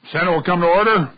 Senate will come to order.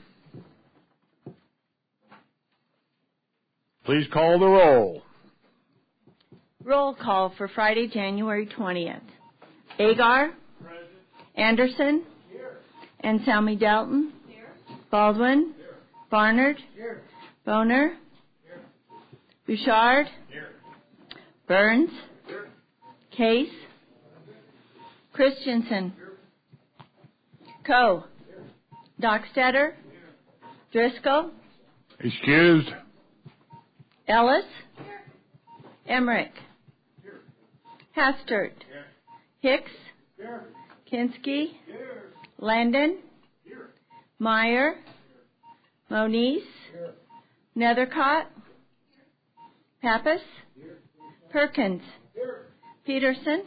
Please call the roll. Roll call for Friday, January 20th. Agar. Present. Anderson. Here. Anselmi Delton. Here. Baldwin. Here. Barnard. Here. Boner. Here. Bouchard. Here. Burns. Here. Case. Christensen. Here. Coe. Here. Dockstader. Here. Driscoll. Excused. Ellis. Here. Emmerich. Here. Hastert. Here. Hicks. Here. Kinski. Here. Landon. Here. Meyer. Here. Moniz. Here. Nethercott. Pappas. Here. Perkins. Here. Peterson.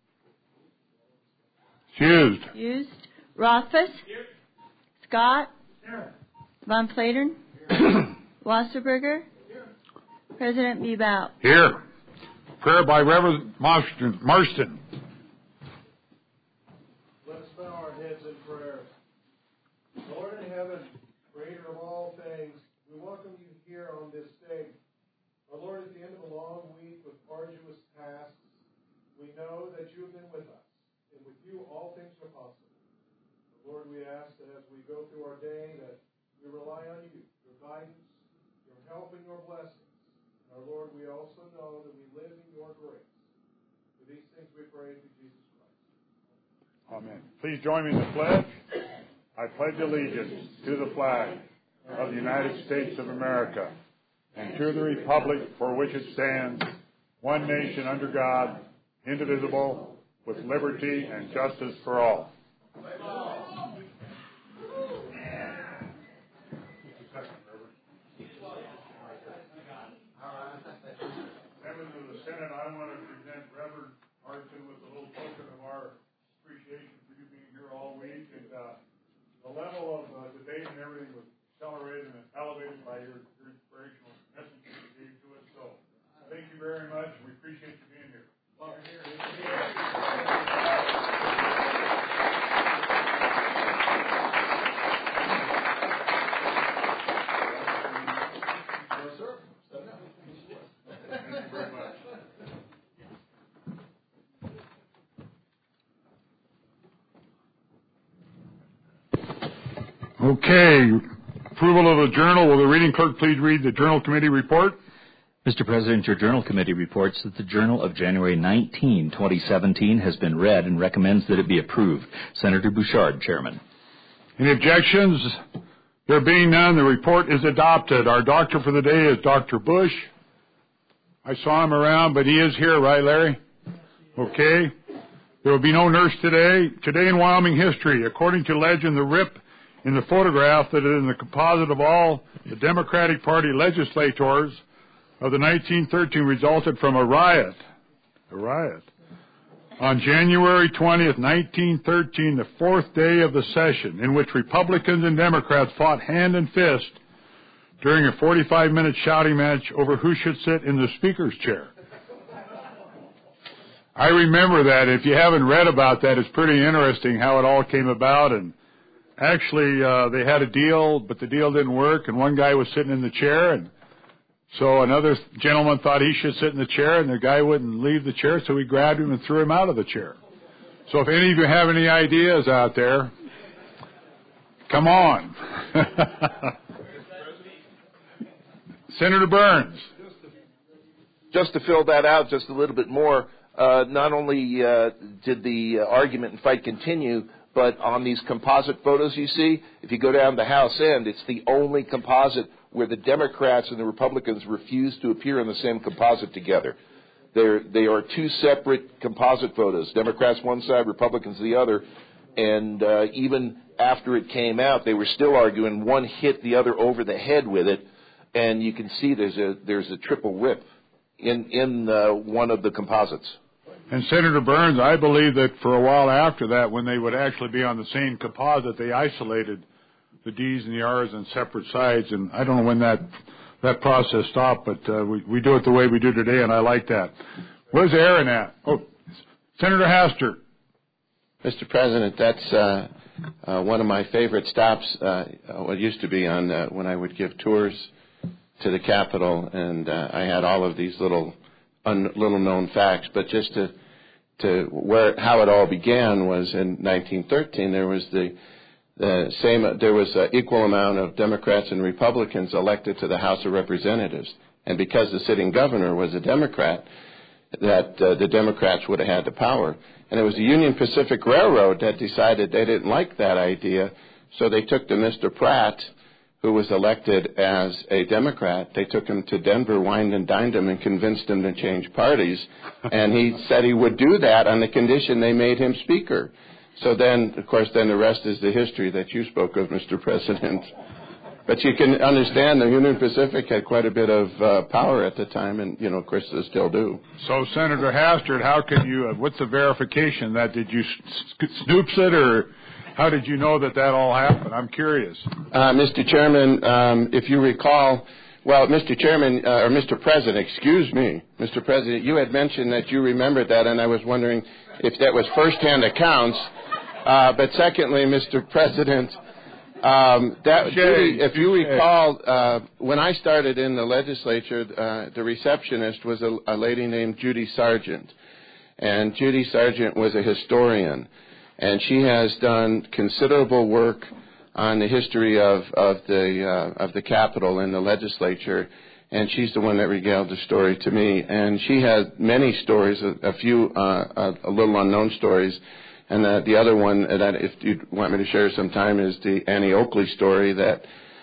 Excused. Rothfuss. Here. Scott. Here. Von Flatern. Here. Wasserberger. Here. President Bebout. Here. Prayer by Reverend Marston. Let us bow our heads in prayer. Lord in heaven, creator of all things, we welcome you here on this day. Our Lord, at the end of a long week with arduous tasks, we know that you have been with us, and with you all things are possible. Lord, we ask that as we go through our day, that we rely on you, your guidance, your help, and your blessings. Our Lord, we also know that we live in your grace. For these things we pray through Jesus Christ. Amen. Please join me in the pledge. I pledge allegiance to the flag of the United States of America and to the republic for which it stands, one nation under God, indivisible, with liberty and justice for all. Members of the Senate, I want to present Reverend Marston with a little token of our appreciation for you being here all week. And the level of debate and everything was accelerated and elevated by your inspirational message that you gave to us. So thank you very much. We appreciate you being here. Well, here. Okay. Approval of the journal. Will the reading clerk please read the Journal Committee report? Mr. President, your Journal Committee reports that the Journal of January 19, 2017 has been read and recommends that it be approved. Senator Bouchard, Chairman. Any objections? There being none, the report is adopted. Our doctor for the day is Dr. Bush. I saw him around, but he is here, right, Larry? Okay. There will be no nurse today. Today in Wyoming history, according to legend, the rip in the photograph that is in the composite of all the Democratic Party legislators of the 1913 resulted from a riot. On January 20th, 1913, the fourth day of the session, in which Republicans and Democrats fought hand and fist during a 45-minute shouting match over who should sit in the speaker's chair. I remember that. If you haven't read about that, it's pretty interesting how it all came about. And actually, they had a deal, but the deal didn't work, and one guy was sitting in the chair, and so another gentleman thought he should sit in the chair, and the guy wouldn't leave the chair, so he grabbed him and threw him out of the chair. So if any of you have any ideas out there, come on. Senator Burns. Just to fill that out just a little bit more, not only did the argument and fight continue, but on these composite photos you see, if you go down the House end, it's the only composite where the Democrats and the Republicans refuse to appear in the same composite together. They are two separate composite photos, Democrats one side, Republicans the other, and even after it came out, they were still arguing. One hit the other over the head with it, and you can see there's a triple rip in one of the composites. And Senator Burns, I believe that for a while after that, when they would actually be on the same composite, they isolated the D's and the R's on separate sides. And I don't know when that process stopped, but we do it the way we do today, and I like that. Where's Aaron at? Oh, Senator Hastert. Mr. President, that's one of my favorite stops, what used to be on when I would give tours to the Capitol, and I had all of these little known facts. But just how it all began was in 1913. There was there was an equal amount of Democrats and Republicans elected to the House of Representatives, and because the sitting governor was a Democrat, that the Democrats would have had the power. And it was the Union Pacific Railroad that decided they didn't like that idea, so they took to Mr. Pratt, who was elected as a Democrat. They took him to Denver, wined and dined him, and convinced him to change parties. And he said he would do that on the condition they made him Speaker. So then, of course, the rest is the history that you spoke of, Mr. President. But you can understand the Union Pacific had quite a bit of power at the time, and, of course, they still do. So, Senator Hastert, how can you, what's the verification that, did you snoops it, or how did you know that all happened? I'm curious. Mr. Chairman, if you recall, well, Mr. Chairman, or Mr. President, excuse me, Mr. President, you had mentioned that you remembered that, and I was wondering if that was firsthand accounts. But secondly, Mr. President, if you recall, when I started in the legislature, the receptionist was a lady named Judy Sargent. And Judy Sargent was a historian. And she has done considerable work on the history of the Capitol and the legislature. And she's the one that regaled the story to me. And she had many stories, a few a little unknown stories. And the other one that, if you want me to share sometime, is the Annie Oakley story that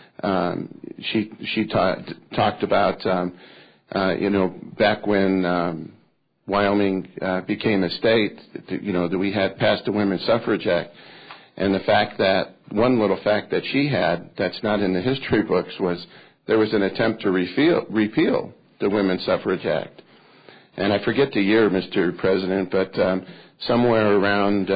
she talked about. Back when Wyoming became a state, that we had passed the Women's Suffrage Act, and the fact that one little fact that she had that's not in the history books was there was an attempt to repeal the Women's Suffrage Act, and I forget the year, Mr. President, but somewhere around,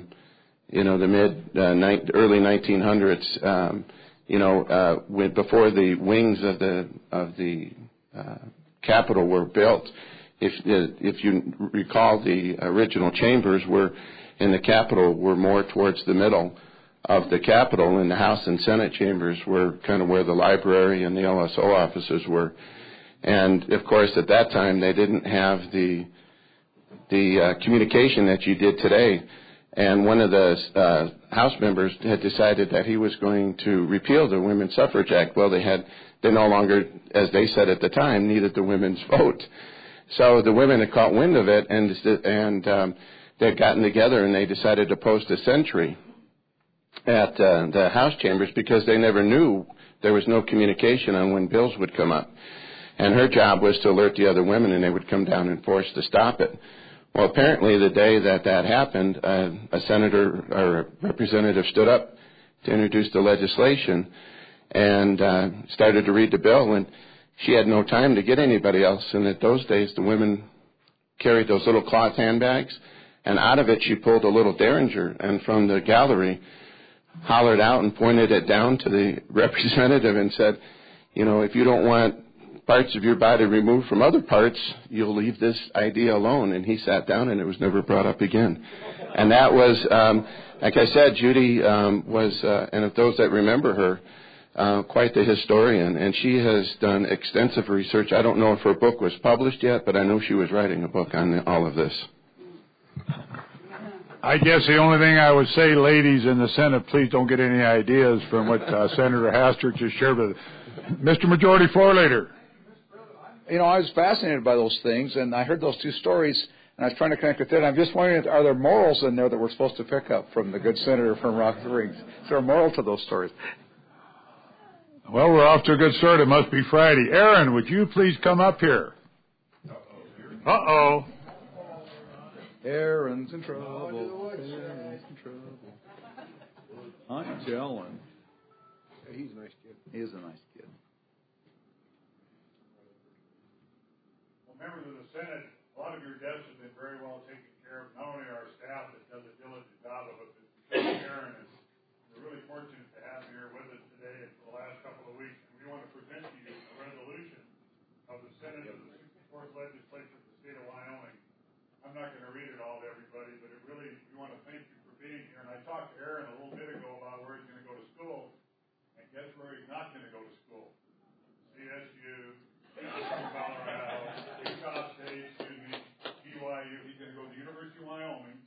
the early 1900s, before the wings of the Capitol were built. If you recall, the original chambers in the Capitol were more towards the middle of the Capitol, and the House and Senate chambers were kind of where the library and the LSO offices were. And of course, at that time, they didn't have the communication that you did today, and one of the House members had decided that he was going to repeal the Women's Suffrage Act. Well, they no longer, as they said at the time, needed the women's vote. So the women had caught wind of it, and they had gotten together and they decided to post a sentry at the House chambers because they never knew, there was no communication on when bills would come up. And her job was to alert the other women, and they would come down and force to stop it. Well, apparently the day that happened, a senator or a representative stood up to introduce the legislation and started to read the bill, and she had no time to get anybody else. And at those days, the women carried those little cloth handbags, and out of it she pulled a little Derringer, and from the gallery hollered out and pointed it down to the representative and said, if you don't want parts of your body removed from other parts, you'll leave this idea alone. And he sat down, and it was never brought up again. And that was, like I said, Judy was, and of those that remember her, quite the historian. And she has done extensive research. I don't know if her book was published yet, but I know she was writing a book on all of this. I guess the only thing I would say, ladies in the Senate, please don't get any ideas from what Senator Hastert just shared with Mr. Majority Floor Leader. I was fascinated by those things, and I heard those two stories, and I was trying to connect with that. I'm just wondering, are there morals in there that we're supposed to pick up from the good senator from Rock Springs? Is there a moral to those stories? Well, we're off to a good start. It must be Friday. Aaron, would you please come up here? Uh-oh. Aaron's in trouble. Aaron's in trouble. I'm telling. He's a nice kid. He is a nice kid. Members of the Senate, a lot of your deaths have been very well taken care of. Not only our staff that does a diligent job of it, but Karen, and we're really fortunate to have you here with us today and for the last couple of weeks. And we want to present to you a resolution of the Senate of the 64th Legislature of the state of Wyoming. I'm not going to read it all to everybody, but we want to thank you for being here. And I talked Aaron a little bit ago about where he's going to go to school, and guess where he's not going to go to school? CSU, Colorado, Utah State, BYU. He's going to go to the University of Wyoming.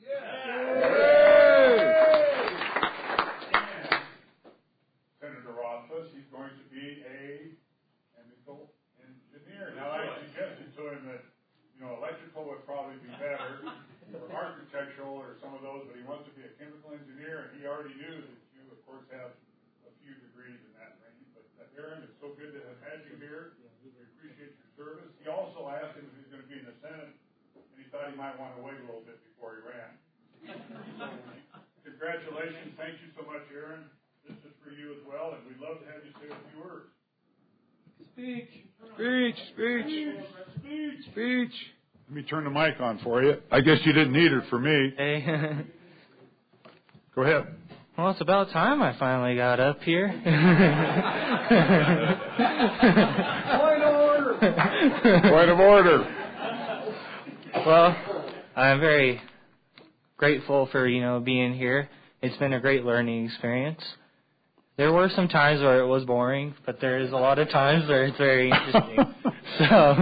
Senator Rothfuss, he's going to be a chemical engineer. Now, I suggested to him that, electrical would probably be better, or architectural, or some of those, but he wants to be a chemical engineer, and he already knew that you, of course, have a few degrees in that range. But, Aaron, it's so good to have had you here. We appreciate your service. He also asked him if he was going to be in the Senate, and he thought he might want to wait a little bit before he ran. So, congratulations. Thank you so much, Aaron. This is for you as well, and we'd love to have you say a few words. Speech. Let me turn the mic on for you. I guess you didn't need it for me. Hey. Go ahead. Well, it's about time I finally got up here. Point of order. Well, I'm very grateful for, being here. It's been a great learning experience. There were some times where it was boring, but there is a lot of times where it's very interesting. So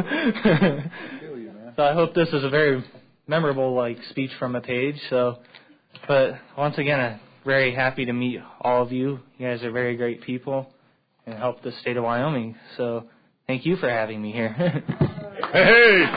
I hope this is a very memorable, speech from a page. But once again, I'm very happy to meet all of you. You guys are very great people and help the state of Wyoming. So thank you for having me here. Hey!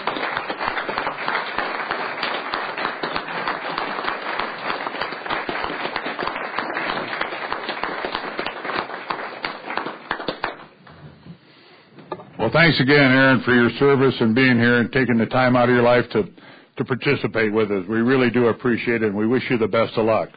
Well, thanks again, Aaron, for your service and being here and taking the time out of your life to participate with us. We really do appreciate it, and we wish you the best of luck.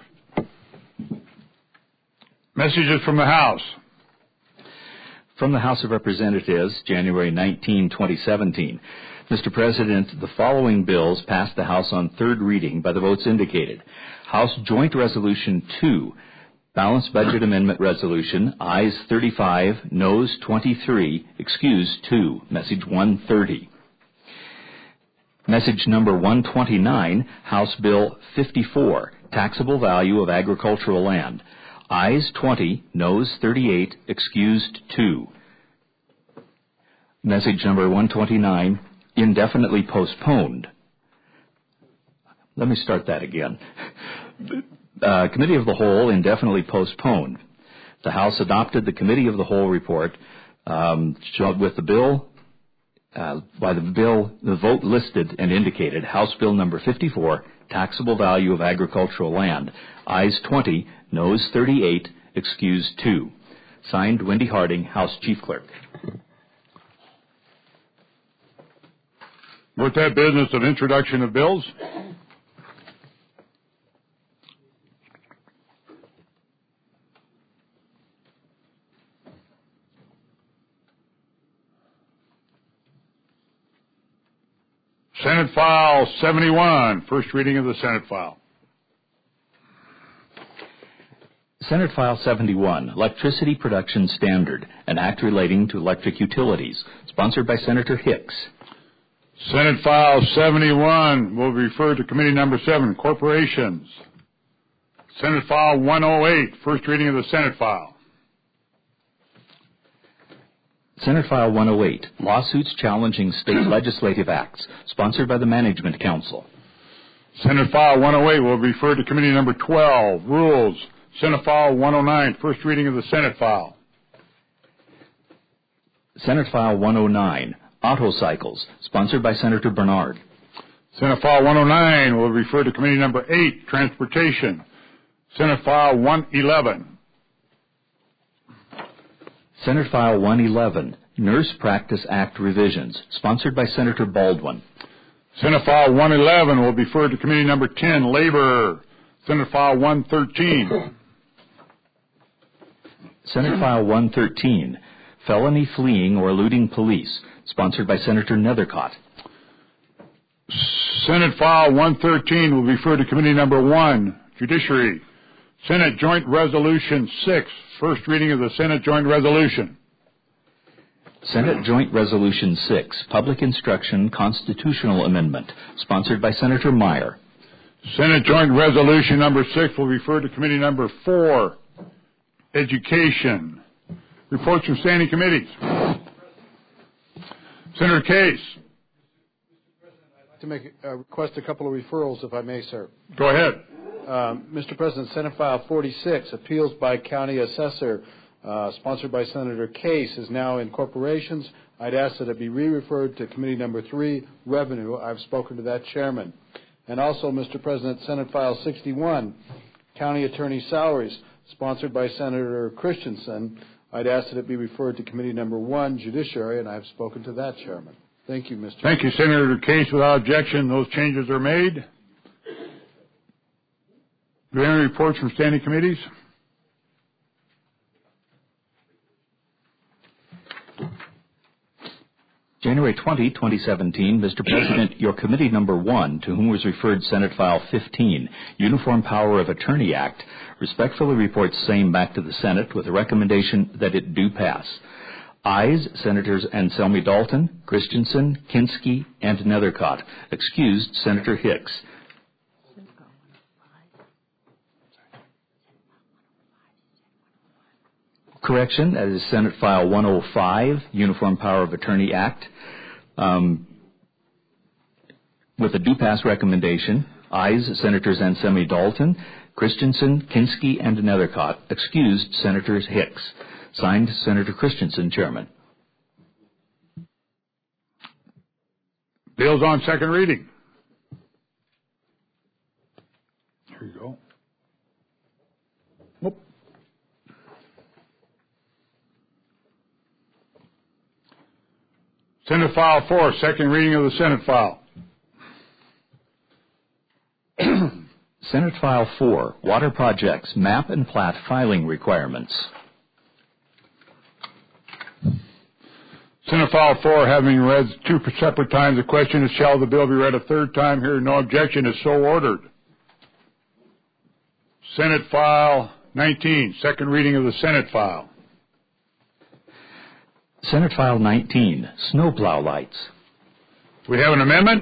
Messages from the House. From the House of Representatives, January 19, 2017. Mr. President, the following bills passed the House on third reading by the votes indicated. House Joint Resolution 2, Balanced Budget Amendment Resolution, ayes 35, noes 23, excused 2, message 130. Message number 129, House Bill 54, Taxable Value of Agricultural Land, ayes 20, noes 38, excused 2. Message number 129, Indefinitely Postponed. Let me start that again. Committee of the Whole indefinitely postponed. The House adopted the Committee of the Whole report with the bill, the vote listed and indicated House Bill number 54, Taxable Value of Agricultural Land, ayes 20, noes 38, excused 2. Signed, Wendy Harding, House Chief Clerk. With that business of introduction of bills, Senate File 71, first reading of the Senate File. Senate File 71, Electricity Production Standard, an act relating to electric utilities, sponsored by Senator Hicks. Senate File 71 will be referred to Committee Number 7, Corporations. Senate File 108, first reading of the Senate File. Senate File 108, Lawsuits Challenging State Legislative Acts, sponsored by the Management Council. Senate File 108 will be referred to Committee Number 12, Rules. Senate File 109, first reading of the Senate File. Senate File 109, Auto Cycles, sponsored by Senator Bernard. Senate File 109 will be referred to Committee Number 8, Transportation. Senate File 111. Senate File 111, Nurse Practice Act Revisions, sponsored by Senator Baldwin. Senate File 111 will be referred to Committee Number 10, Labor. Senate File 113. Senate File 113, Felony Fleeing or Eluding Police, sponsored by Senator Nethercott. Senate File 113 will be referred to Committee Number 1, Judiciary. Senate Joint Resolution 6, first reading of the Senate Joint Resolution. Senate Joint Resolution 6, Public Instruction Constitutional Amendment, sponsored by Senator Meyer. Senate Joint Resolution number 6 will refer to committee number 4, Education. Reports from standing committees. Senator Case. To make request a couple of referrals, if I may, sir. Go ahead. Mr. President, Senate File 46, Appeals by County Assessor, sponsored by Senator Case, is now in corporations. I'd ask that it be re-referred to Committee Number 3, Revenue. I've spoken to that chairman. And also, Mr. President, Senate File 61, County Attorney Salaries, sponsored by Senator Christensen. I'd ask that it be referred to Committee Number 1, Judiciary, and I've spoken to that chairman. Thank you, Mr. Thank you, Senator Case. Without objection, those changes are made. Do we have any reports from standing committees? January 20, 2017, Mr. President, your committee number 1, to whom was referred Senate File 15, Uniform Power of Attorney Act, respectfully reports same back to the Senate with a recommendation that it do pass. Ayes, Senators Anselmi Dalton, Christensen, Kinski, and Nethercott. Excused, Senator Hicks. Correction, that is Senate File 105, Uniform Power of Attorney Act, with a do-pass recommendation. Ayes, Senators Anselmi Dalton, Christensen, Kinski, and Nethercott. Excused, Senators Hicks. Signed, Senator Christensen, Chairman. Bills on second reading. Here you go. Whoop. Senate File 4, second reading of the Senate File. Senate File 4, Water Projects, Map and Plat Filing Requirements. Senate File 4, having read 2 separate times, the question is, shall the bill be read a third time? Hearing no objection, is so ordered. Senate File 19, second reading of the Senate File. Senate File 19, Snowplow Lights. We have an amendment.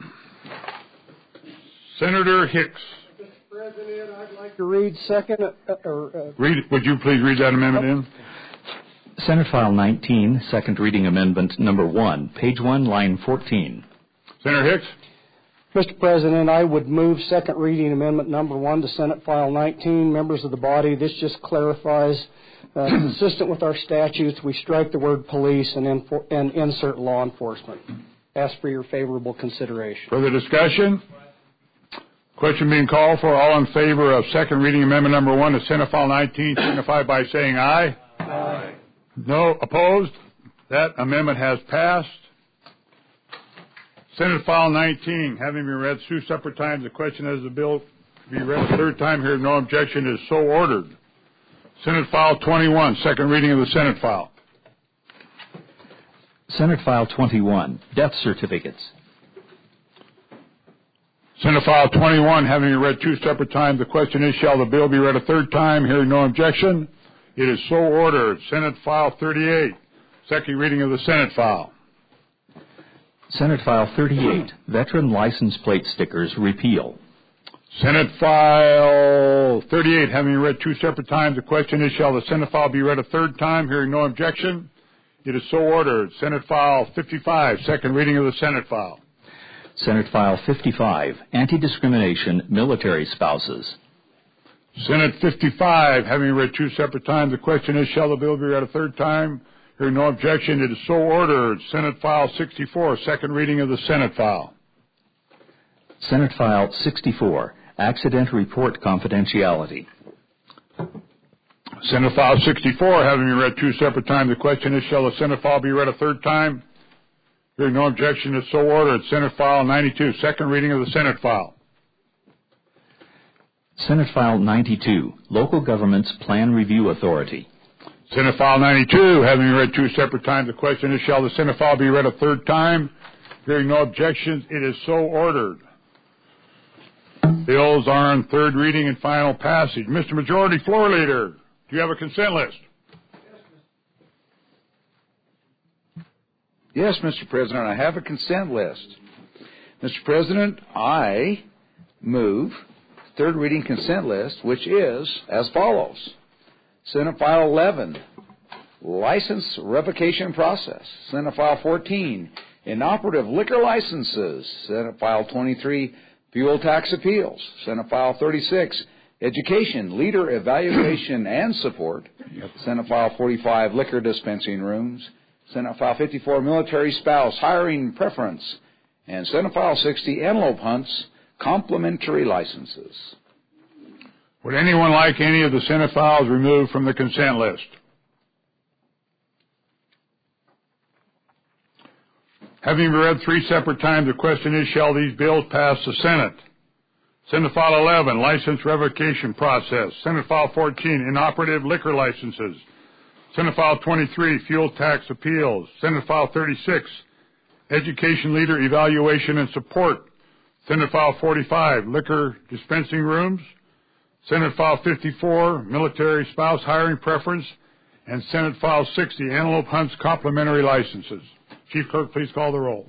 Senator Hicks. Mr. President, I'd like to read second. Would you please read that amendment in? Senate File 19, second reading amendment number 1, page 1, line 14. Senator Hicks. Mr. President, I would move second reading amendment number 1 to Senate File 19. Members of the body, this just clarifies, consistent with our statutes, we strike the word police and insert law enforcement. Ask for your favorable consideration. Further discussion? Question being called for. All in favor of second reading amendment number 1 to Senate File 19, signify by saying aye. Aye. No opposed? That amendment has passed. Senate File 19, having been read 2 separate times, the question is the bill be read a third time. Here, no objection, is so ordered. Senate File 21, second reading of the Senate File. Senate File 21, Death Certificates. Senate File 21, having been read 2 separate times, the question is, shall the bill be read a third time? Hearing no objection, it is so ordered. Senate File 38, second reading of the Senate File. Senate File 38, Veteran License Plate Stickers Repeal. Senate File 38, having been read 2 separate times, the question is, shall the Senate File be read a third time? Hearing no objection, it is so ordered. Senate File 55, second reading of the Senate File. Senate File 55, Anti-Discrimination Military Spouses. Senate 55, having read 2 separate times, the question is, shall the bill be read a third time? Hearing no objection, it is so ordered. Senate File 64, second reading of the Senate File. Senate File 64, Accident Report Confidentiality. Senate File 64, having been read 2 separate times, the question is, shall the Senate File be read a third time? Hearing no objection, it is so ordered. Senate File 92, second reading of the Senate File. Senate File 92, Local Governments Plan Review Authority. Senate File 92, having been read 2 separate times, the question is, shall the Senate File be read a third time? Hearing no objections, it is so ordered. Bills are on third reading and final passage. Mr. Majority Floor Leader, do you have a consent list? Yes, Mr. President, I have a consent list. Mr. President, I move third reading consent list, which is as follows. Senate File 11, license revocation process. Senate File 14, inoperative liquor licenses. Senate File 23, fuel tax appeals. Senate File 36, education, leader evaluation and support. Senate File 45, liquor dispensing rooms. Senate File 54, military spouse hiring preference. And Senate File 60, antelope hunts, complimentary licenses. Would anyone like any of the Senate files removed from the consent list? Having read 3 separate times, the question is, shall these bills pass the Senate? Senate File 11, license revocation process. Senate File 14, inoperative liquor licenses. Senate File 23, fuel tax appeals. Senate File 36, education leader evaluation and support. Senate File 45, liquor dispensing rooms. Senate File 54, military spouse hiring preference. And Senate File 60, antelope hunts complimentary licenses. Chief Clerk, please call the roll.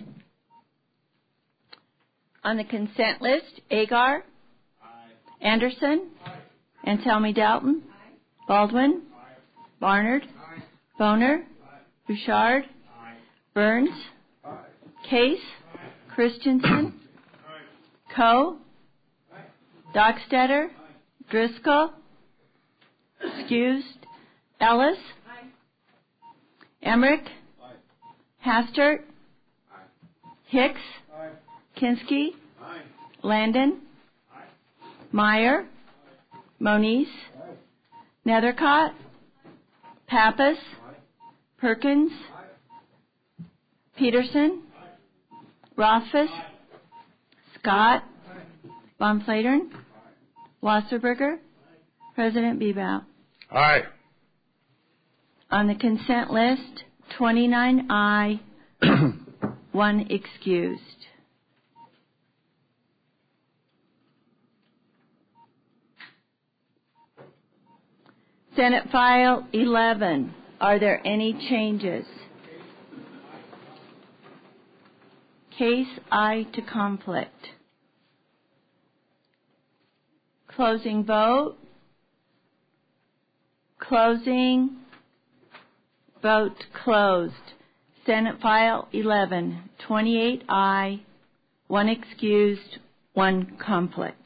On the consent list, Agar. Aye. Anderson. Aye. Anselmi Dalton. Aye. Baldwin. Aye. Barnard. Aye. Boner. Aye. Bouchard. Aye. Burns. Aye. Case. Aye. Christensen. Aye. Coe. Aye. Dockstader. Aye. Driscoll. Excused. Ellis. Aye. Emmerich. Aye. Hastert. Aye. Hicks. Aye. Kinski. Aye. Landon. Aye. Meyer. Aye. Moniz. Aye. Nethercott. Pappas. Aye. Perkins. Aye. Peterson. Aye. Rothfuss. Aye. Scott. Aye. Von Flatern. Aye. Wasserberger. Aye. President Bebout. Aye. On the consent list, 29 aye, 1 excused. Senate File 11. Are there any changes? Case I to conflict. Closing vote. Closing. Vote closed. Senate File 11. 28 aye, 1 excused, 1 conflict.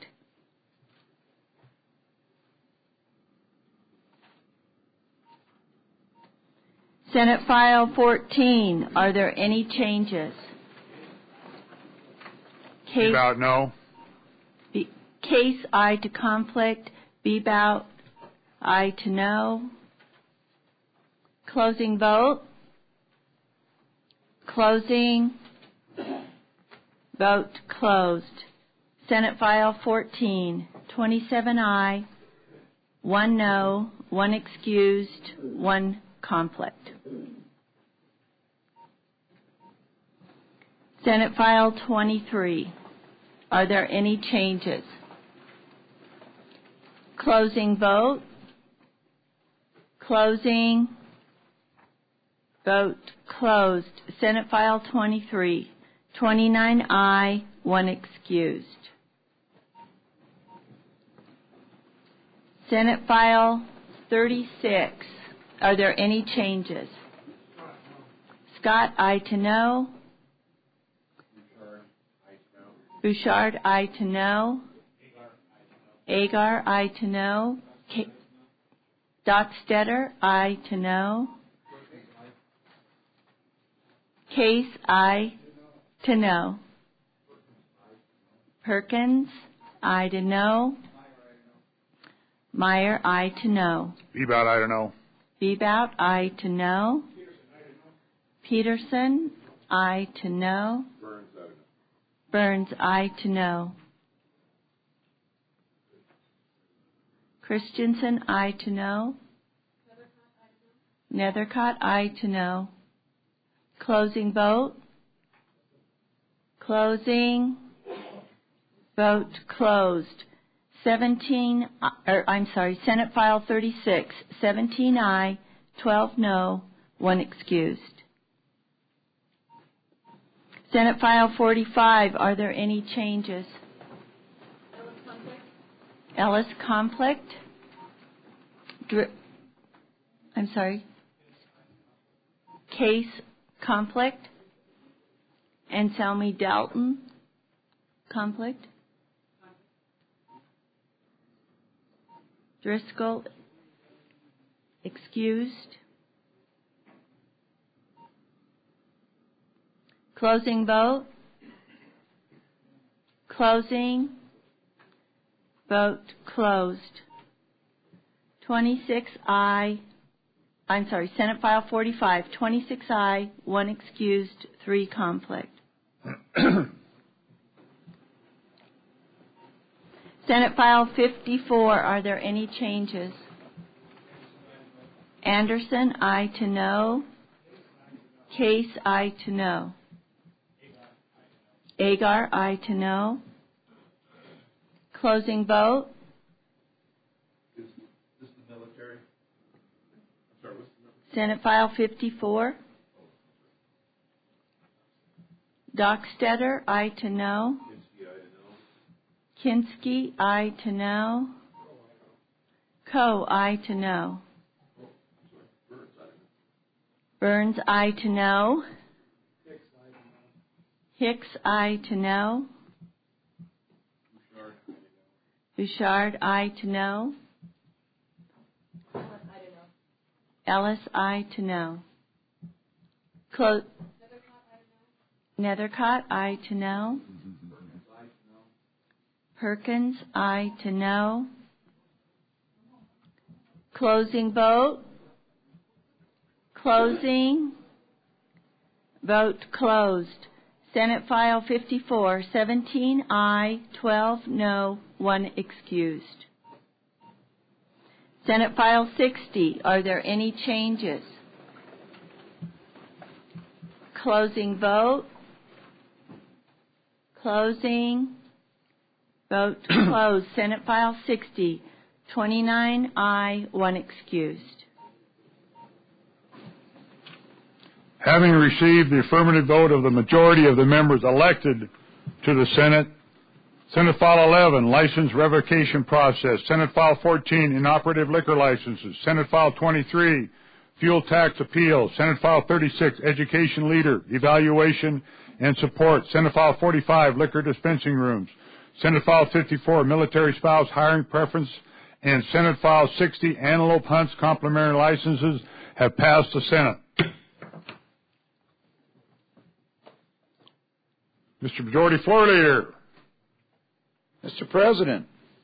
Senate File 14. Are there any changes? Bebout, no. Case I to conflict. Bebout, aye to no. Closing vote. Closing. Vote closed. Senate File 14. 27 aye, 1 no, 1 excused, 1 conflict. Senate File 23. Are there any changes? Closing vote. Closing. Vote closed. Senate File 23. 29 aye, 1 excused. Senate File 36. Are there any changes? Scott, aye to no. Bouchard, aye to no. Agar, aye to no. Dockstader, aye to no. Case, aye to no. Perkins, aye to no. Meyer, aye to no. Bebout, I don't know. Bebout, aye to no. Peterson, aye to no. Burns, aye to no. Christensen, aye to no. Nethercott, aye to no. Closing vote. Closing. Vote closed. Senate File 36. 17 aye, 12 no, 1 excused. Senate File 45. Are there any changes? Ellis conflict. Case conflict. Anselmi Dalton conflict. Driscoll excused. Closing vote. Closing. Vote closed. 26 aye. Senate File 45. 26 aye, 1 excused, 3 conflict. Senate File 54. Are there any changes? Anderson, aye to no. Case, aye to no. Agar, aye to no. Closing vote. This is the military. Sorry, what's the Senate File 54. Dockstetter, aye to no. Kinski, aye to no. Coe, aye to no. Burns, aye to no. Hicks, aye to no. Bouchard, aye to no. Ellis, aye to no. Nethercott, aye to no. Perkins, aye to no. Closing vote. Closing. Vote closed. Senate File 54, 17 aye, 12 no, 1 excused. Senate File 60, are there any changes? Closing vote. Closing. Vote closed. Senate File 60, 29 aye, 1 excused. Having received the affirmative vote of the majority of the members elected to the Senate, Senate File 11, License Revocation Process. Senate File 14, Inoperative Liquor Licenses. Senate File 23, Fuel Tax Appeals. Senate File 36, Education Leader, Evaluation and Support. Senate File 45, Liquor Dispensing Rooms. Senate File 54, Military Spouse Hiring Preference. And Senate File 60, Antelope Hunts Complimentary Licenses have passed the Senate. Mr. Majority Floor Leader. Mr. President,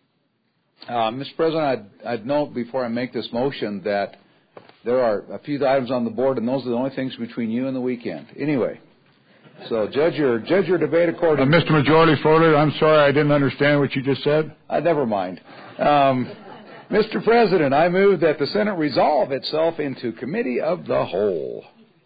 I'd note before I make this motion that there are a few items on the board, and those are the only things between you and the weekend. Anyway, so judge your debate accordingly. Mr. Majority Floor Leader, I'm sorry I didn't understand what you just said. Never mind. Mr. President, I move that the Senate resolve itself into Committee of the Whole.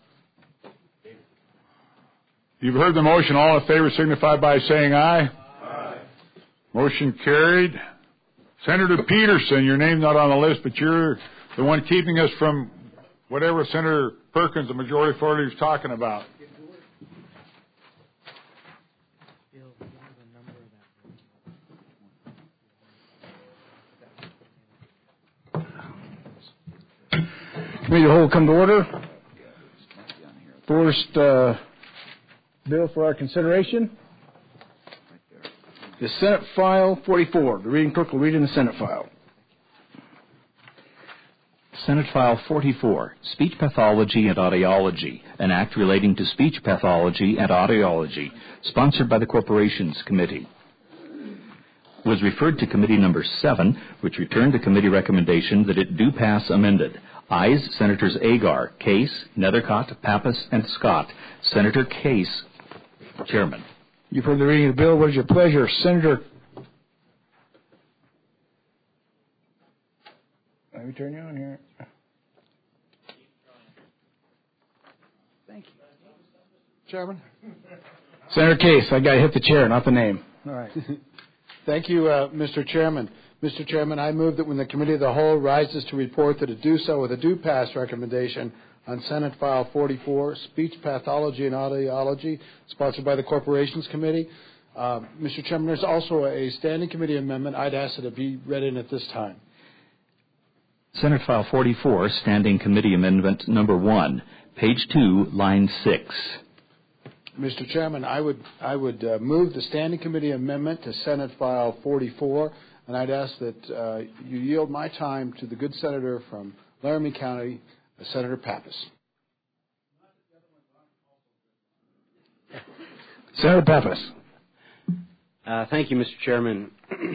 You've heard the motion. All in favor signify by saying aye. Aye. Motion carried. Senator Peterson, your name's not on the list, but you're the one keeping us from whatever Senator Perkins, the majority floor leader, is talking about. Committee of the Whole come to order. First bill for our consideration is Senate File 44. The reading clerk will read in the Senate file. Senate File 44, Speech Pathology and Audiology, an act relating to speech pathology and audiology, sponsored by the Corporations Committee. Was referred to Committee Number 7, which returned a committee recommendation that it do pass amended. Ayes, Senators Agar, Case, Nethercott, Pappas, and Scott. Senator Case, Chairman. You've heard the reading of the bill. What is your pleasure, Senator? Let me turn you on here. Thank you. Chairman? Senator Case, I got to hit the chair, not the name. All right. Thank you, Mr. Chairman. Mr. Chairman, I move that when the Committee of the Whole rises to report that it do so with a do pass recommendation on Senate File 44, Speech Pathology and Audiology, sponsored by the Corporations Committee, Mr. Chairman, there's also a standing committee amendment. I'd ask that it be read in at this time. Senate File 44, Standing Committee Amendment Number 1, page 2, line 6. Mr. Chairman, I would move the standing committee amendment to Senate File 44, and I'd ask that you yield my time to the good senator from Laramie County, Senator Pappas. Senator Pappas. Thank you, Mr. Chairman.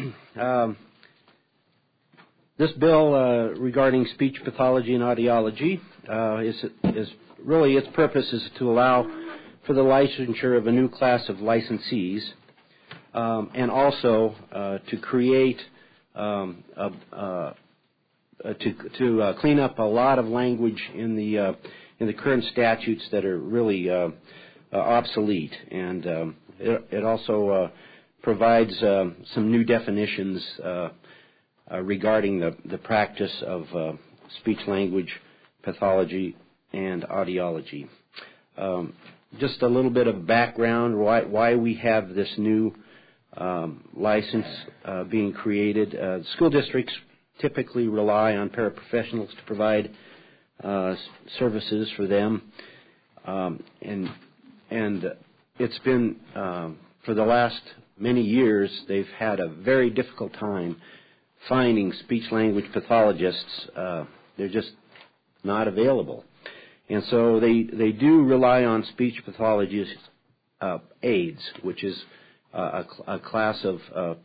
This bill regarding speech pathology and audiology is really, its purpose is to allow for the licensure of a new class of licensees, and also to create to clean up a lot of language in the current statutes that are really obsolete, and it also provides some new definitions regarding the practice of speech-language pathology and audiology. Just a little bit of background why we have this new license being created. School districts typically rely on paraprofessionals to provide services for them, and it's been for the last many years they've had a very difficult time finding speech-language pathologists. They're just not available. And so they do rely on speech pathologists aides, which is a class of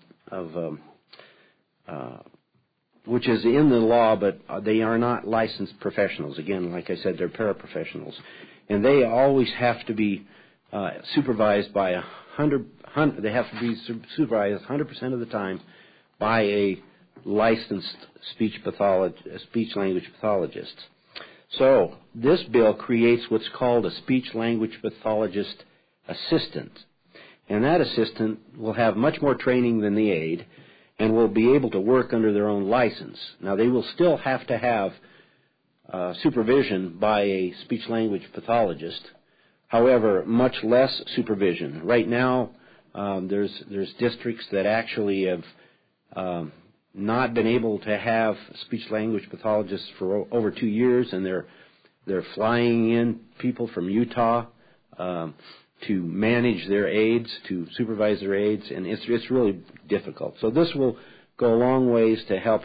which is in the law, but they are not licensed professionals. Again, like I said, they're paraprofessionals, and they always have to be supervised by 100. They have to be supervised 100% of the time by a licensed speech-language pathologist. So this bill creates what's called a speech-language pathologist assistant, and that assistant will have much more training than the aide and will be able to work under their own license. Now, they will still have to have supervision by a speech-language pathologist, however, much less supervision. Right now, there's districts that actually have not been able to have speech-language pathologists for over 2 years, and they're flying in people from Utah to manage their aides, to supervise their aides, and it's really difficult. So this will go a long ways to help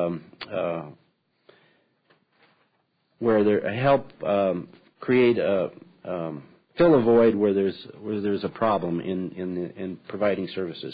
create a fill a void where there's a problem in providing services.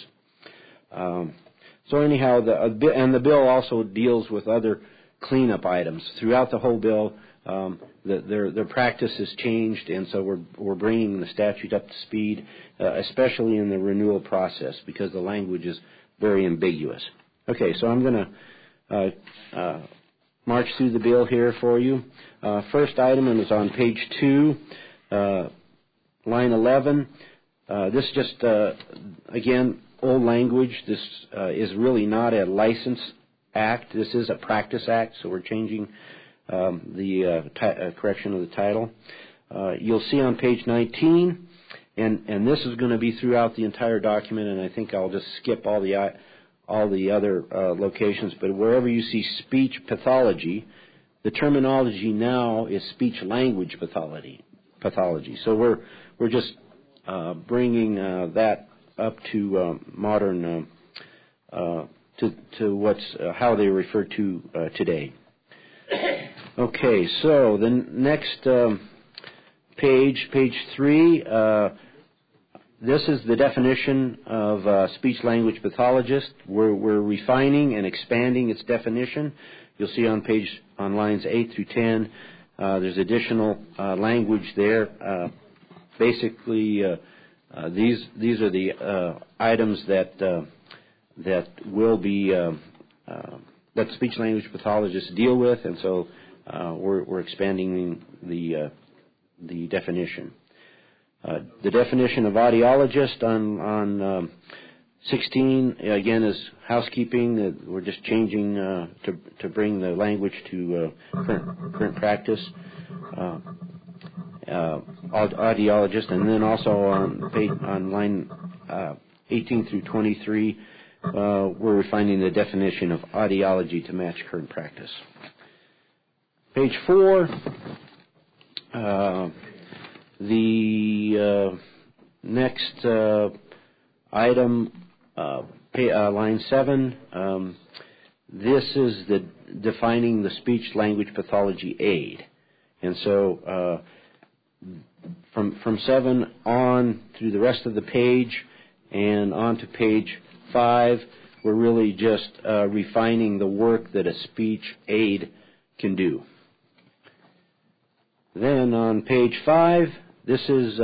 So anyhow, the bill also deals with other cleanup items throughout the whole bill. Their practice has changed, and so we're bringing the statute up to speed, especially in the renewal process, because the language is very ambiguous. Okay, so I'm going to march through the bill here for you. First item is on page 2, line 11. This just, again, old language. This is really not a license act. This is a practice act, so we're changing the correction of the title. You'll see on page 19, and this is going to be throughout the entire document, and I think I'll just skip all the other locations, but wherever you see speech pathology, the terminology now is speech-language pathology. So we're just bringing that up to modern to what's how they refer to today. Okay, so the next page 3. This is the definition of speech-language pathologist. We're refining and expanding its definition. You'll see on lines 8 through 10, there's additional language there. Basically, these are the items that will be that speech-language pathologists deal with, and so we're expanding the definition. The definition of audiologist on 16, again, is housekeeping. We're just changing to bring the language to current practice. Audiologist, and then also on line 18 through 23, we're refining the definition of audiology to match current practice. Page 4, the next item, line 7, this is the defining the speech-language pathology aid. And so from 7 on through the rest of the page and on to page 5, we're really just refining the work that a speech aid can do. Then on page 5, this is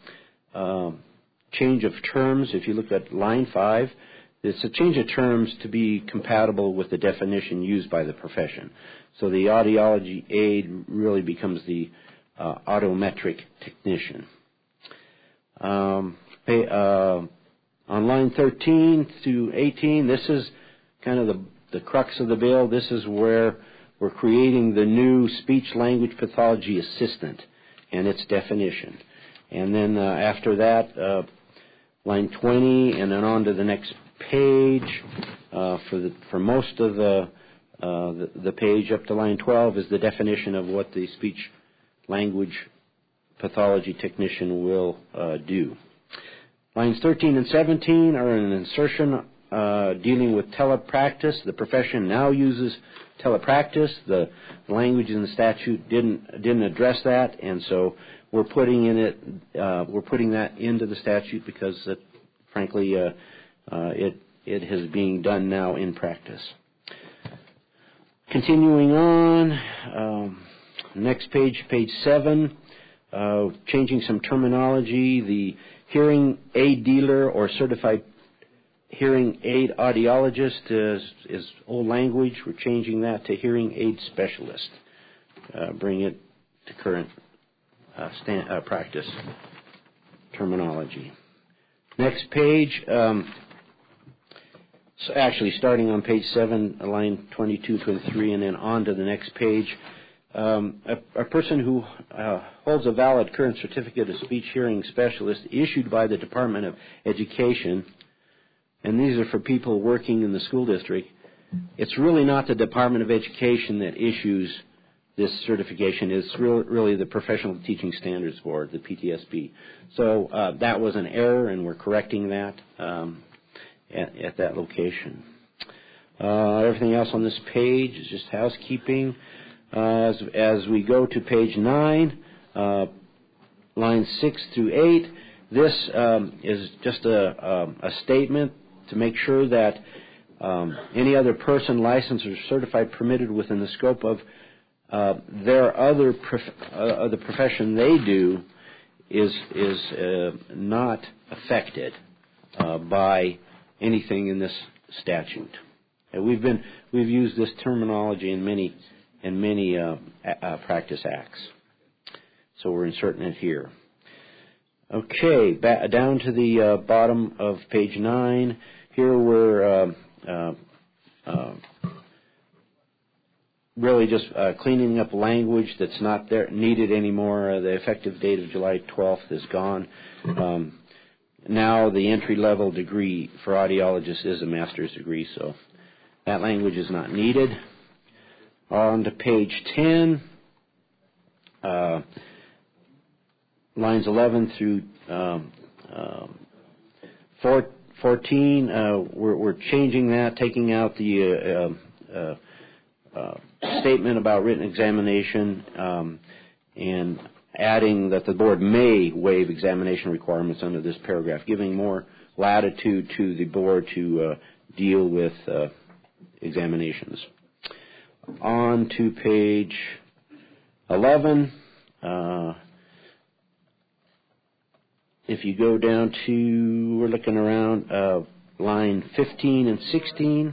change of terms. If you look at line 5, it's a change of terms to be compatible with the definition used by the profession. So the audiology aid really becomes the audiometric technician. On line 13 through 18, this is kind of the crux of the bill. This is where we're creating the new speech-language pathology assistant and its definition. And then after that, line 20, and then on to the next page. For most of the page up to line 12 is the definition of what the speech-language pathology technician will do. Lines 13 and 17 are an insertion dealing with telepractice. The profession now uses telepractice. The language in the statute didn't address that, and so we're putting that into the statute because, frankly, it is being done now in practice. Continuing on, next page, page 7, changing some terminology. The hearing aid dealer or certified hearing aid audiologist is old language. We're changing that to hearing aid specialist. Bring it to current practice terminology. Next page, so actually starting on page 7, line 22, 23, and then on to the next page. A person who holds a valid current certificate of speech hearing specialist issued by the Department of Education, and these are for people working in the school district. It's really not the Department of Education that issues this certification. It's really the Professional Teaching Standards Board, the PTSB. So that was an error, and we're correcting that at that location. Everything else on this page is just housekeeping. As we go to page 9, lines 6 through 8, this is just a statement to make sure that any other person licensed or certified permitted within the scope of their the profession they do is not affected by anything in this statute. And we've used this terminology in many practice acts, so we're inserting it here. Okay, down to the bottom of page 9. Here we're really just cleaning up language that's not there needed anymore. The effective date of July 12th is gone. Now the entry-level degree for audiologists is a master's degree, so that language is not needed. On to page 10, lines 11 through 14, we're changing that, taking out the statement about written examination and adding that the board may waive examination requirements under this paragraph, giving more latitude to the board to deal with examinations. On to page 11. If you go down to, we're looking around line 15 and 16.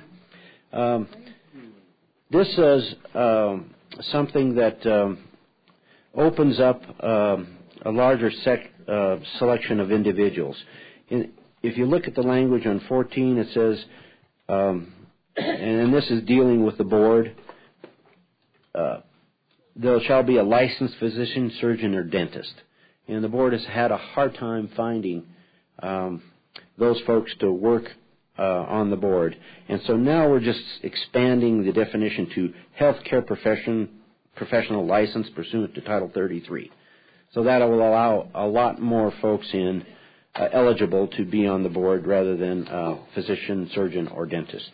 This is something that opens up a larger selection of individuals. If you look at the language on 14, it says, and this is dealing with the board, there shall be a licensed physician, surgeon, or dentist. And the board has had a hard time finding those folks to work on the board. And so now we're just expanding the definition to healthcare professional license pursuant to Title 33. So that will allow a lot more folks eligible to be on the board rather than physician, surgeon, or dentist.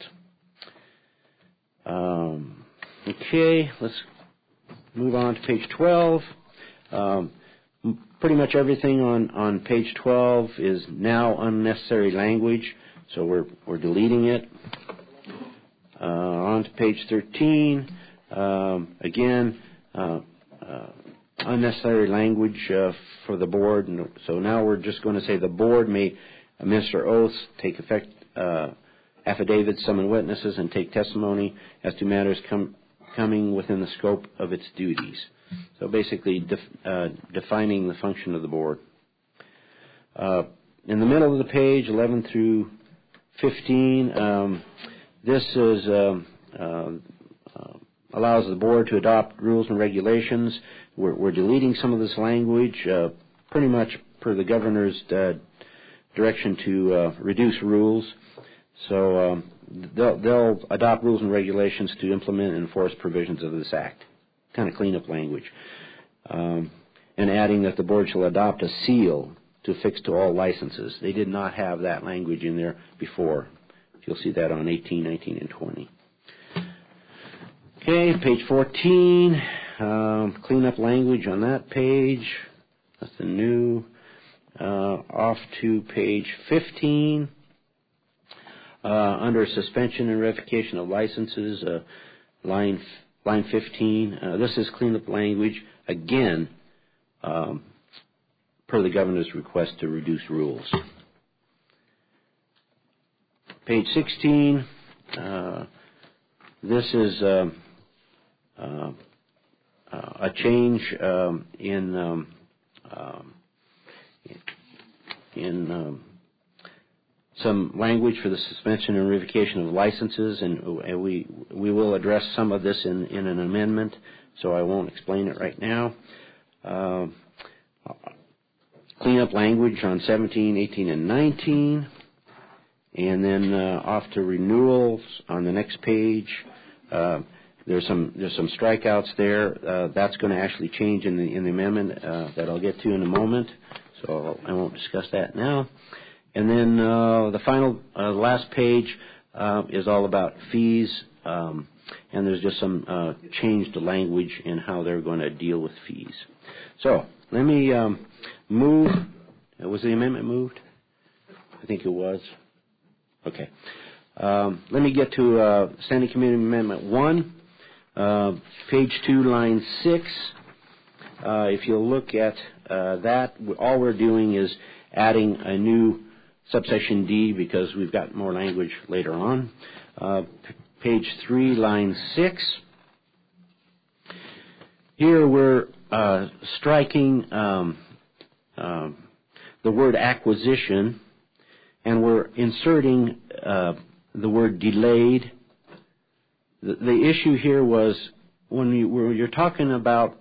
Okay, let's move on to page 12. Pretty much everything on page 12 is now unnecessary language, so we're deleting it. On to page 13. Again, unnecessary language for the board. So now we're just going to say the board may administer oaths, take effect affidavits, summon witnesses, and take testimony as to matters coming within the scope of its duties. So basically defining the function of the board. In the middle of the page, 11 through 15, this is allows the board to adopt rules and regulations. We're deleting some of this language, pretty much per the governor's direction to reduce rules. So they'll adopt rules and regulations to implement and enforce provisions of this act. Kind of clean up language. And adding that the board shall adopt a seal to affix to all licenses. They did not have that language in there before. You'll see that on 18, 19, and 20. Okay, page 14. Clean up language on that page. That's the new. Off to page 15. Under suspension and revocation of licenses, line 15. This is clean up language, again, per the governor's request to reduce rules. Page 16. This is a change in some language for the suspension and revocation of licenses, and we will address some of this in an amendment, so I won't explain it right now. Clean up language on 17, 18, and 19, and then off to renewals on the next page. There's some strikeouts there. That's going to actually change in the amendment that I'll get to in a moment, so I won't discuss that now. And then the final, last page is all about fees, and there's just some changed language in how they're going to deal with fees. So let me move. Was the amendment moved? I think it was. Okay. Let me get to Standing Committee Amendment 1, page 2, line 6. If you'll look at that, all we're doing is adding a new subsection D because we've got more language later on. Page 3, line 6. Here we're striking the word acquisition, and we're inserting the word delayed. The issue here was when you're talking about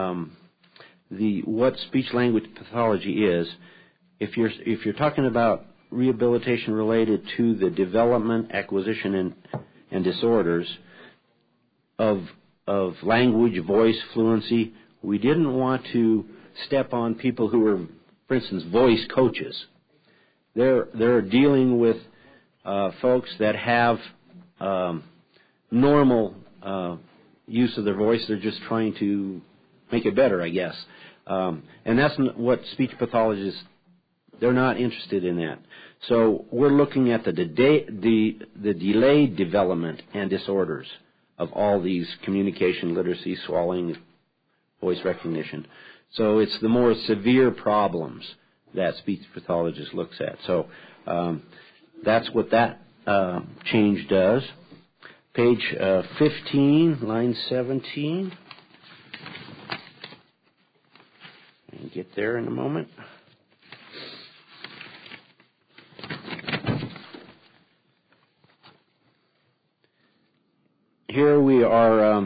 what speech language pathology is. If you're talking about rehabilitation related to the development, acquisition, and disorders of language, voice, fluency, we didn't want to step on people who were, for instance, voice coaches. They're dealing with folks that have normal use of their voice. They're just trying to make it better, I guess. And that's what speech pathologists, they're not interested in that. So we're looking at the delayed development and disorders of all these communication, literacy, swallowing, voice recognition. So it's the more severe problems that speech pathologist looks at. So that's what that change does. Page 15, line 17. I'll get there in a moment. Here we are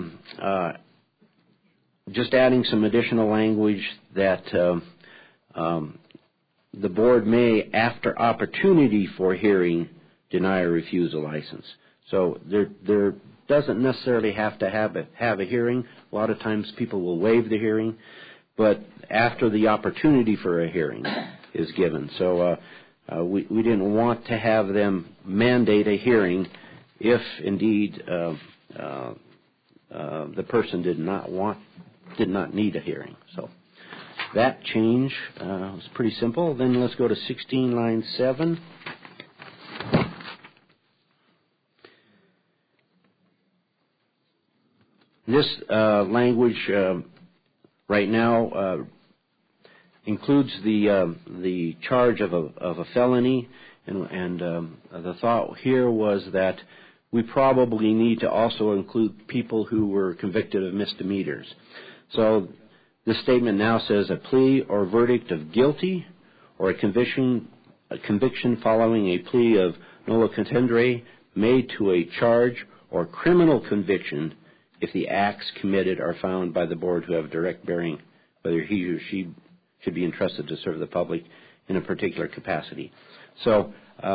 just adding some additional language that the board may, after opportunity for hearing, deny or refuse a license. So there doesn't necessarily have to have a hearing. A lot of times people will waive the hearing, but after the opportunity for a hearing is given. So we didn't want to have them mandate a hearing if indeed the person did not need a hearing. So that change was pretty simple. Then let's go to 16, line 7. This language right now includes the charge of a felony, and the thought here was that we probably need to also include people who were convicted of misdemeanors. So this statement now says a plea or verdict of guilty or a conviction following a plea of nolo contendere made to a charge or criminal conviction if the acts committed are found by the board to have direct bearing whether he or she should be entrusted to serve the public in a particular capacity. So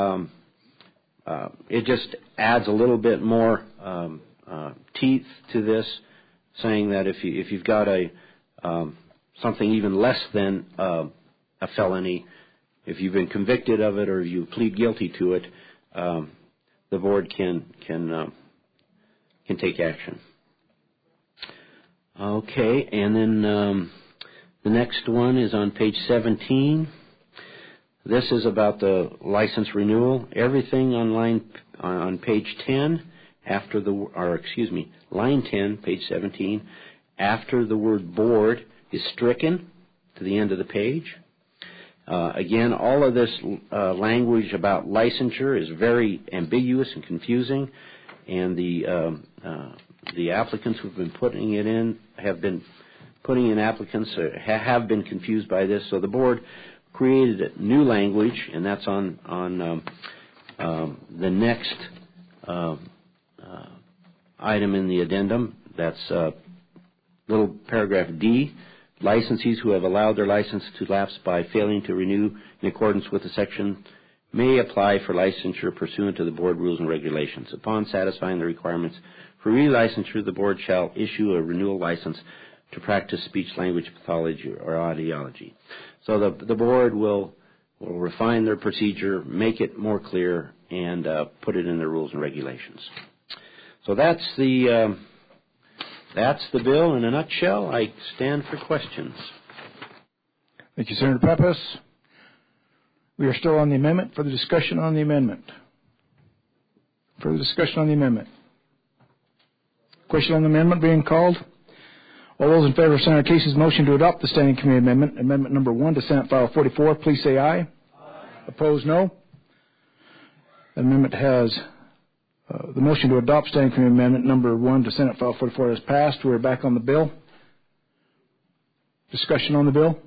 it just adds a little bit more teeth to this, saying that if you've got something even less than a felony, if you've been convicted of it or you plead guilty to it, the board can take action. Okay, and then the next one is on page 17. This is about the license renewal. Everything on page 10 line 10, page 17, after the word board is stricken to the end of the page. Again, all of this language about licensure is very ambiguous and confusing, and the applicants who've been putting it in have been confused by this. So the board created new language, and that's on the next item in the addendum. That's little paragraph D. Licensees who have allowed their license to lapse by failing to renew in accordance with the section may apply for licensure pursuant to the board rules and regulations. Upon satisfying the requirements for relicensure, the board shall issue a renewal license to practice speech language pathology or audiology. So the board will refine their procedure, make it more clear, and put it in their rules and regulations. So that's the bill in a nutshell. I stand for questions. Thank you, Senator Pappas. We are still on the amendment. Further discussion on the amendment. Further discussion on the amendment. Question on the amendment being called. All those in favor of Senator Casey's motion to adopt the Standing Committee amendment, Amendment Number 1 to Senate File 44, please say aye. Aye. Opposed, no. The amendment has, the motion to adopt Standing Committee Amendment Number 1 to Senate File 44 has passed. We're back on the bill. Discussion on the bill.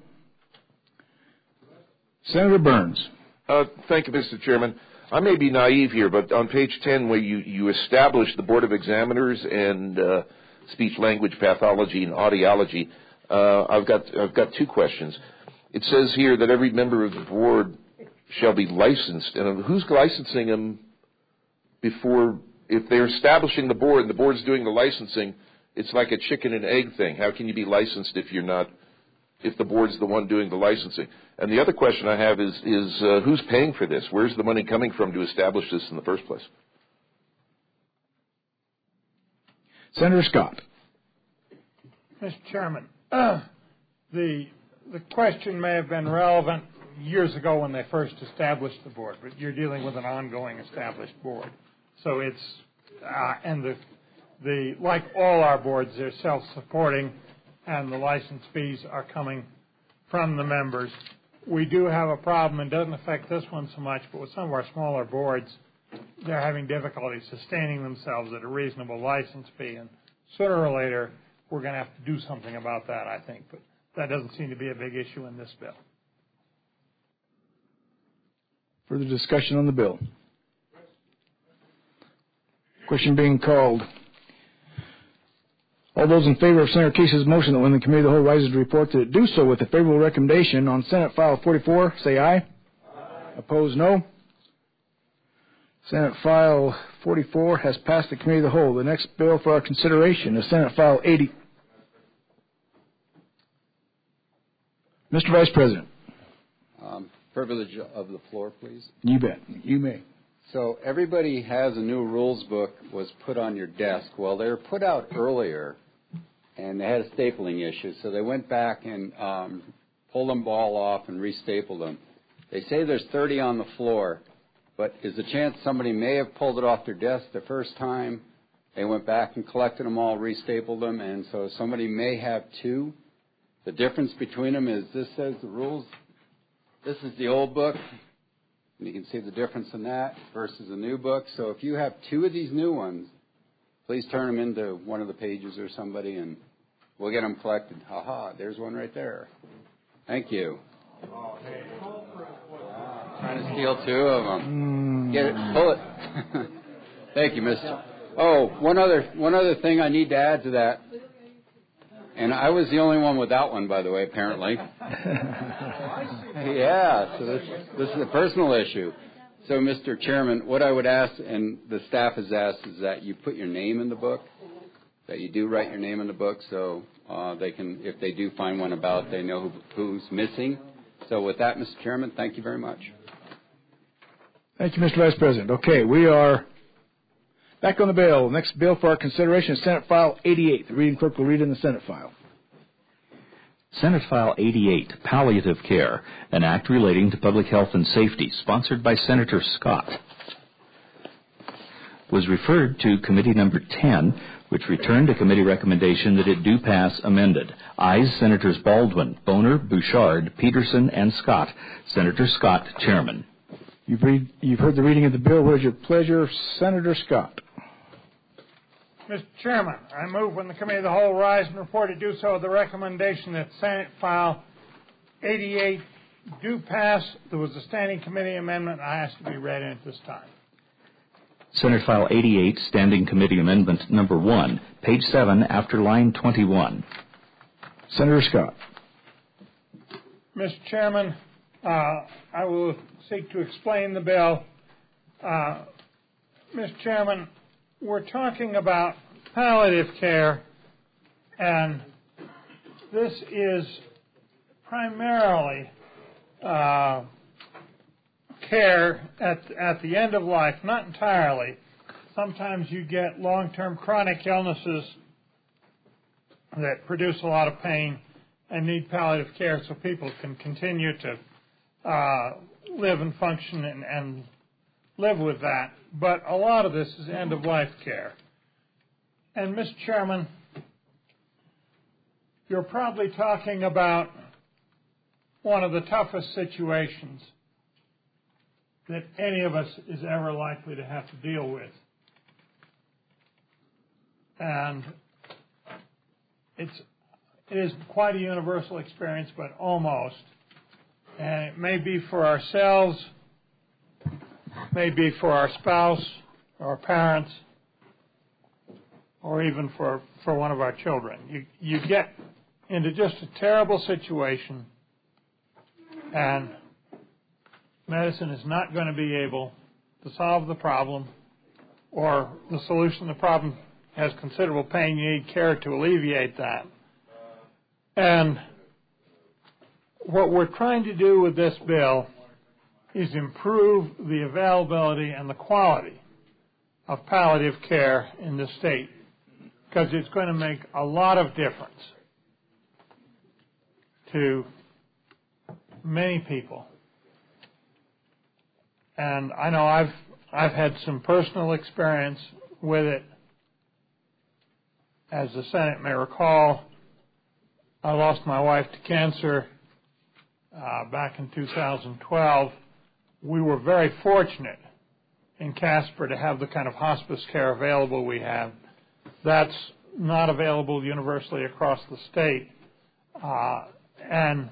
Senator Burns. Thank you, Mr. Chairman. I may be naive here, but on page 10 where you establish the Board of Examiners and speech language pathology and audiology, I've got two questions. It says here that every member of the board shall be licensed, and who's licensing them before? If they're establishing the board and the board's doing the licensing, it's like a chicken and egg thing. How can you be licensed if you're not? If the board's the one doing the licensing? And the other question I have is who's paying for this? Where's the money coming from to establish this in the first place? Senator Scott. Mr. Chairman, the question may have been relevant years ago when they first established the board, but you're dealing with an ongoing established board. So it's, and like all our boards, they're self-supporting, and the license fees are coming from the members. We do have a problem, and it doesn't affect this one so much, but with some of our smaller boards, they're having difficulty sustaining themselves at a reasonable license fee, and sooner or later, we're going to have to do something about that, I think, but that doesn't seem to be a big issue in this bill. Further discussion on the bill. Question being called. All those in favor of Senator Case's motion that when the committee of the whole rises to report, that it do so with a favorable recommendation on Senate File 44, say aye. Aye. Opposed, no. Senate File 44 has passed the committee of the whole. The next bill for our consideration is Senate File 80. Mr. Vice President. Privilege of the floor, please. You bet. You may. So everybody has a new rules book was put on your desk. Well, they were put out earlier, and they had a stapling issue. So they went back and pulled them all off and restapled them. They say there's 30 on the floor, but is the chance somebody may have pulled it off their desk the first time. They went back and collected them all, restapled them, and so somebody may have two. The difference between them is this says the rules. This is the old book. And you can see the difference in that versus the new book. So if you have two of these new ones, please turn them into one of the pages or somebody, and we'll get them collected. Ha-ha, there's one right there. Thank you. Trying to steal two of them. Get it, pull it. Thank you, Mr. Oh, one other thing I need to add to that. And I was the only one without one, by the way, apparently. Yeah, so this is a personal issue. So, Mr. Chairman, what I would ask, and the staff has asked, is that you put your name in the book, that you do write your name in the book so they can, if they do find one about, they know who's missing. So with that, Mr. Chairman, thank you very much. Thank you, Mr. Vice President. Okay, we are back on the bill. Next bill for our consideration is Senate File 88. The reading clerk will read in the Senate file. Senate File 88, Palliative Care, an act relating to public health and safety, sponsored by Senator Scott, was referred to Committee Number 10, which returned a committee recommendation that it do pass amended. Ayes, Senators Baldwin, Boner, Bouchard, Peterson, and Scott. Senator Scott, Chairman. You've heard the reading of the bill. What is your pleasure, Senator Scott? Mr. Chairman, I move when the Committee of the Whole rise and report to do so with the recommendation that Senate File 88 do pass. There was a standing committee amendment I asked to be read in at this time. Senate File 88, Standing Committee Amendment Number 1, page 7, after line 21. Senator Scott. Mr. Chairman, I will seek to explain the bill. Mr. Chairman, we're talking about palliative care, and this is primarily care at the end of life, not entirely. Sometimes you get long-term chronic illnesses that produce a lot of pain and need palliative care so people can continue to live and function and live with that. But a lot of this is end-of-life care. And, Mr. Chairman, you're probably talking about one of the toughest situations that any of us is ever likely to have to deal with. And it is quite a universal experience, but almost. And it may be for ourselves, may be for our spouse, or parents, or even for one of our children. You get into just a terrible situation, and medicine is not going to be able to solve the problem, or the solution to the problem has considerable pain. You need care to alleviate that. And what we're trying to do with this bill is improve the availability and the quality of palliative care in the state, because it's going to make a lot of difference to many people. And I know I've had some personal experience with it. As the Senate may recall, I lost my wife to cancer back in 2012. We were very fortunate in Casper to have the kind of hospice care available we have. That's not available universally across the state. And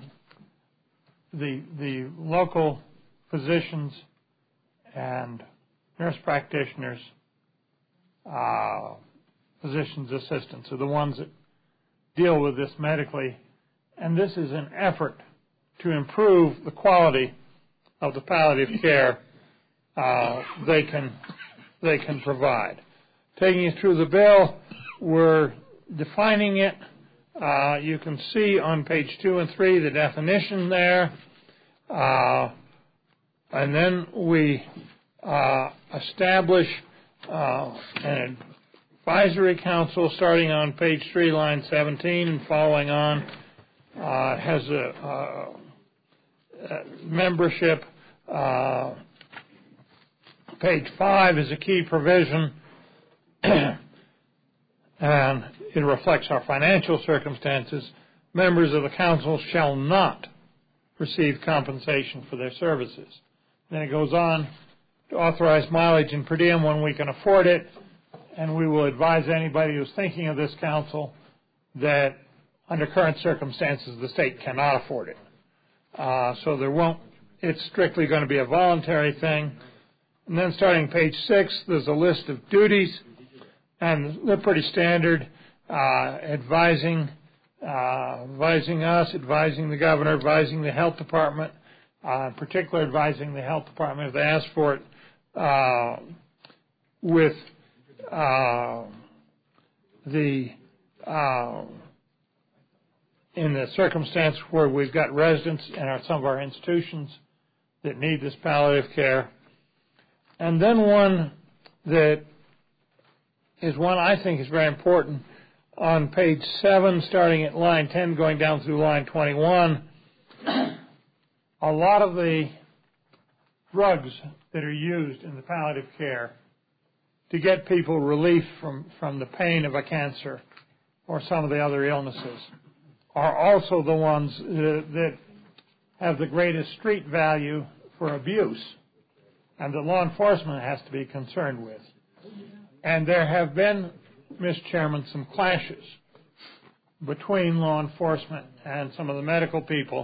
the local physicians and nurse practitioners physician's assistants are the ones that deal with this medically, and this is an effort to improve the quality of the palliative care they can provide. Taking you through the bill, we're defining it. You can see on page 2 and 3 the definition there. And then we establish an advisory council starting on page 3, line 17 and following on. It has a membership. Page 5 is a key provision, and it reflects our financial circumstances. Members of the council shall not receive compensation for their services. Then it goes on to authorize mileage and per diem when we can afford it, and we will advise anybody who's thinking of this council that under current circumstances the state cannot afford it. So there won't, it's strictly going to be a voluntary thing. And then starting page 6, there's a list of duties, and they're pretty standard, advising us, advising the governor, advising the health department, in particular advising the health department if they ask for it, with in the circumstance where we've got residents in some of our institutions that need this palliative care. And then one that is one I think is very important on page 7, starting at line 10, going down through line 21. A lot of the drugs that are used in the palliative care to get people relief from the pain of a cancer or some of the other illnesses are also the ones that have the greatest street value for abuse and that law enforcement has to be concerned with. And there have been, Mr. Chairman, some clashes between law enforcement and some of the medical people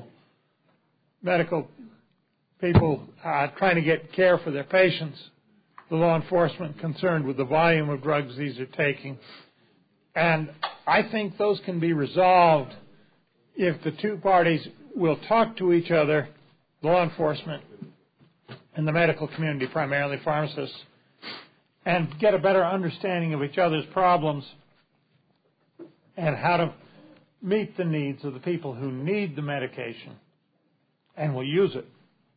trying to get care for their patients, the law enforcement concerned with the volume of drugs these are taking. And I think those can be resolved if the two parties will talk to each other, law enforcement and the medical community, primarily pharmacists, and get a better understanding of each other's problems and how to meet the needs of the people who need the medication and will use it,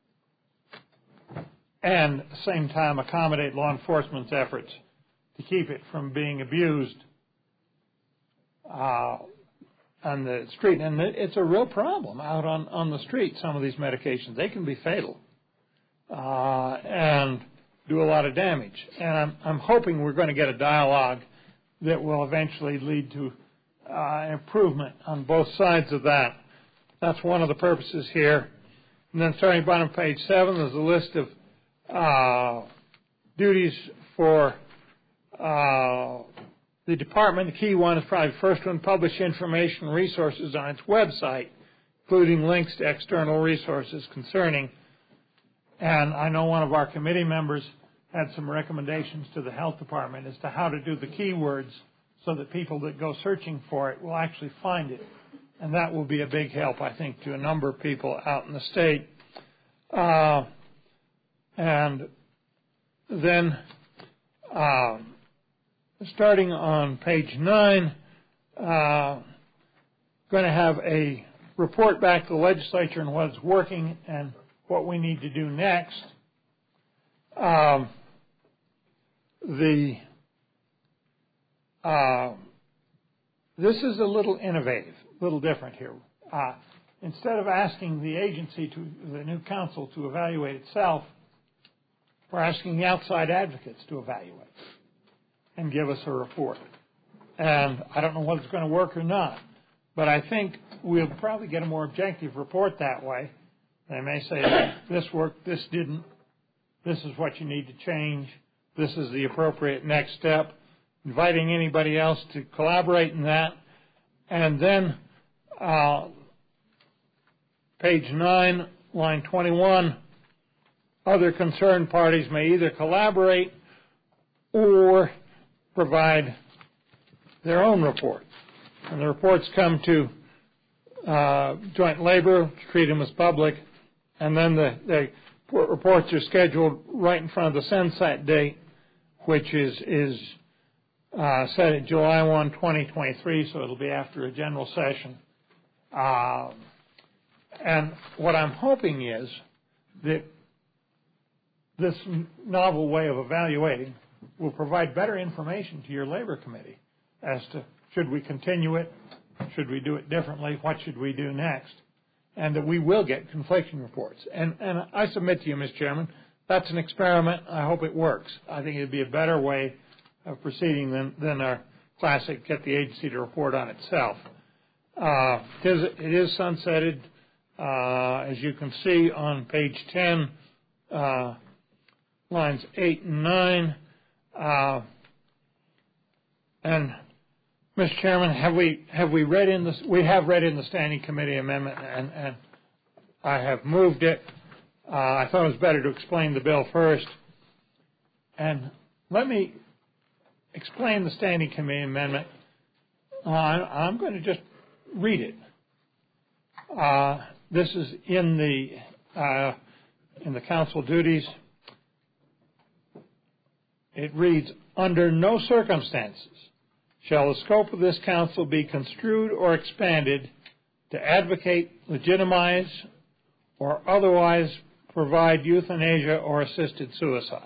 and at the same time accommodate law enforcement's efforts to keep it from being abused on the street. And it's a real problem out on the street, some of these medications. They can be fatal and do a lot of damage. And I'm hoping we're going to get a dialogue that will eventually lead to improvement on both sides of that. That's one of the purposes here. And then starting bottom page 7, there's a list of duties for the department. The key one is probably the first one: publish information and resources on its website, including links to external resources concerning. And I know one of our committee members had some recommendations to the health department as to how to do the keywords so that people that go searching for it will actually find it. And that will be a big help, I think, to a number of people out in the state. And then starting on page 9, going to have a report back to the legislature on what's working and what we need to do next. This is a little innovative, a little different here. Instead of asking the agency, the new council, to evaluate itself, we're asking the outside advocates to evaluate and give us a report. And I don't know whether it's going to work or not, but I think we'll probably get a more objective report that way. They may say, this worked, this didn't, this is what you need to change, this is the appropriate next step, inviting anybody else to collaborate in that. And then page 9, line 21, other concerned parties may either collaborate or provide their own reports. And the reports come to Joint Labor, treat them as public, and then the reports are scheduled right in front of the SENSAT date, which is set at July 1, 2023, so it'll be after a general session. And what I'm hoping is that this novel way of evaluating will provide better information to your Labor Committee as to should we continue it, should we do it differently, what should we do next, and that we will get conflicting reports. And I submit to you, Mr. Chairman, that's an experiment. I hope it works. I think it would be a better way of proceeding than our classic get the agency to report on itself. It is sunsetted, as you can see on page 10, lines 8 and 9. And Mr. Chairman, have we read in this? We have read in the Standing Committee amendment, and I have moved it. I thought it was better to explain the bill first. And let me explain the Standing Committee amendment. I'm going to just read it. This is in the council duties. It reads, under no circumstances shall the scope of this council be construed or expanded to advocate, legitimize, or otherwise provide euthanasia or assisted suicide.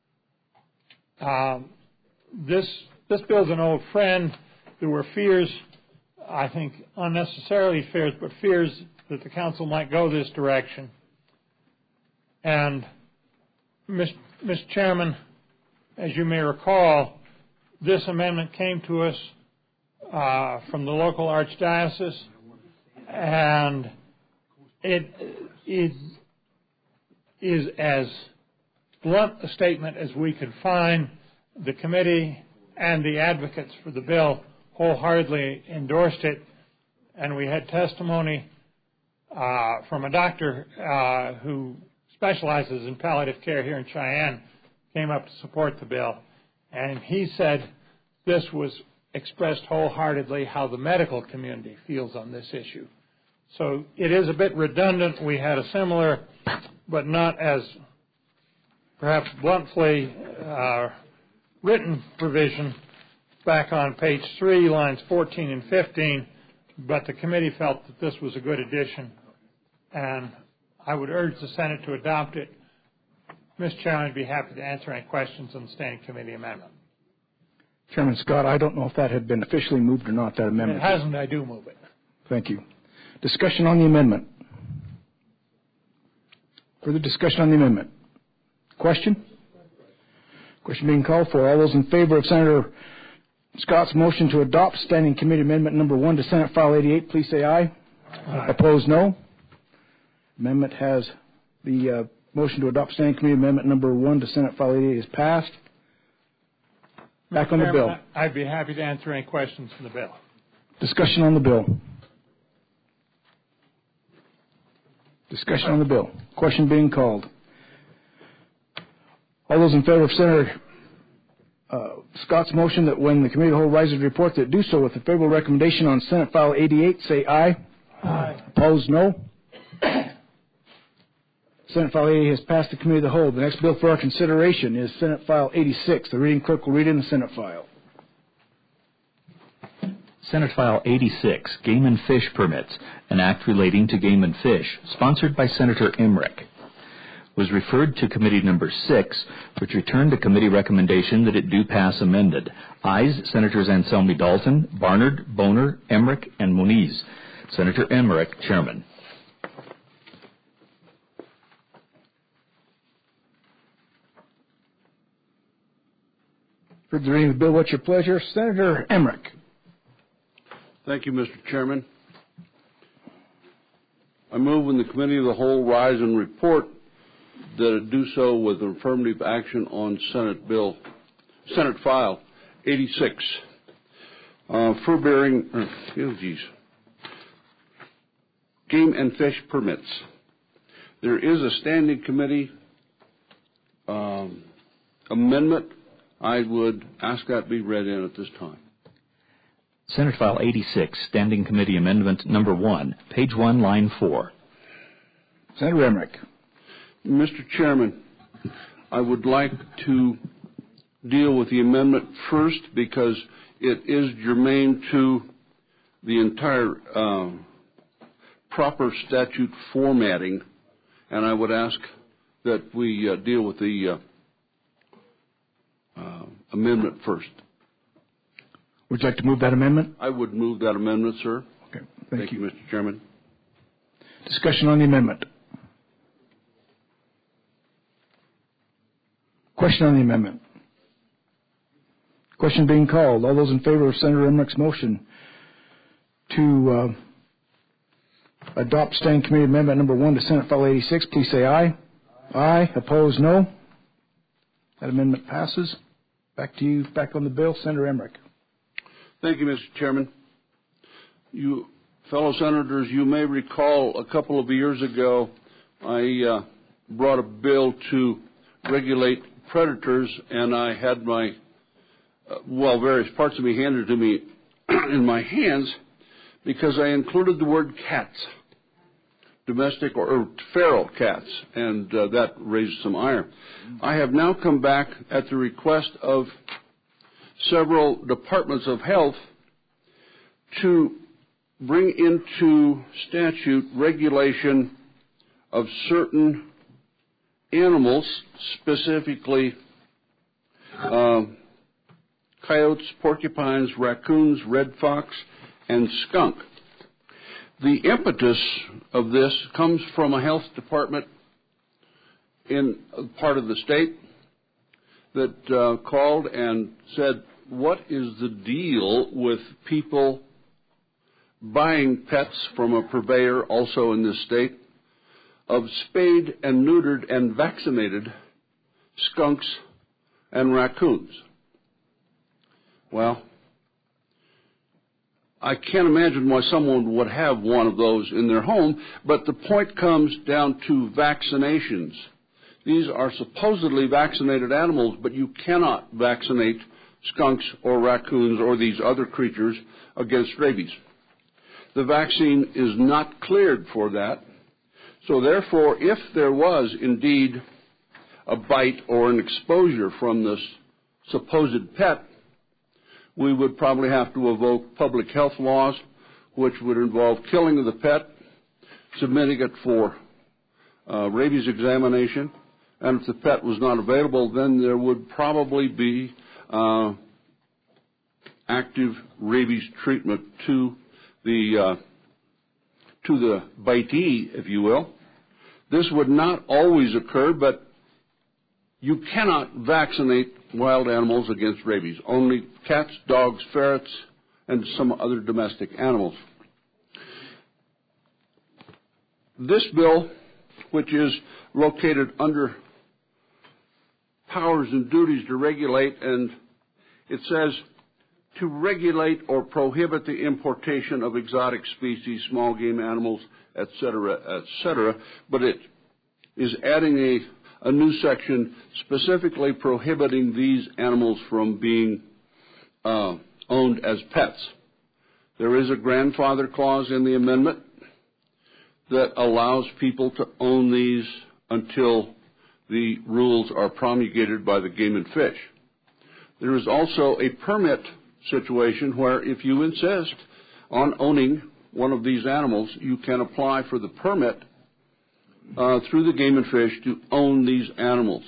This bill's an old friend. There were fears, I think unnecessarily fears, but fears that the council might go this direction. And, Mr. Chairman, as you may recall, this amendment came to us from the local archdiocese, and it is as blunt a statement as we could find. The committee and the advocates for the bill wholeheartedly endorsed it, and we had testimony from a doctor who specializes in palliative care here in Cheyenne, came up to support the bill, and he said this was expressed wholeheartedly how the medical community feels on this issue. So it is a bit redundant. We had a similar, but not as perhaps bluntly written provision back on page 3, lines 14 and 15, but the committee felt that this was a good addition, and I would urge the Senate to adopt it. Mr. Chairman, I'd be happy to answer any questions on the Standing Committee amendment. Chairman Scott, I don't know if that had been officially moved or not, that amendment. It hasn't. I do move it. Thank you. Discussion on the amendment. Further discussion on the amendment. Question? Question being called for. All those in favor of Senator Scott's motion to adopt Standing Committee Amendment number 1 to Senate File 88, please say aye. Aye. Opposed, no. Amendment has the motion to adopt Standing Committee Amendment number 1 to Senate File 88 is passed. Back on the bill. I'd be happy to answer any questions from the bill. Discussion on the bill. Discussion on the bill. Question being called. All those in favor of Senator Scott's motion that when the committee of the whole rises to report that do so with a favorable recommendation on Senate File 88, say aye. Aye. Opposed, no. Senate File 88 has passed the committee of the whole. The next bill for our consideration is Senate File 86. The reading clerk will read in the Senate file. Senate File 86, Game and Fish Permits, an act relating to game and fish, sponsored by Senator Emmerich, was referred to Committee Number 6, which returned a committee recommendation that it do pass amended. Ayes, Senators Anselmi Dalton, Barnard, Boner, Emmerich, and Moniz. Senator Emmerich, Chairman. For the reading of the bill, what's your pleasure? Senator Emmerich. Thank you, Mr. Chairman. I move when the Committee of the Whole rise and report that it do so with affirmative action on Senate File 86. Game and fish permits. There is a standing committee amendment. I would ask that be read in at this time. Senate File 86, Standing Committee Amendment Number 1, page 1, line 4. Senator Emmerich. Mr. Chairman, I would like to deal with the amendment first because it is germane to the entire proper statute formatting, and I would ask that we deal with the amendment first. Would you like to move that amendment? I would move that amendment, sir. Okay. Thank you, Mr. Chairman. Discussion on the amendment. Question on the amendment. Question being called. All those in favor of Senator Emmerich's motion to adopt Standing Committee Amendment Number 1 to Senate File 86, please say aye. Aye. Opposed, no. That amendment passes. Back to you. Back on the bill. Senator Emmerich. Thank you, Mr. Chairman. You fellow senators, you may recall a couple of years ago I brought a bill to regulate predators, and I had my, various parts of me handed to me in my hands because I included the word cats, domestic or feral cats, and that raised some ire. I have now come back at the request of several departments of health to bring into statute regulation of certain animals, specifically coyotes, porcupines, raccoons, red fox, and skunk. The impetus of this comes from a health department in a part of the state that called and said, what is the deal with people buying pets from a purveyor also in this state of spayed and neutered and vaccinated skunks and raccoons? Well, I can't imagine why someone would have one of those in their home, but the point comes down to vaccinations. These are supposedly vaccinated animals, but you cannot vaccinate skunks or raccoons or these other creatures against rabies. The vaccine is not cleared for that. So therefore, if there was indeed a bite or an exposure from this supposed pet, we would probably have to evoke public health laws, which would involve killing of the pet, submitting it for rabies examination, and if the pet was not available, then there would probably be active rabies treatment to the bitee, if you will. This would not always occur, but you cannot vaccinate wild animals against rabies. Only cats, dogs, ferrets, and some other domestic animals. This bill, which is located under powers and duties to regulate, and it says to regulate or prohibit the importation of exotic species, small game animals, etc., but it is adding a new section specifically prohibiting these animals from being owned as pets. There is a grandfather clause in the amendment that allows people to own these until the rules are promulgated by the Game and Fish. There is also a permit situation where if you insist on owning one of these animals, you can apply for the permit through the Game and Fish to own these animals.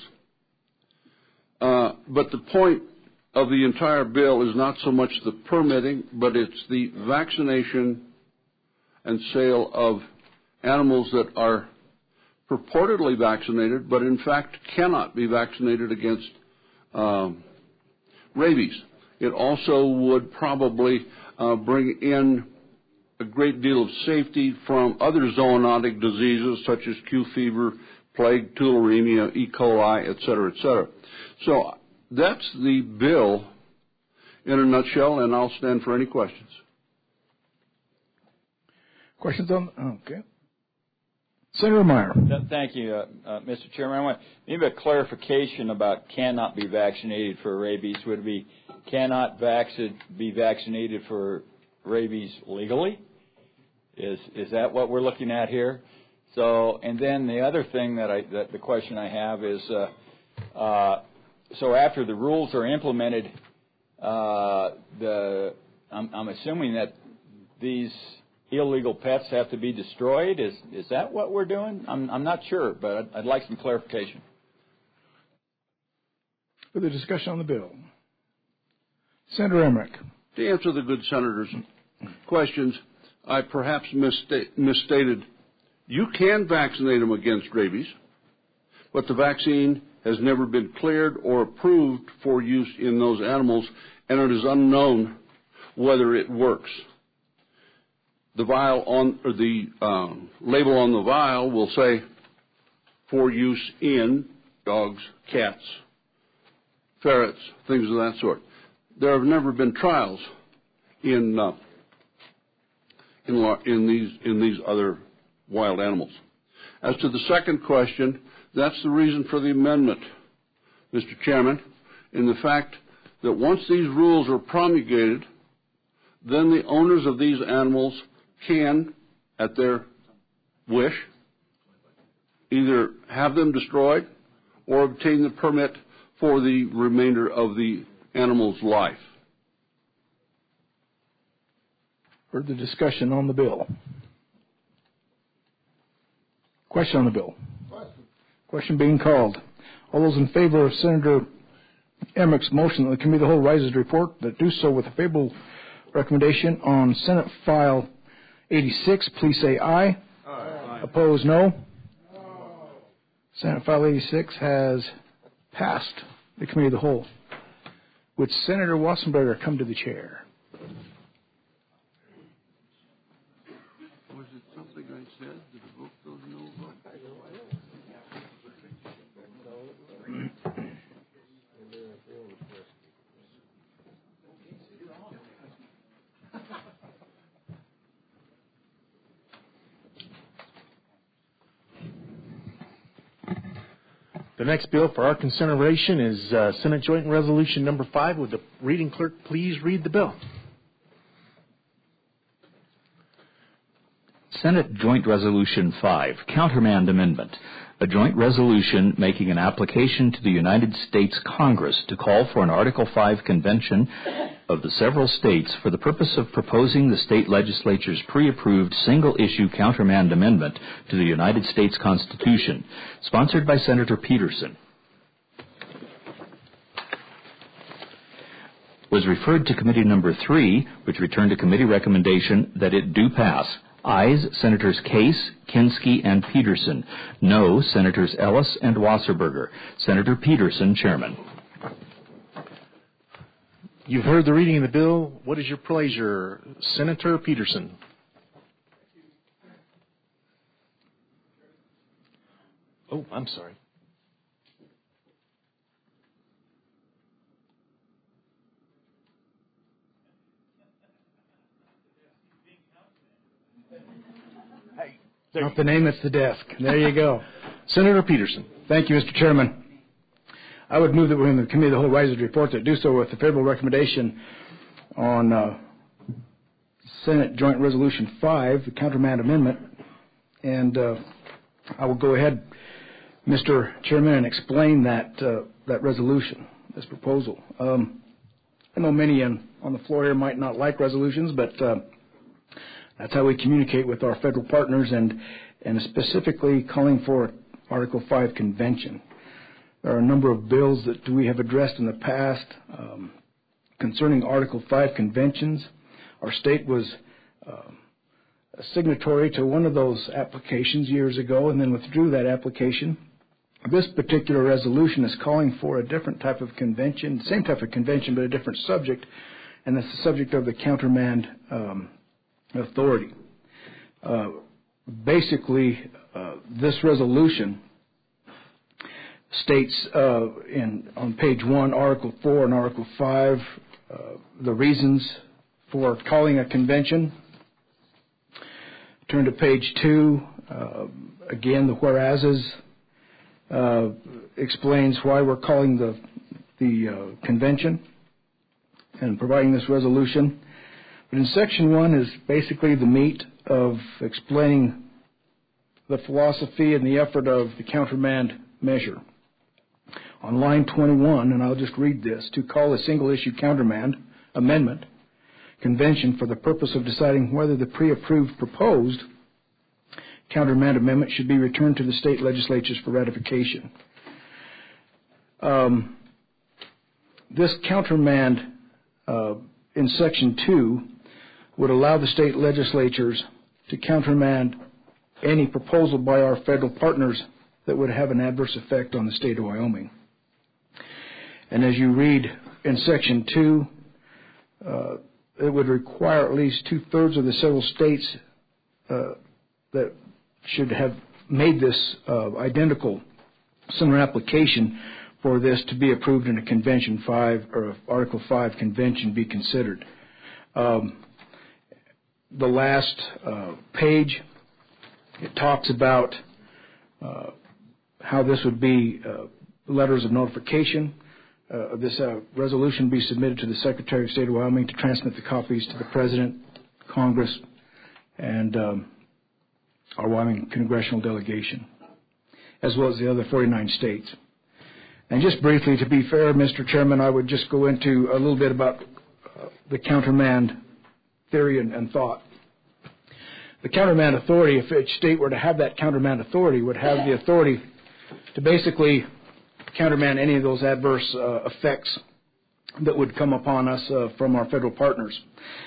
But the point of the entire bill is not so much the permitting, but it's the vaccination and sale of animals that are purportedly vaccinated, but in fact cannot be vaccinated against rabies. It also would probably bring in a great deal of safety from other zoonotic diseases such as Q fever, plague, tularemia, E. coli, etc., etc. So that's the bill in a nutshell, and I'll stand for any questions. Questions on? Okay. Senator Meyer. Thank you, Mr. Chairman. I want maybe a clarification about cannot be vaccinated for rabies. Would it be cannot be vaccinated for rabies legally? Is that what we're looking at here? So, and then the other thing that the question I have is, so after the rules are implemented, I'm assuming that these illegal pets have to be destroyed. Is that what we're doing? I'm not sure, but I'd like some clarification. Further discussion on the bill. Senator Emmerich. To answer the good senator's questions, I perhaps misstated. You can vaccinate them against rabies, but the vaccine has never been cleared or approved for use in those animals, and it is unknown whether it works. The vial or the label on the vial will say for use in dogs, cats, ferrets, things of that sort. There have never been trials in these other wild animals. As to the second question, that's the reason for the amendment, Mr. Chairman, in the fact that once these rules are promulgated, then the owners of these animals can, at their wish, either have them destroyed or obtain the permit for the remainder of the animal's life. Further discussion on the bill. Question on the bill. Question being called. All those in favor of Senator Emmerich's motion that the Committee of the Whole rises to report that do so with a favorable recommendation on Senate File 86, please say aye. Aye. Opposed, no. Senate File 86 has passed the Committee of the Whole. Would Senator Wassenberger come to the chair? Was it something I said? Did the vote those no vote? The next bill for our consideration is Senate Joint Resolution Number 5. Would the reading clerk please read the bill? Senate Joint Resolution 5, Countermand Amendment, a joint resolution making an application to the United States Congress to call for an Article 5 convention of the several states for the purpose of proposing the state legislature's pre-approved single-issue countermand amendment to the United States Constitution, sponsored by Senator Peterson. Was referred to Committee Number 3, which returned a committee recommendation that it do pass. Ayes, Senators Case, Kinski, and Peterson. No, Senators Ellis and Wasserberger. Senator Peterson, Chairman. You've heard the reading of the bill. What is your pleasure, Senator Peterson? Oh, I'm sorry. Not the name, it's the desk. There you go. Senator Peterson. Thank you, Mr. Chairman. I would move that when the Committee of the Whole rises to report that do so with the favorable recommendation on Senate Joint Resolution 5, the Countermand Amendment. And I will go ahead, Mr. Chairman, and explain that resolution, this proposal. I know many on the floor here might not like resolutions, but that's how we communicate with our federal partners, and specifically calling for Article 5 convention. There are a number of bills that we have addressed in the past concerning Article 5 conventions. Our state was a signatory to one of those applications years ago and then withdrew that application. This particular resolution is calling for a different type of convention, same type of convention, but a different subject, and that's the subject of the countermand authority. Basically, this resolution states on page 1, Article 4 and Article 5, the reasons for calling a convention. Turn to page 2, Again, the whereases explains why we're calling the convention and providing this resolution. But in Section 1 is basically the meat of explaining the philosophy and the effort of the countermand measure. On line 21, and I'll just read this, to call a single-issue countermand amendment convention for the purpose of deciding whether the pre-approved proposed countermand amendment should be returned to the state legislatures for ratification. This countermand in Section 2 would allow the state legislatures to countermand any proposal by our federal partners that would have an adverse effect on the state of Wyoming. And as you read in Section 2, it would require at least 2/3 of the several states that should have made this identical similar application for this to be approved in a Convention 5 or Article 5 convention be considered. The last page, it talks about how this would be letters of notification. This resolution be submitted to the Secretary of State of Wyoming to transmit the copies to the President, Congress, and our Wyoming congressional delegation, as well as the other 49 states. And just briefly, to be fair, Mr. Chairman, I would just go into a little bit about the countermand theory and thought. The countermand authority, if each state were to have that countermand authority, would have the authority to basically countermand any of those adverse effects that would come upon us from our federal partners.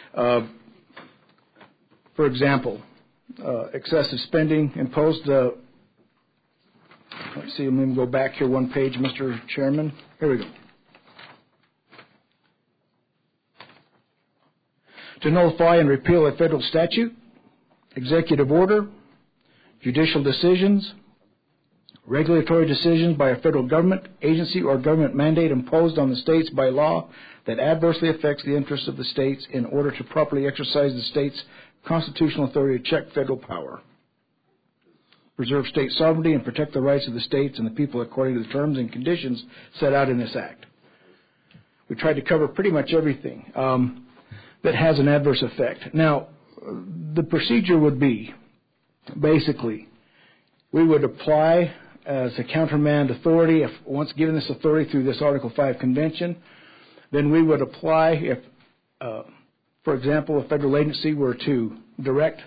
For example, excessive spending imposed. Let's see, let me go back here one page, Mr. Chairman. Here we go. To nullify and repeal a federal statute, executive order, judicial decisions, regulatory decisions by a federal government, agency, or government mandate imposed on the states by law that adversely affects the interests of the states in order to properly exercise the state's constitutional authority to check federal power, preserve state sovereignty, and protect the rights of the states and the people according to the terms and conditions set out in this act. We tried to cover pretty much everything that has an adverse effect. Now, the procedure would be, basically, we would apply as a countermand authority. If once given this authority through this Article 5 convention, then we would apply if, for example, a federal agency were to direct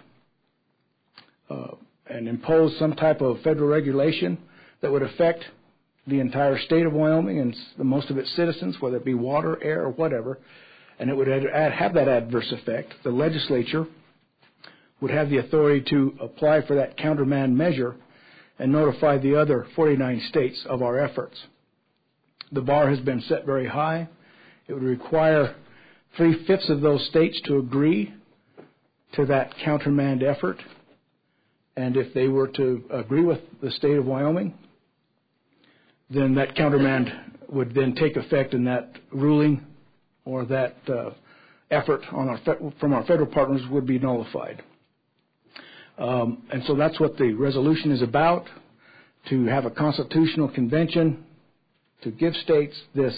and impose some type of federal regulation that would affect the entire state of Wyoming and most of its citizens, whether it be water, air, or whatever, and it would have that adverse effect. The legislature would have the authority to apply for that countermand measure and notify the other 49 states of our efforts. The bar has been set very high. It would require 3/5 of those states to agree to that countermand effort. And if they were to agree with the state of Wyoming, then that countermand would then take effect, and that ruling or that effort from our federal partners would be nullified. And so that's what the resolution is about, to have a constitutional convention to give states this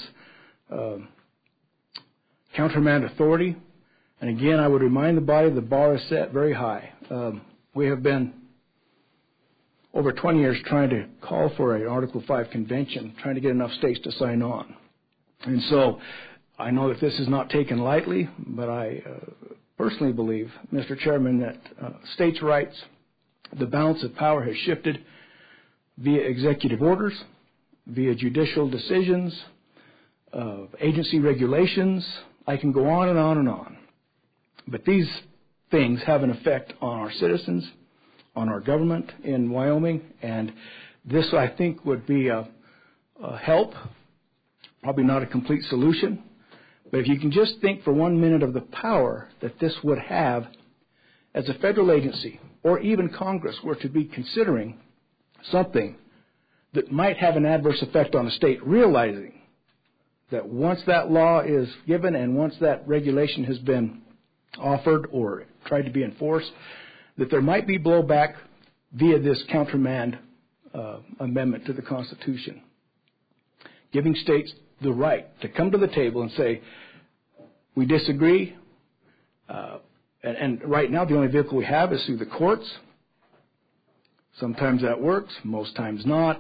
countermand authority. And again, I would remind the body the bar is set very high. We have been over 20 years trying to call for an Article 5 convention, trying to get enough states to sign on. And so I know that this is not taken lightly, but I personally believe, Mr. Chairman, that states' rights, the balance of power has shifted via executive orders, via judicial decisions, agency regulations. I can go on and on and on. But these things have an effect on our citizens, on our government in Wyoming, and this, I think, would be a help, probably not a complete solution. But if you can just think for 1 minute of the power that this would have as a federal agency or even Congress were to be considering something that might have an adverse effect on a state, realizing that once that law is given and once that regulation has been offered or tried to be enforced, that there might be blowback via this countermand amendment to the Constitution, giving states the right to come to the table and say, we disagree, and right now the only vehicle we have is through the courts. Sometimes that works, most times not.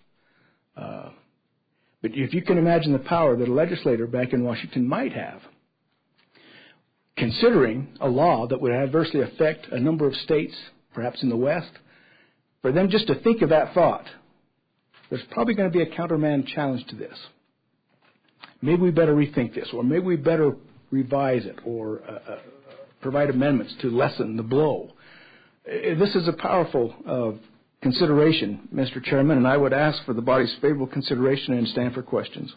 But if you can imagine the power that a legislator back in Washington might have, considering a law that would adversely affect a number of states, perhaps in the West, for them just to think of that thought, there's probably going to be a countermand challenge to this. Maybe we better rethink this, or maybe we better revise it, or provide amendments to lessen the blow. This is a powerful consideration, Mr. Chairman, and I would ask for the body's favorable consideration and stand for questions.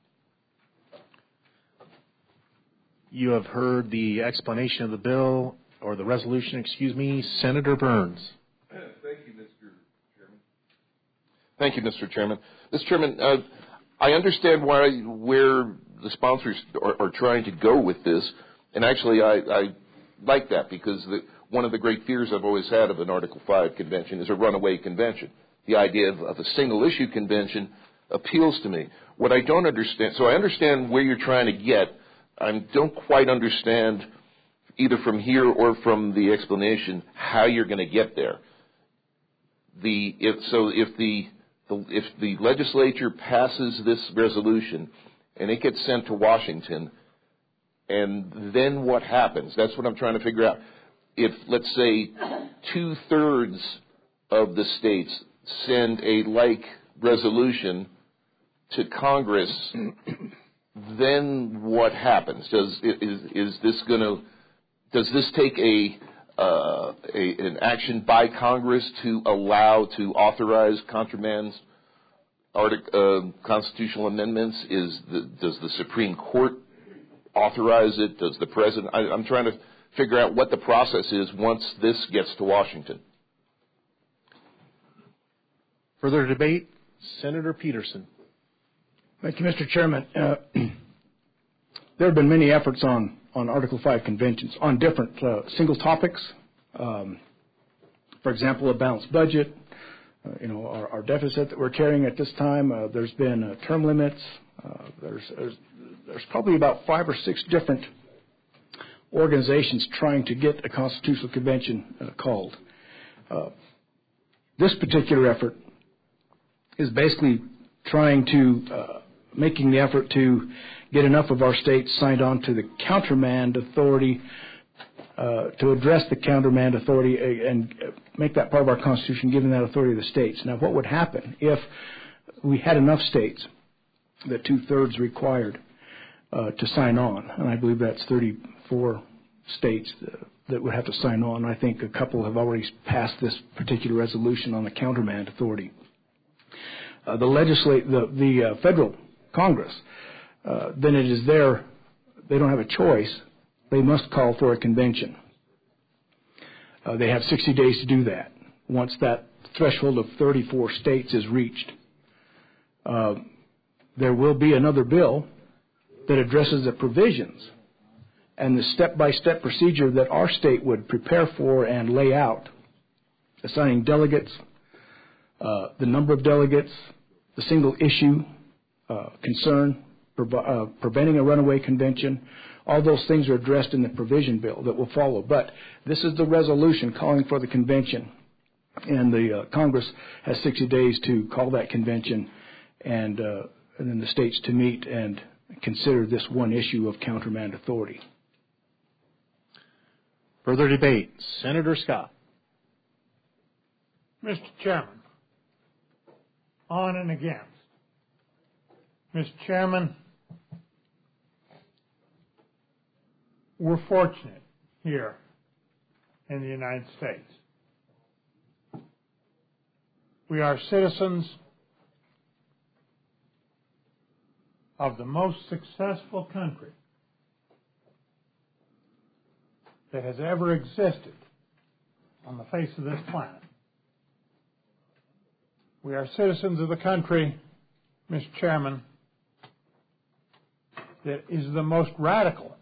You have heard the explanation of the bill, or the resolution, excuse me. Senator Burns. Thank you, Mr. Chairman. Thank you, Mr. Chairman. Mr. Chairman, I understand where the sponsors are trying to go with this, and actually I like that, because one of the great fears I've always had of an Article 5 convention is a runaway convention. The idea of a single-issue convention appeals to me. What I don't understand, so I understand where you're trying to get. I don't quite understand, either from here or from the explanation, how you're going to get there. If the legislature passes this resolution and it gets sent to Washington, and then what happens? That's what I'm trying to figure out. If, let's say, 2/3 of the states send a like resolution to Congress, then what happens? Does this take an action by Congress to authorize contraband constitutional amendments? Does the Supreme Court authorize it? Does the President? I'm trying to figure out what the process is once this gets to Washington. Further debate? Senator Peterson. Thank you, Mr. Chairman. There have been many efforts on Article 5 conventions on different single topics. For example, a balanced budget, our deficit that we're carrying at this time. There's been term limits. There's probably about 5 or 6 different organizations trying to get a constitutional convention called. This particular effort is basically trying to making the effort to get enough of our states signed on to the countermand authority to address the countermand authority and make that part of our Constitution, giving that authority to the states. Now, what would happen if we had enough states that 2/3 required to sign on? And I believe that's 34 states that would have to sign on. I think a couple have already passed this particular resolution on the countermand authority. The federal Congress, then it is they don't have a choice. They must call for a convention. They have 60 days to do that. Once that threshold of 34 states is reached, there will be another bill that addresses the provisions and the step-by-step procedure that our state would prepare for and lay out, assigning delegates, the number of delegates, the single issue concern, preventing a runaway convention. All those things are addressed in the provision bill that will follow. But this is the resolution calling for the convention, and the Congress has 60 days to call that convention, and then the states to meet and consider this one issue of countermand authority. Further debate. Senator Scott. Mr. Chairman, on and against. Mr. Chairman, we're fortunate here in the United States. We are citizens of the most successful country that has ever existed on the face of this planet. We are citizens of the country, Mr. Chairman, that is the most radical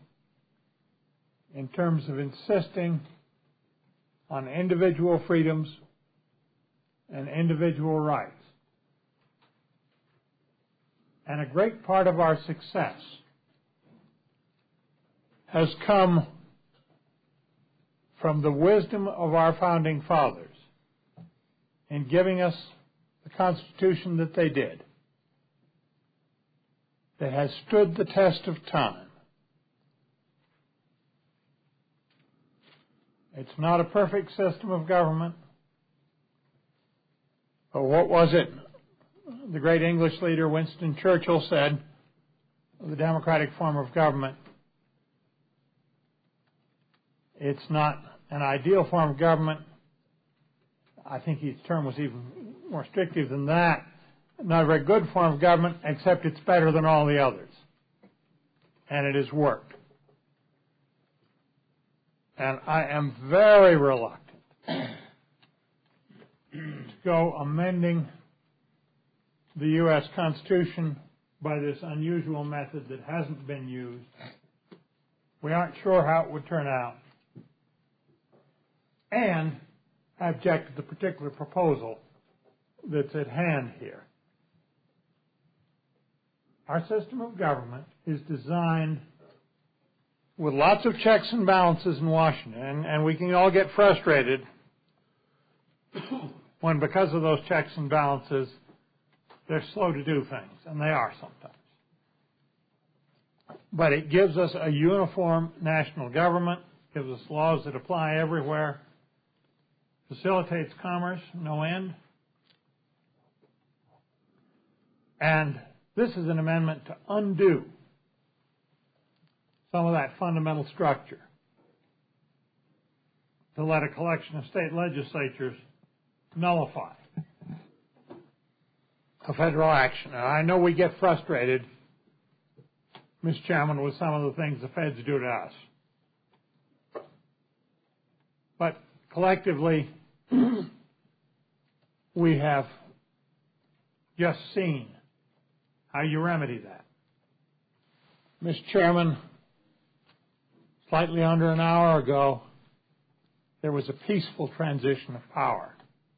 in terms of insisting on individual freedoms and individual rights. And a great part of our success has come from the wisdom of our founding fathers in giving us the Constitution that they did. That has stood the test of time. It's not a perfect system of government. But what was it the great English leader Winston Churchill said of the democratic form of government? It's not an ideal form of government. I think his term was even more restrictive than that. Not a very good form of government, except it's better than all the others. And it has worked. And I am very reluctant to go amending the U.S. Constitution by this unusual method that hasn't been used. We aren't sure how it would turn out. And I object to the particular proposal that's at hand here. Our system of government is designed with lots of checks and balances in Washington, and we can all get frustrated when, because of those checks and balances, they're slow to do things, and they are sometimes. But it gives us a uniform national government, gives us laws that apply everywhere, facilitates commerce, no end. And this is an amendment to undo some of that fundamental structure, to let a collection of state legislatures nullify a federal action. And I know we get frustrated, Mr. Chairman, with some of the things the feds do to us. But collectively, we have just seen how you remedy that. Mr. Chairman, slightly under an hour ago, there was a peaceful transition of power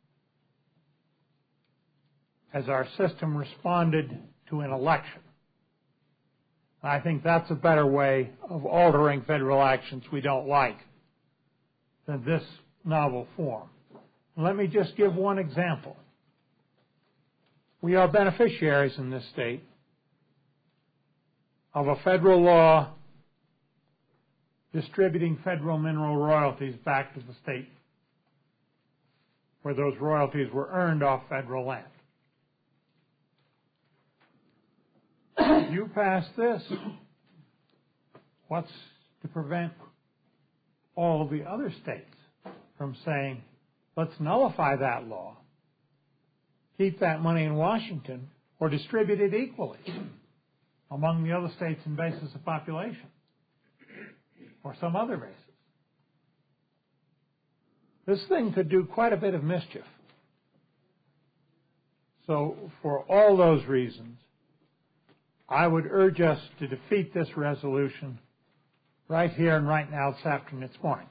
as our system responded to an election. I think that's a better way of altering federal actions we don't like than this novel form. Let me just give one example. We are beneficiaries in this state of a federal law distributing federal mineral royalties back to the state where those royalties were earned off federal land. You pass this, what's to prevent all of the other states from saying, let's nullify that law, keep that money in Washington, or distribute it equally among the other states in basis of population or some other basis? This thing could do quite a bit of mischief. So for all those reasons, I would urge us to defeat this resolution right here and right now this afternoon, this morning.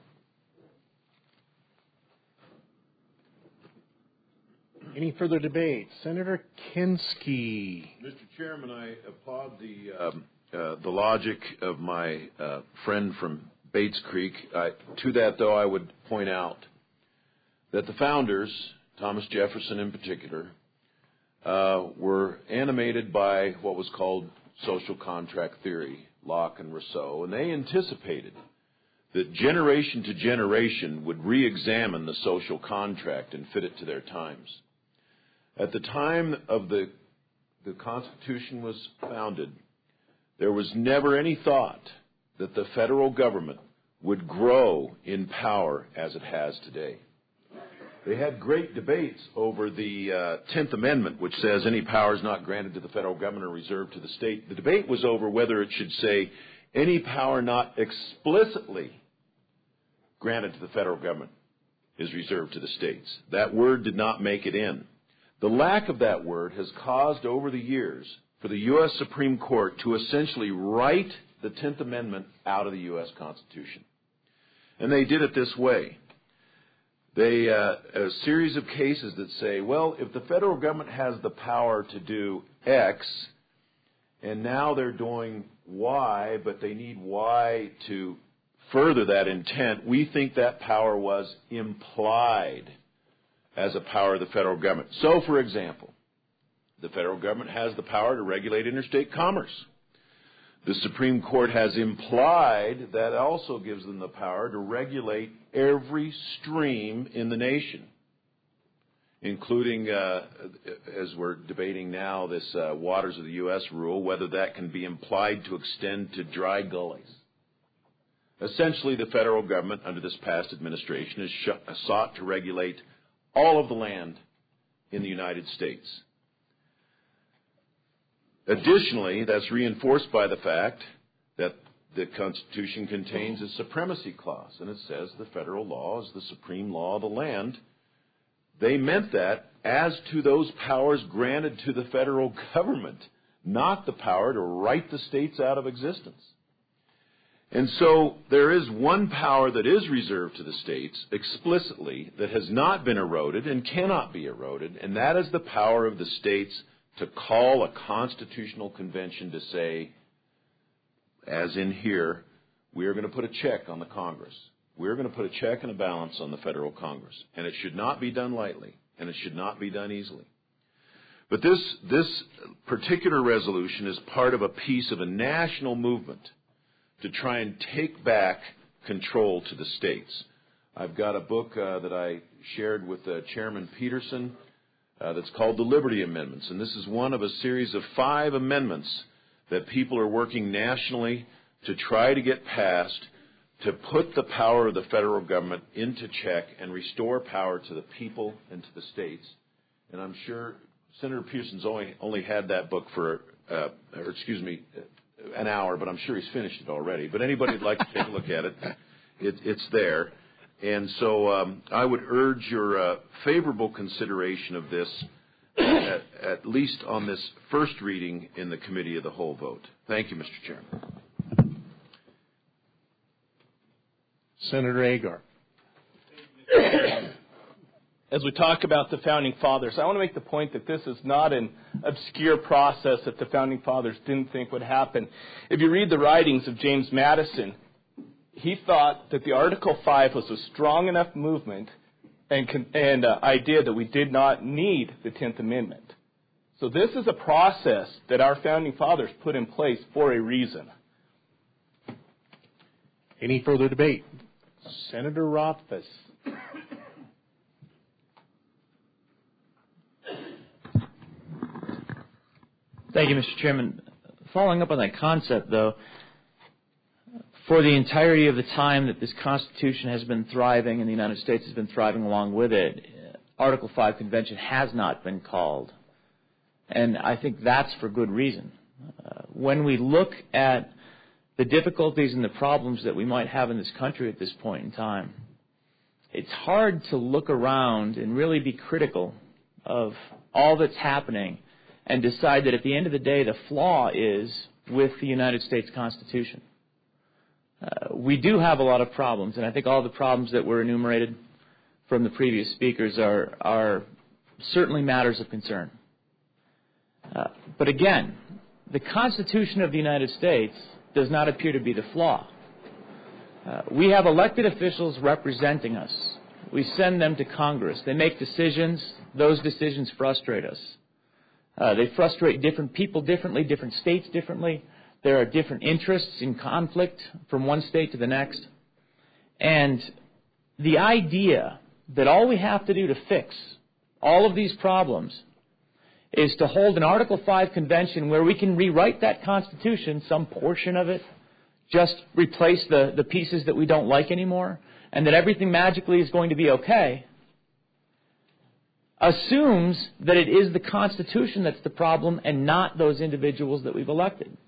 Any further debate? Senator Kinski. Mr. Chairman, I applaud the logic of my friend from Bates Creek. To that, though, I would point out that the founders, Thomas Jefferson in particular, were animated by what was called social contract theory, Locke and Rousseau, and they anticipated that generation to generation would re-examine the social contract and fit it to their times. At the time of the Constitution was founded, there was never any thought that the federal government would grow in power as it has today. They had great debates over the 10th Amendment, which says any powers not granted to the federal government are reserved to the state. The debate was over whether it should say any power not explicitly granted to the federal government is reserved to the states. That word did not make it in. The lack of that word has caused over the years for the U.S. Supreme Court to essentially write the 10th Amendment out of the U.S. Constitution. And they did it this way. a series of cases that say, well, if the federal government has the power to do X, and now they're doing Y, but they need Y to further that intent, we think that power was implied as a power of the federal government. So, for example, the federal government has the power to regulate interstate commerce. The Supreme Court has implied that also gives them the power to regulate every stream in the nation, including, as we're debating now, this Waters of the U.S. rule, whether that can be implied to extend to dry gullies. Essentially, the federal government, under this past administration, has sought to regulate all of the land in the United States. Additionally, that's reinforced by the fact that the Constitution contains a supremacy clause, and it says the federal law is the supreme law of the land. They meant that as to those powers granted to the federal government, not the power to write the states out of existence. And so there is one power that is reserved to the states explicitly that has not been eroded and cannot be eroded, and that is the power of the states to call a constitutional convention to say, as in here, we are going to put a check on the Congress. We're going to put a check and a balance on the federal Congress. And it should not be done lightly, and it should not be done easily. But this particular resolution is part of a piece of a national movement to try and take back control to the states. I've got a book that I shared with Chairman Peterson that's called the Liberty Amendments. And this is one of a series of 5 amendments that people are working nationally to try to get passed to put the power of the federal government into check and restore power to the people and to the states. And I'm sure Senator Peterson's only had that book for, an hour, but I'm sure he's finished it already. But anybody would like to take a look at it, it's there. And so I would urge your favorable consideration of this, at least on this first reading in the Committee of the Whole vote. Thank you, Mr. Chairman. Senator Agar. As we talk about the Founding Fathers, I want to make the point that this is not an obscure process that the Founding Fathers didn't think would happen. If you read the writings of James Madison, he thought that the Article 5 was a strong enough movement and idea that we did not need the 10th Amendment. So this is a process that our Founding Fathers put in place for a reason. Any further debate? Senator Rothfuss. Thank you, Mr. Chairman. Following up on that concept, though, for the entirety of the time that this Constitution has been thriving and the United States has been thriving along with it, Article 5 Convention has not been called. And I think that's for good reason. When we look at the difficulties and the problems that we might have in this country at this point in time, it's hard to look around and really be critical of all that's happening and decide that at the end of the day the flaw is with the United States Constitution. We do have a lot of problems, and I think all the problems that were enumerated from the previous speakers are certainly matters of concern. But again, the Constitution of the United States does not appear to be the flaw. We have elected officials representing us. We send them to Congress. They make decisions. Those decisions frustrate us. They frustrate different people differently, different states differently. There are different interests in conflict from one state to the next. And the idea that all we have to do to fix all of these problems is to hold an Article 5 convention where we can rewrite that Constitution, some portion of it, just replace the pieces that we don't like anymore, and that everything magically is going to be okay, assumes that it is the Constitution that's the problem and not those individuals that we've elected.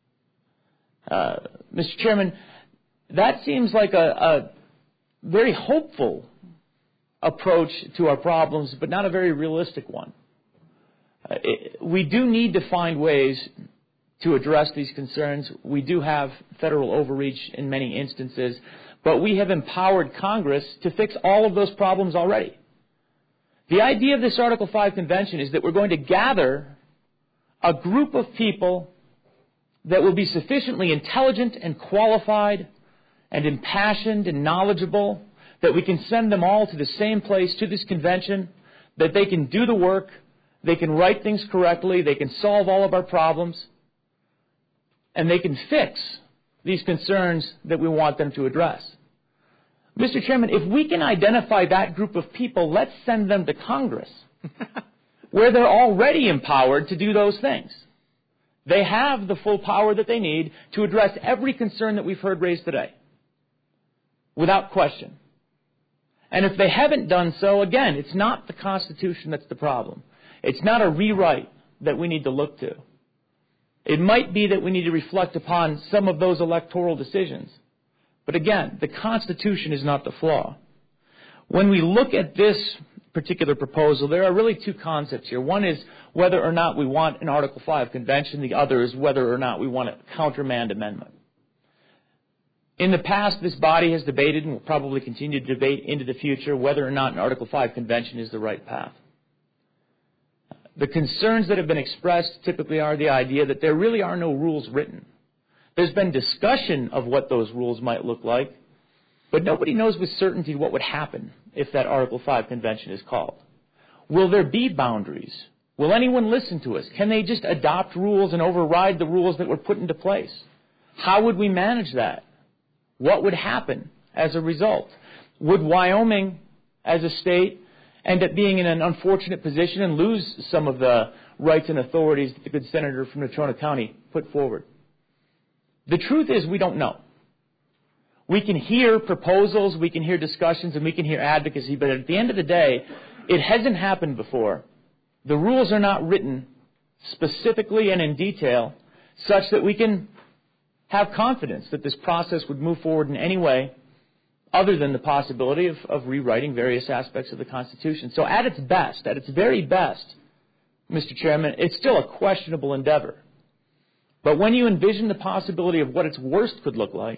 Mr. Chairman, that seems like a very hopeful approach to our problems, but not a very realistic one. We do need to find ways to address these concerns. We do have federal overreach in many instances, but we have empowered Congress to fix all of those problems already. The idea of this Article 5 convention is that we're going to gather a group of people that will be sufficiently intelligent and qualified and impassioned and knowledgeable that we can send them all to the same place, to this convention, that they can do the work, they can write things correctly, they can solve all of our problems, and they can fix these concerns that we want them to address. Mr. Chairman, if we can identify that group of people, let's send them to Congress, where they're already empowered to do those things. They have the full power that they need to address every concern that we've heard raised today, without question. And if they haven't done so, again, it's not the Constitution that's the problem. It's not a rewrite that we need to look to. It might be that we need to reflect upon some of those electoral decisions. But again, the Constitution is not the flaw. When we look at this particular proposal, there are really two concepts here. One is whether or not we want an Article 5 convention. The other is whether or not we want a countermand amendment. In the past, this body has debated and will probably continue to debate into the future whether or not an Article 5 convention is the right path. The concerns that have been expressed typically are the idea that there really are no rules written. There's been discussion of what those rules might look like, but nobody knows with certainty what would happen if that Article 5 convention is called. Will there be boundaries? Will anyone listen to us? Can they just adopt rules and override the rules that were put into place? How would we manage that? What would happen as a result? Would Wyoming, as a state, end up being in an unfortunate position and lose some of the rights and authorities that the good senator from Natrona County put forward? The truth is we don't know. We can hear proposals, we can hear discussions, and we can hear advocacy, but at the end of the day, it hasn't happened before. The rules are not written specifically and in detail such that we can have confidence that this process would move forward in any way other than the possibility of rewriting various aspects of the Constitution. So at its best, at its very best, Mr. Chairman, it's still a questionable endeavor. But when you envision the possibility of what its worst could look like,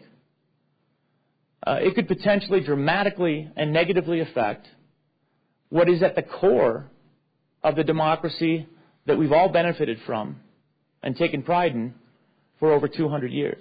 it could potentially dramatically and negatively affect what is at the core of the democracy that we've all benefited from and taken pride in for over 200 years.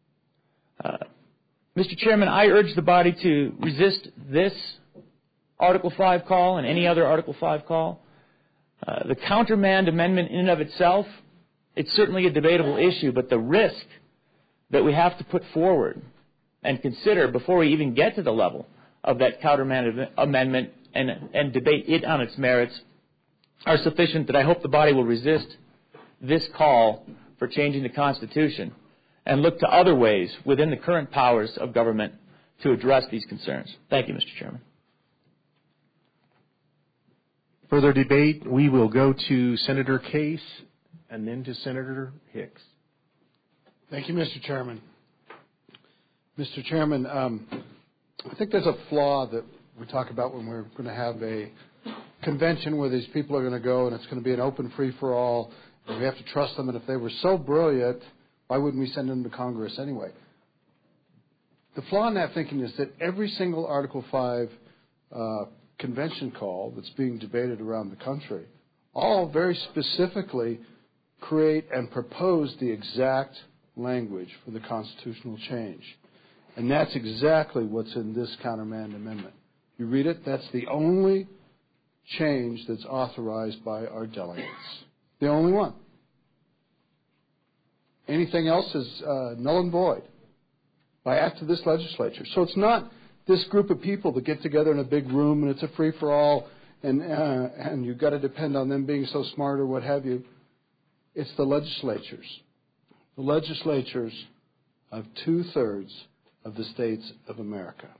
Mr. Chairman, I urge the body to resist this Article 5 call and any other Article 5 call. The countermand amendment in and of itself, it's certainly a debatable issue, but the risk that we have to put forward and consider before we even get to the level of that countermand amendment and debate it on its merits are sufficient that I hope the body will resist this call for changing the Constitution and look to other ways within the current powers of government to address these concerns. Thank you, Mr. Chairman. Further debate, we will go to Senator Case and then to Senator Hicks. Thank you, Mr. Chairman. Mr. Chairman, I think there's a flaw that we talk about when we're going to have a convention where these people are going to go and it's going to be an open free-for-all, and we have to trust them, and if they were so brilliant, why wouldn't we send them to Congress anyway? The flaw in that thinking is that every single Article 5 convention call that's being debated around the country all very specifically create and propose the exact language for the constitutional change. And that's exactly what's in this countermand amendment. You read it, that's the only change that's authorized by our delegates. The only one. Anything else is null and void by act of this legislature. So it's not this group of people that get together in a big room and it's a free-for-all and you've got to depend on them being so smart or what have you. It's the legislatures. The legislatures of 2/3 of the states of America.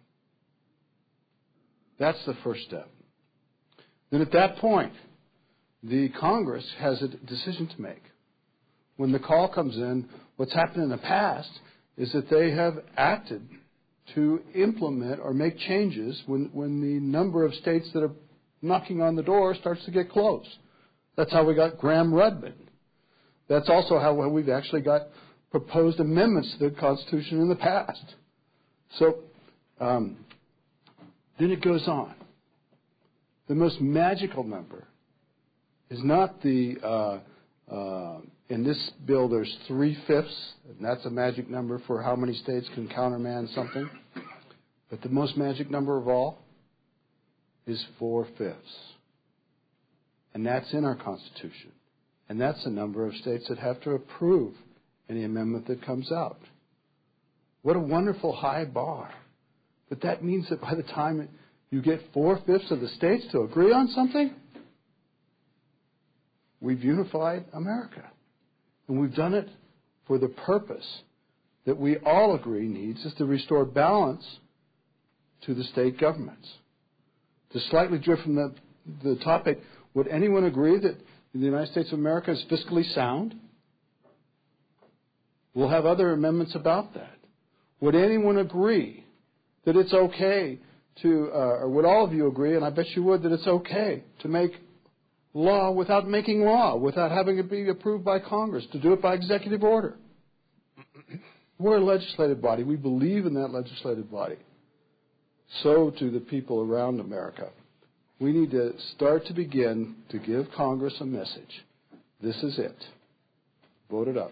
That's the first step. Then at that point, the Congress has a decision to make. When the call comes in, what's happened in the past is that they have acted to implement or make changes when the number of states that are knocking on the door starts to get close. That's how we got Graham-Rudman. That's also how we've actually got proposed amendments to the Constitution in the past. So Then it goes on. The most magical number is not the, in this bill there's 3/5, and that's a magic number for how many states can countermand something. But the most magic number of all is 4/5. And that's in our Constitution. And that's the number of states that have to approve any amendment that comes out. What a wonderful high bar. But that means that by the time you get 4/5 of the states to agree on something, we've unified America. And we've done it for the purpose that we all agree needs, is to restore balance to the state governments. To slightly drift from the topic, would anyone agree that the United States of America is fiscally sound? We'll have other amendments about that. Would anyone agree that it's okay to, or would all of you agree, and I bet you would, that it's okay to make law without making law, without having it be approved by Congress, to do it by executive order? We're a legislative body. We believe in that legislative body. So do the people around America. We need to start to begin to give Congress a message. This is it. Vote it up.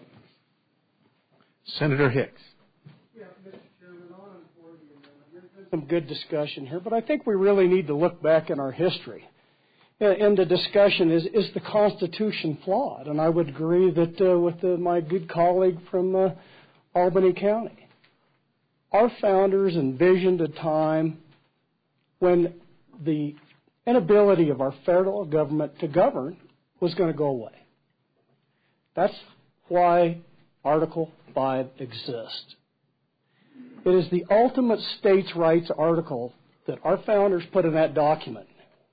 Senator Hicks. Yeah, Mr. Chairman, on and for the amendment. There's been some good discussion here, but I think we really need to look back in our history. In the discussion, is the Constitution flawed? And I would agree that with my good colleague from Albany County. Our founders envisioned a time when the inability of our federal government to govern was going to go away. That's why Article 5 exists. It is the ultimate states' rights article that our founders put in that document.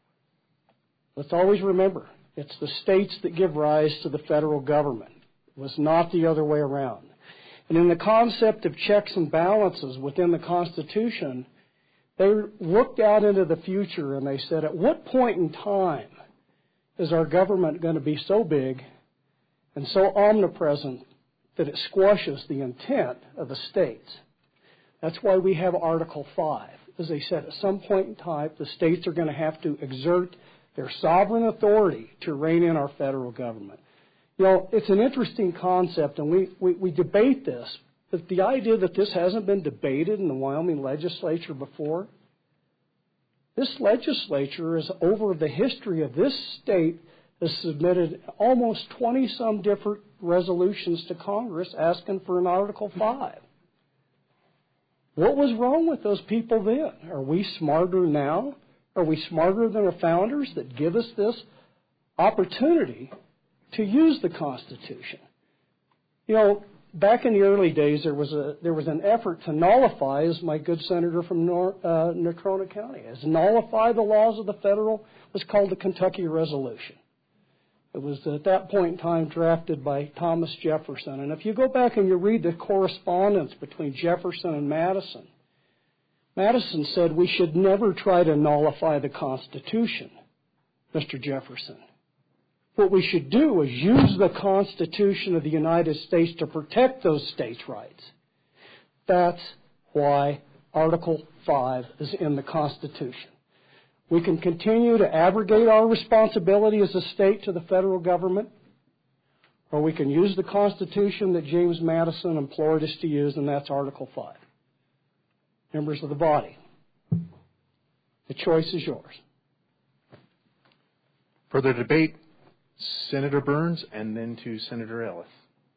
Let's always remember, it's the states that give rise to the federal government. It was not the other way around. And in the concept of checks and balances within the Constitution, they looked out into the future and they said, at what point in time is our government going to be so big and so omnipresent that it squashes the intent of the states? That's why we have Article 5. As they said, at some point in time, the states are going to have to exert their sovereign authority to rein in our federal government. You know, it's an interesting concept, and we debate this, but the idea that this hasn't been debated in the Wyoming legislature before, this legislature is, over the history of this state, has submitted almost 20-some different resolutions to Congress asking for an Article 5. What was wrong with those people then? Are we smarter now? Are we smarter than our founders that give us this opportunity to use the Constitution? You know, back in the early days, there was an effort to nullify, as my good senator from Natrona County has, nullify the laws of the federal. It was called the Kentucky Resolution. It was at that point in time drafted by Thomas Jefferson. And if you go back and you read the correspondence between Jefferson and Madison, Madison said we should never try to nullify the Constitution, Mr. Jefferson. What we should do is use the Constitution of the United States to protect those states' rights. That's why Article 5 is in the Constitution. We can continue to abrogate our responsibility as a state to the federal government, or we can use the Constitution that James Madison implored us to use, and that's Article 5. Members of the body, the choice is yours. Further debate, Senator Burns, and then to Senator Ellis.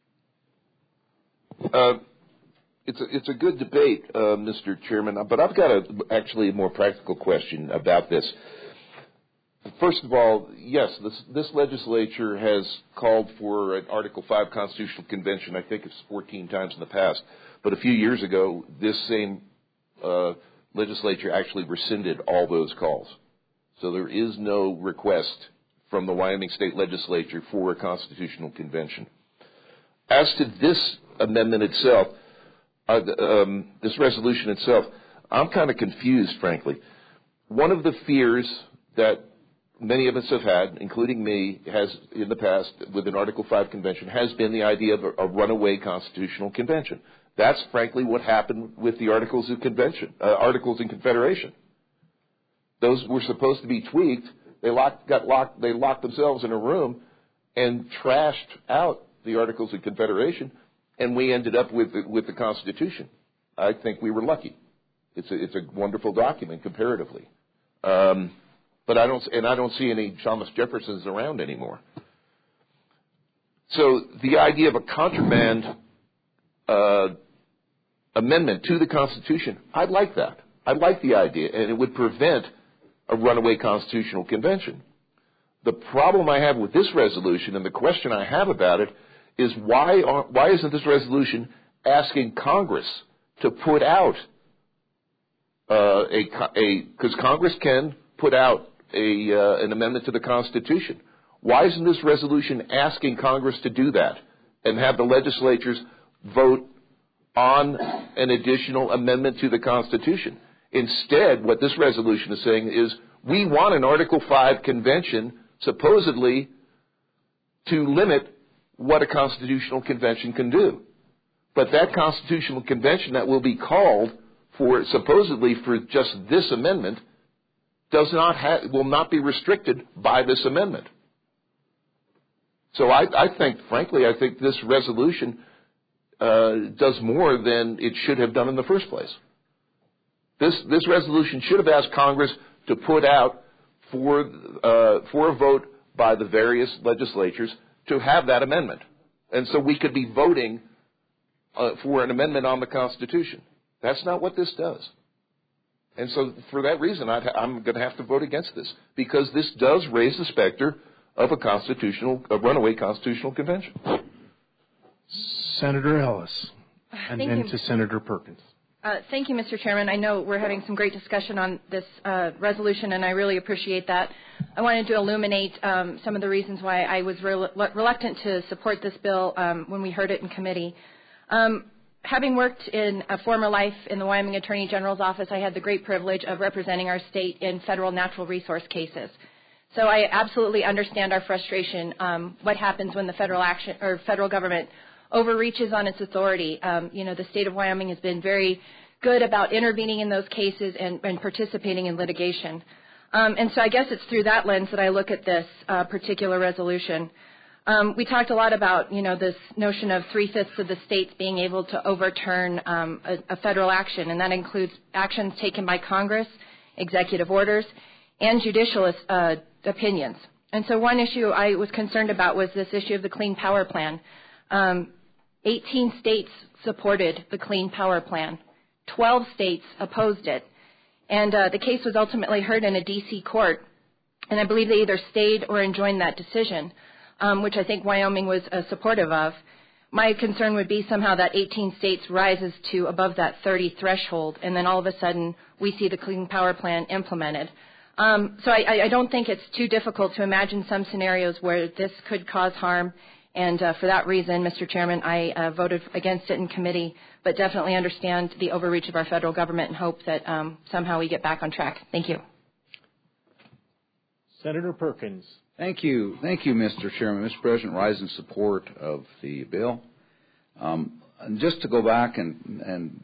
It's a good debate, Mr. Chairman, but I've got actually a more practical question about this. First of all, yes, this legislature has called for an Article 5 constitutional convention, I think it's 14 times in the past. But a few years ago, this same legislature actually rescinded all those calls. So there is no request from the Wyoming State Legislature for a constitutional convention. As to this amendment itself, this resolution itself, I'm kind of confused, frankly. One of the fears that many of us have had, including me, has in the past with an Article 5 convention, has been the idea of a runaway constitutional convention. That's frankly what happened with the Articles of in Confederation. Those were supposed to be tweaked. They locked themselves in a room and trashed out the Articles of Confederation, and we ended up with the Constitution. I think we were lucky. It's a wonderful document comparatively, but I don't see any Thomas Jeffersons around anymore. So the idea of a contraband amendment to the Constitution, I'd like that. I'd like the idea, and it would prevent a runaway constitutional convention. The problem I have with this resolution, and the question I have about it, is why isn't this resolution asking Congress to put out because Congress can put out an amendment to the Constitution. Why isn't this resolution asking Congress to do that and have the legislatures vote on an additional amendment to the Constitution? Instead, what this resolution is saying is we want an Article 5 convention supposedly to limit what a constitutional convention can do. But that constitutional convention that will be called for supposedly for just this amendment will not be restricted by this amendment. So I think this resolution does more than it should have done in the first place. This resolution should have asked Congress to put out for a vote by the various legislatures to have that amendment. And so we could be voting for an amendment on the Constitution. That's not what this does. And so for that reason, I'm going to have to vote against this, because this does raise the specter of a runaway constitutional convention. Senator Ellis, and Thank then you. to Senator Perkins. Thank you, Mr. Chairman. I know we're having some great discussion on this resolution, and I really appreciate that. I wanted to illuminate some of the reasons why I was reluctant to support this bill when we heard it in committee. Having worked in a former life in the Wyoming Attorney General's office, I had the great privilege of representing our state in federal natural resource cases. So I absolutely understand our frustration, what happens when the federal government overreaches on its authority. The state of Wyoming has been very good about intervening in those cases and participating in litigation. And so I guess it's through that lens that I look at this particular resolution. We talked a lot about, this notion of 3/5 of the states being able to overturn a federal action, and that includes actions taken by Congress, executive orders, and judicial opinions. And so one issue I was concerned about was this issue of the Clean Power Plan. 18 states supported the Clean Power Plan. 12 states opposed it. And the case was ultimately heard in a D.C. court, and I believe they either stayed or enjoined that decision, which I think Wyoming was supportive of. My concern would be somehow that 18 states rises to above that 30 threshold, and then all of a sudden we see the Clean Power Plan implemented. So I don't think it's too difficult to imagine some scenarios where this could cause harm, and for that reason, Mr. Chairman, I voted against it in committee, but definitely understand the overreach of our federal government and hope that somehow we get back on track. Thank you. Senator Perkins. Thank you, Mr. Chairman. Mr. President, rise in support of the bill. And just to go back and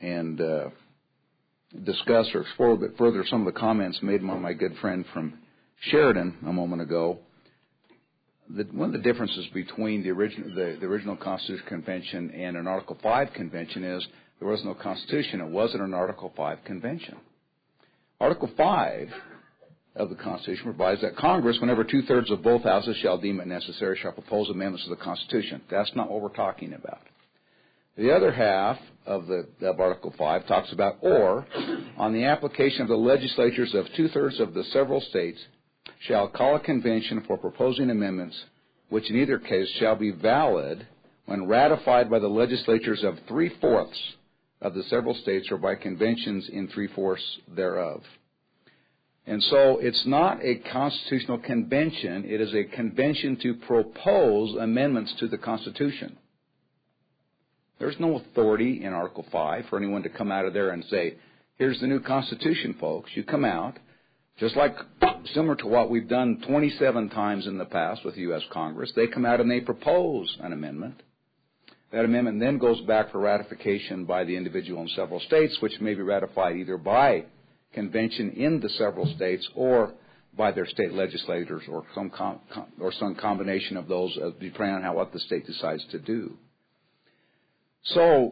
discuss or explore a bit further some of the comments made by my good friend from Sheridan a moment ago. One of the differences between the original Constitutional Convention and an Article 5 convention is there was no Constitution. It wasn't an Article 5 convention. Article 5 of the Constitution provides that Congress, whenever 2/3 of both houses shall deem it necessary, shall propose amendments to the Constitution. That's not what we're talking about. The other half of Article 5 talks about, or, on the application of the legislatures of 2/3 of the several states, shall call a convention for proposing amendments, which in either case shall be valid when ratified by the legislatures of 3/4 of the several states or by conventions in 3/4 thereof. And so it's not a constitutional convention. It is a convention to propose amendments to the Constitution. There's no authority in Article 5 for anyone to come out of there and say, here's the new Constitution, folks. You come out, just like similar to what we've done 27 times in the past with the U.S. Congress. They come out and they propose an amendment. That amendment then goes back for ratification by the individual in several states, which may be ratified either by convention in the several states or by their state legislators or some combination of those, depending on what the state decides to do. So,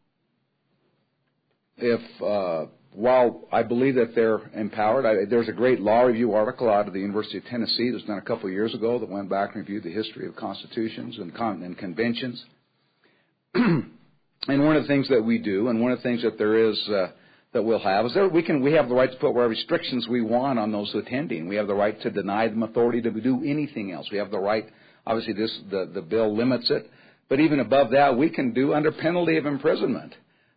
while I believe that they're empowered, there's a great law review article out of the University of Tennessee that was done a couple of years ago that went back and reviewed the history of constitutions and conventions. And one of the things that we do, and one of the things that there is that we'll have, is that we have the right to put whatever restrictions we want on those attending. We have the right to deny them authority to do anything else. We have the right. Obviously, the bill limits it, but even above that, we can do under penalty of imprisonment.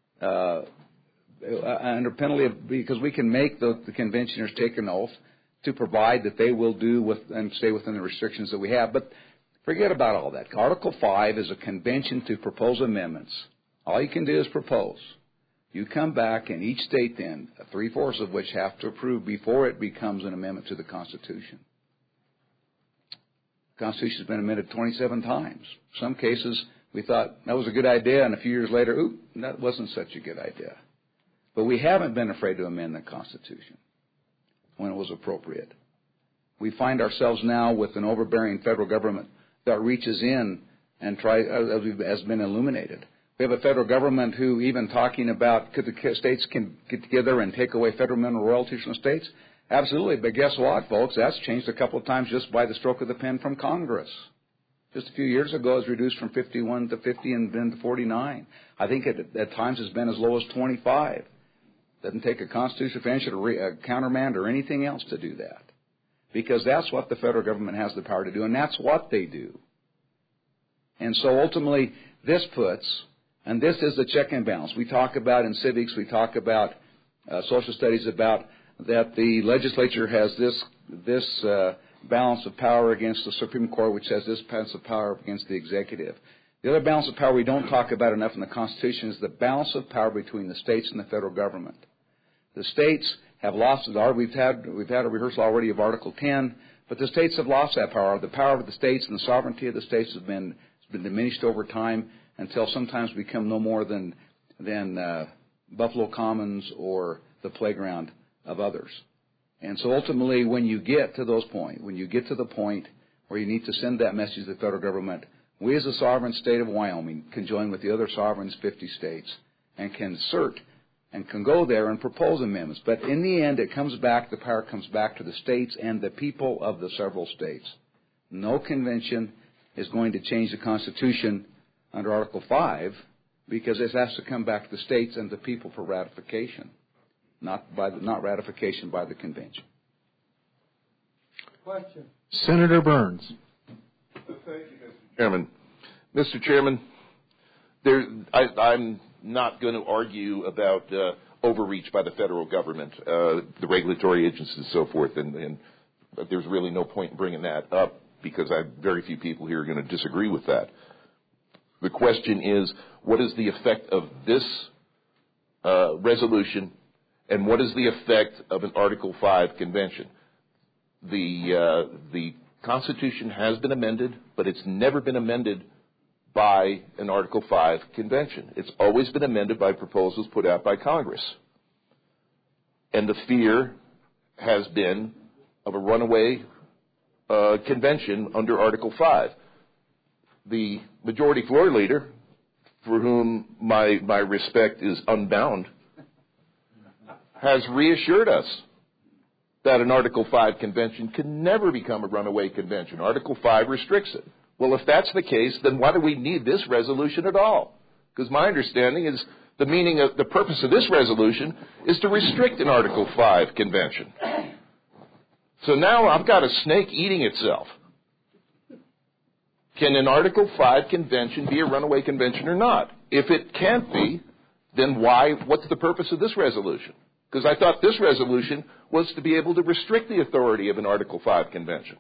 Under penalty of, because we can make the conventioners take an oath to provide that they will do and stay within the restrictions that we have. But forget about all that. Article 5 is a convention to propose amendments. All you can do is propose. You come back, and each state then, 3/4 of which have to approve before it becomes an amendment to the Constitution. The Constitution has been amended 27 times. Some cases, we thought that was a good idea, and a few years later, that wasn't such a good idea. But we haven't been afraid to amend the Constitution when it was appropriate. We find ourselves now with an overbearing federal government that reaches in and tries, as has been illuminated. We have a federal government who, even talking about could the states can get together and take away federal mineral royalties from the states? Absolutely. But guess what, folks? That's changed a couple of times just by the stroke of the pen from Congress. Just a few years ago, it was reduced from 51 to 50 and then to 49. I think at times it's been as low as 25. Doesn't take a constitutional convention or a countermand or anything else to do that. Because that's what the federal government has the power to do, and that's what they do. And so ultimately, this puts, and this is the check and balance. We talk about in civics, we talk about social studies about that the legislature has this balance of power against the Supreme Court, which has this balance of power against the executive. The other balance of power we don't talk about enough in the Constitution is the balance of power between the states and the federal government. The states have lost it. We've had a rehearsal already of Article 10, but the states have lost that power. The power of the states and the sovereignty of the states has been diminished over time until sometimes become no more than Buffalo Commons or the playground of others. And so ultimately, when you get to the point where you need to send that message to the federal government, we as a sovereign state of Wyoming can join with the other sovereign 50 states and can assert and can go there and propose amendments. But in the end, the power comes back to the states and the people of the several states. No convention is going to change the Constitution under Article 5 because it has to come back to the states and the people for ratification, not ratification by the convention. Question. Senator Burns. Thank you, Mr. Chairman. Mr. Chairman, I'm not going to argue about overreach by the federal government, the regulatory agencies and so forth, and there's really no point in bringing that up because very few people here are going to disagree with that. The question is, what is the effect of this resolution, and what is the effect of an Article 5 convention? The Constitution has been amended, but it's never been amended by an Article 5 convention. It's always been amended by proposals put out by Congress. And the fear has been of a runaway convention under Article 5. The Majority Floor Leader, for whom my respect is unbound, has reassured us that an Article 5 convention can never become a runaway convention. Article 5 restricts it. Well, if that's the case, then why do we need this resolution at all? Because my understanding is the purpose of this resolution is to restrict an Article 5 convention. So now I've got a snake eating itself. Can an Article 5 convention be a runaway convention or not? If it can't be, then what's the purpose of this resolution? Because I thought this resolution was to be able to restrict the authority of an Article 5 convention.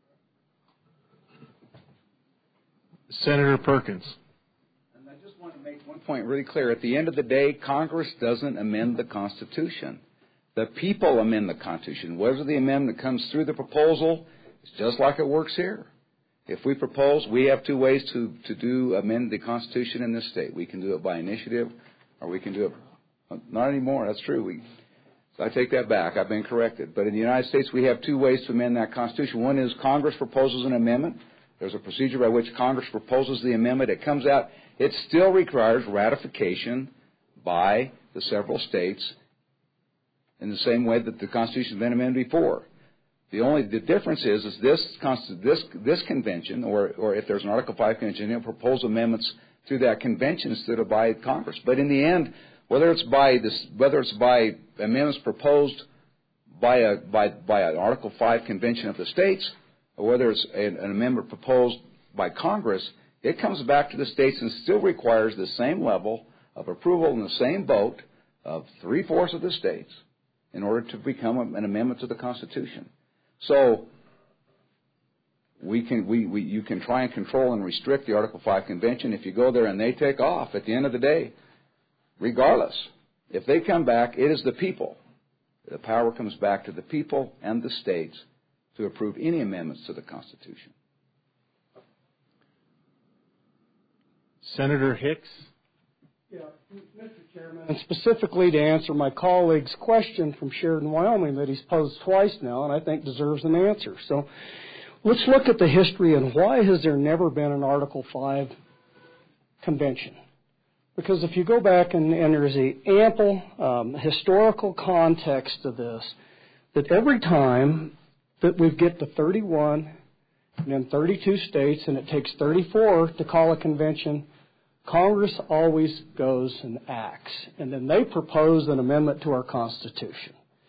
Senator Perkins. And I just want to make one point really clear. At the end of the day, Congress doesn't amend the Constitution. The people amend the Constitution. Whether the amendment comes through the proposal, it's just like it works here. If we propose, we have two ways to amend the Constitution in this state. We can do it by initiative, or we can do it, not anymore, that's true. So I take that back. I've been corrected. But in the United States, we have two ways to amend that Constitution. One is Congress proposes an amendment. There's a procedure by which Congress proposes the amendment. It comes out. It still requires ratification by the several states in the same way that the Constitution has been amended before. The difference is this convention, or if there's an Article 5 convention, it'll propose amendments through that convention instead of by Congress. But in the end, whether it's by amendments proposed by an Article 5 convention of the states, or whether it's an amendment proposed by Congress, it comes back to the states and still requires the same level of approval and the same vote of 3/4 of the states in order to become an amendment to the Constitution. So you can try and control and restrict the Article 5 convention. If you go there and they take off, at the end of the day, regardless, if they come back, it is the people. The power comes back to the people and the states to approve any amendments to the Constitution. Senator Hicks. Yeah, Mr. Chairman. And specifically to answer my colleague's question from Sheridan, Wyoming, that he's posed twice now and I think deserves an answer. So let's look at the history and why has there never been an Article 5 convention? Because if you go back and there's an ample historical context to this, that every time that we get to 31 and then 32 states and it takes 34 to call a convention, Congress always goes and acts, and then they propose an amendment to our Constitution.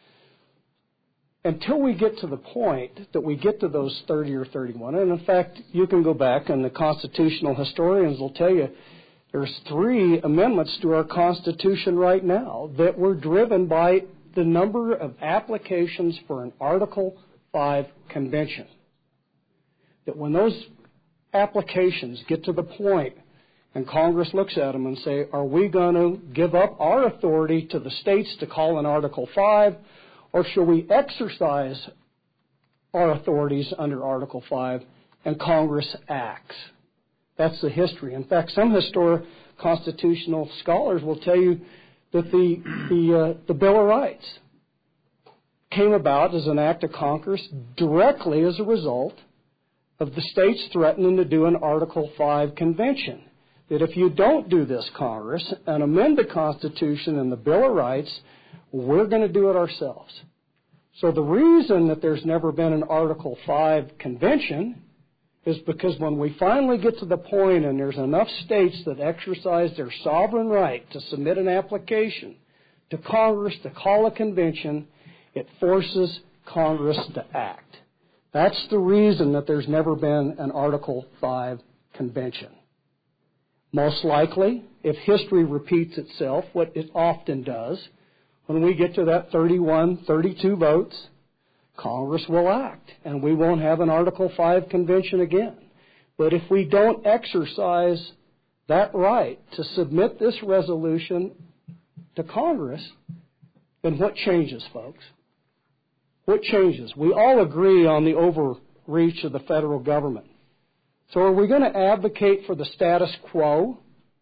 Until we get to the point that we get to those 30 or 31, and in fact, you can go back and the constitutional historians will tell you there's 3 amendments to our Constitution right now that were driven by the number of applications for an Article 5 convention. That when those applications get to the point and Congress looks at them and say, are we going to give up our authority to the states to call an Article 5, or should we exercise our authorities under Article 5 and Congress acts? That's the history. In fact, some constitutional scholars will tell you that the Bill of Rights came about as an act of Congress directly as a result of the states threatening to do an Article 5 convention. That if you don't do this, Congress, and amend the Constitution and the Bill of Rights, we're going to do it ourselves. So the reason that there's never been an Article 5 convention is because when we finally get to the point and there's enough states that exercise their sovereign right to submit an application to Congress to call a convention, it forces Congress to act. That's the reason that there's never been an Article 5 convention. Most likely, if history repeats itself, what it often does, when we get to that 31, 32 votes, Congress will act, and we won't have an Article 5 convention again. But if we don't exercise that right to submit this resolution to Congress, then what changes, folks? What changes? We all agree on the overreach of the federal government. So are we going to advocate for the status quo,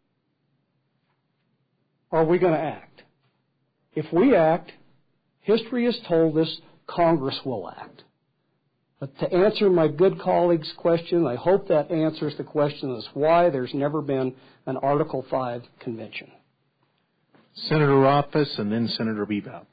or are we going to act? If we act, history has told us Congress will act. But to answer my good colleague's question, I hope that answers the question as why there's never been an Article 5 convention. Senator Rothfuss and then Senator Bebout.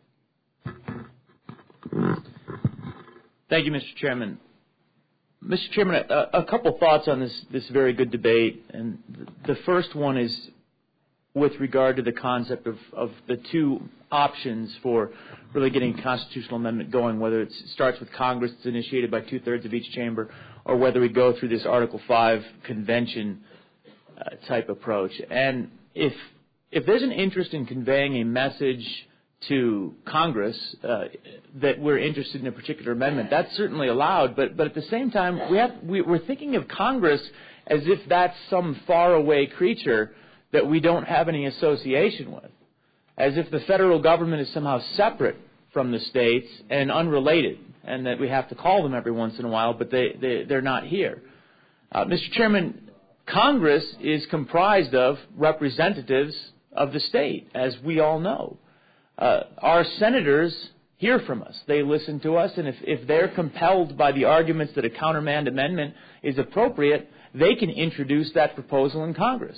Thank you, Mr. Chairman. Mr. Chairman, a couple thoughts on this very good debate. And the first one is with regard to the concept of the 2 options for really getting a constitutional amendment going, whether it starts with Congress, it's initiated by 2/3 of each chamber, or whether we go through this Article 5 convention type approach. And if there's an interest in conveying a message to Congress that we're interested in a particular amendment, that's certainly allowed. But at the same time, we're thinking of Congress as if that's some faraway creature that we don't have any association with, as if the federal government is somehow separate from the states and unrelated, and that we have to call them every once in a while, but they're not here. Mr. Chairman, Congress is comprised of representatives of the state, as we all know. Our senators hear from us. They listen to us, and if they're compelled by the arguments that a countermand amendment is appropriate, they can introduce that proposal in Congress.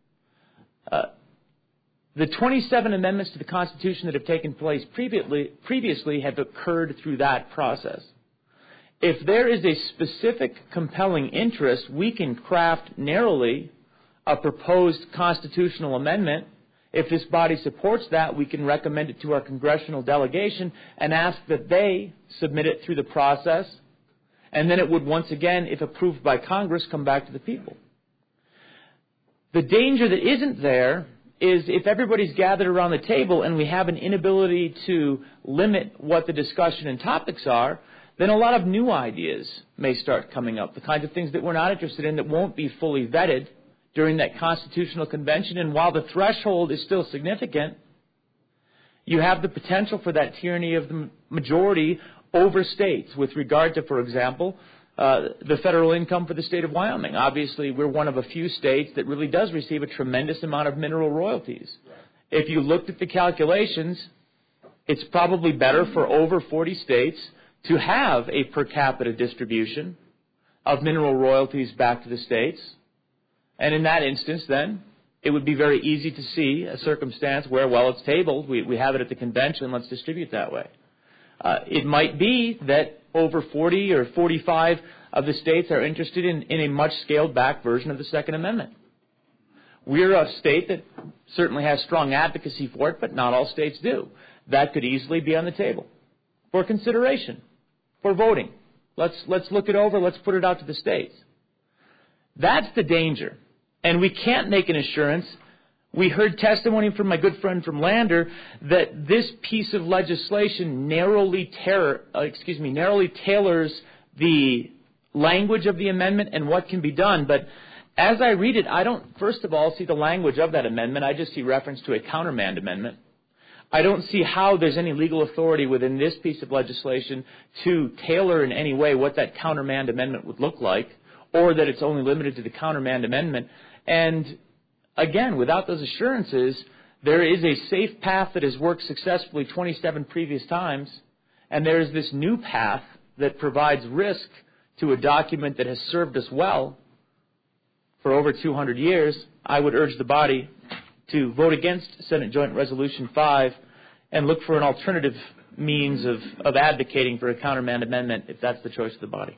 The 27 amendments to the Constitution that have taken place previously have occurred through that process. If there is a specific compelling interest, we can craft narrowly a proposed constitutional amendment. If this body supports that, we can recommend it to our congressional delegation and ask that they submit it through the process, and then it would once again, if approved by Congress, come back to the people. The danger that isn't there is if everybody's gathered around the table and we have an inability to limit what the discussion and topics are, then a lot of new ideas may start coming up, the kinds of things that we're not interested in that won't be fully vetted during that constitutional convention. And while the threshold is still significant, you have the potential for that tyranny of the majority over states with regard to, for example, the federal income for the state of Wyoming. Obviously, we're one of a few states that really does receive a tremendous amount of mineral royalties. If you looked at the calculations, it's probably better for over 40 states to have a per capita distribution of mineral royalties back to the states. And in that instance, then, it would be very easy to see a circumstance where, well, it's tabled, we have it at the convention, let's distribute that way. It might be that over 40 or 45 of the states are interested in a much scaled-back version of the Second Amendment. We're a state that certainly has strong advocacy for it, but not all states do. That could easily be on the table for consideration, for voting. Let's look it over, let's put it out to the states. That's the danger. And we can't make an assurance. We heard testimony from my good friend from Lander that this piece of legislation narrowly tailors the language of the amendment and what can be done. But as I read it, I don't, first of all, see the language of that amendment. I just see reference to a countermand amendment. I don't see how there's any legal authority within this piece of legislation to tailor in any way what that countermand amendment would look like, or that it's only limited to the countermand amendment. And again, without those assurances, there is a safe path that has worked successfully 27 previous times, and there is this new path that provides risk to a document that has served us well for over 200 years. I would urge the body to vote against Senate Joint Resolution 5 and look for an alternative means of advocating for a countermand amendment if that's the choice of the body.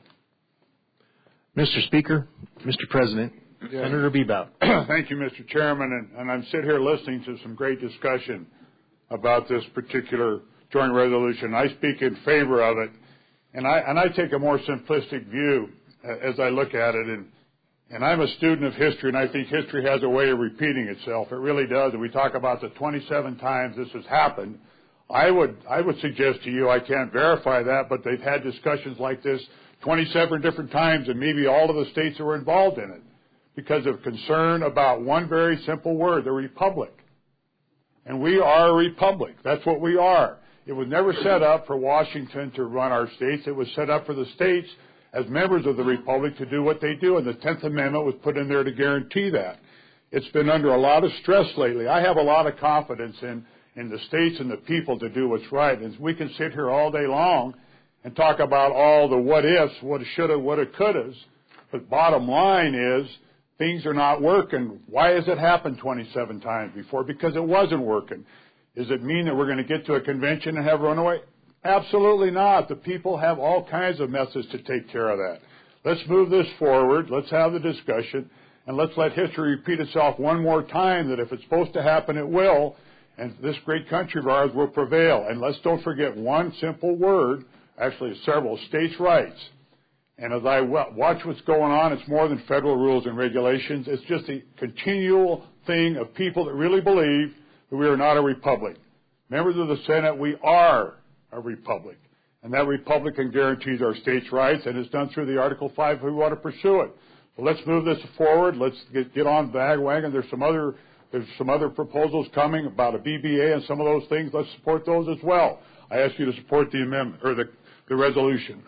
Mr. Speaker, Mr. President, Senator Bebout. Thank you, Mr. Chairman, and I'm sitting here listening to some great discussion about this particular joint resolution. I speak in favor of it, and I take a more simplistic view as I look at it, and I'm a student of history, and I think history has a way of repeating itself. It really does. And we talk about the 27 times this has happened. I would suggest to you, I can't verify that, but they've had discussions like this 27 different times, and maybe all of the states that were involved in it, because of concern about one very simple word, the republic. And we are a republic. That's what we are. It was never set up for Washington to run our states. It was set up for the states as members of the republic to do what they do, and the 10th Amendment was put in there to guarantee that. It's been under a lot of stress lately. I have a lot of confidence in the states and the people to do what's right. And we can sit here all day long and talk about all the what-ifs, what shoulda, woulda, couldas, but bottom line is things are not working. Why has it happened 27 times before? Because it wasn't working. Does it mean that we're going to get to a convention and have runaway? Absolutely not. The people have all kinds of methods to take care of that. Let's move this forward. Let's have the discussion, and let's let history repeat itself one more time, that if it's supposed to happen, it will, and this great country of ours will prevail. And let's don't forget one simple word, actually several, states' rights. And as I watch what's going on, it's more than federal rules and regulations. It's just a continual thing of people that really believe that we are not a republic. Members of the Senate, we are a republic. And that republic guarantees our states' rights, and it's done through the Article 5 if we want to pursue it. So let's move this forward. Let's get on the bandwagon. There's some other proposals coming about a BBA and some of those things. Let's support those as well. I ask you to support the amendment, or the resolution.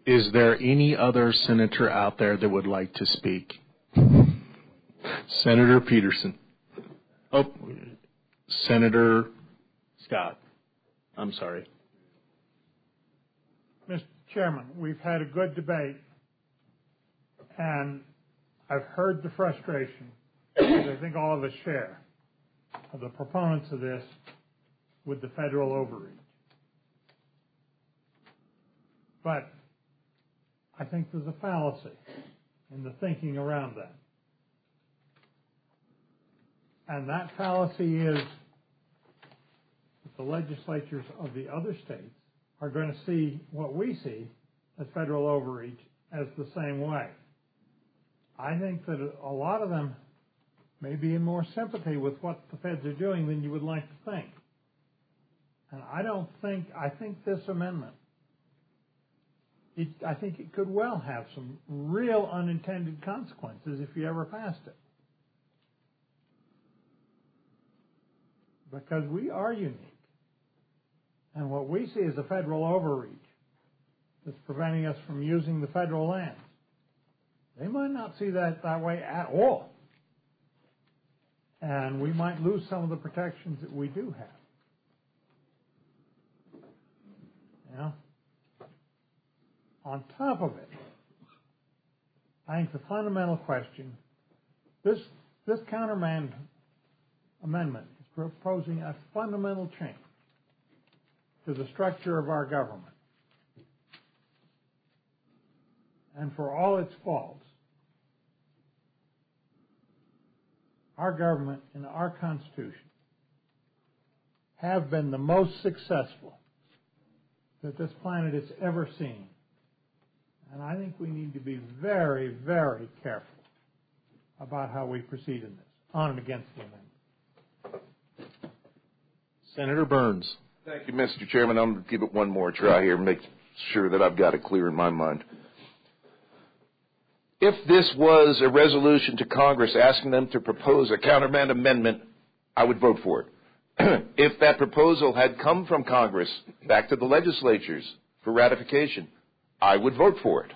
Is there any other senator out there that would like to speak? Senator Peterson. Oh, Senator Scott. I'm sorry. Mr. Chairman, we've had a good debate, and I've heard the frustration that I think all of us share of the proponents of this with the federal overreach. But I think there's a fallacy in the thinking around that. And that fallacy is that the legislatures of the other states are going to see what we see as federal overreach as the same way. I think that a lot of them may be in more sympathy with what the feds are doing than you would like to think. And I think this amendment, I think it could well have some real unintended consequences if you ever passed it. Because we are unique. And what we see is a federal overreach that's preventing us from using the federal lands. They might not see that way at all. And we might lose some of the protections that we do have. Yeah. On top of it, I think the fundamental question, this countermand amendment is proposing a fundamental change to the structure of our government. And for all its faults, our government and our Constitution have been the most successful that this planet has ever seen. And I think we need to be very, very careful about how we proceed in this, on and against the amendment. Senator Burns. Thank you, Mr. Chairman. I'm going to give it one more try here and make sure that I've got it clear in my mind. If this was a resolution to Congress asking them to propose a countermand amendment, I would vote for it. If that proposal had come from Congress back to the legislatures for ratification, I would vote for it.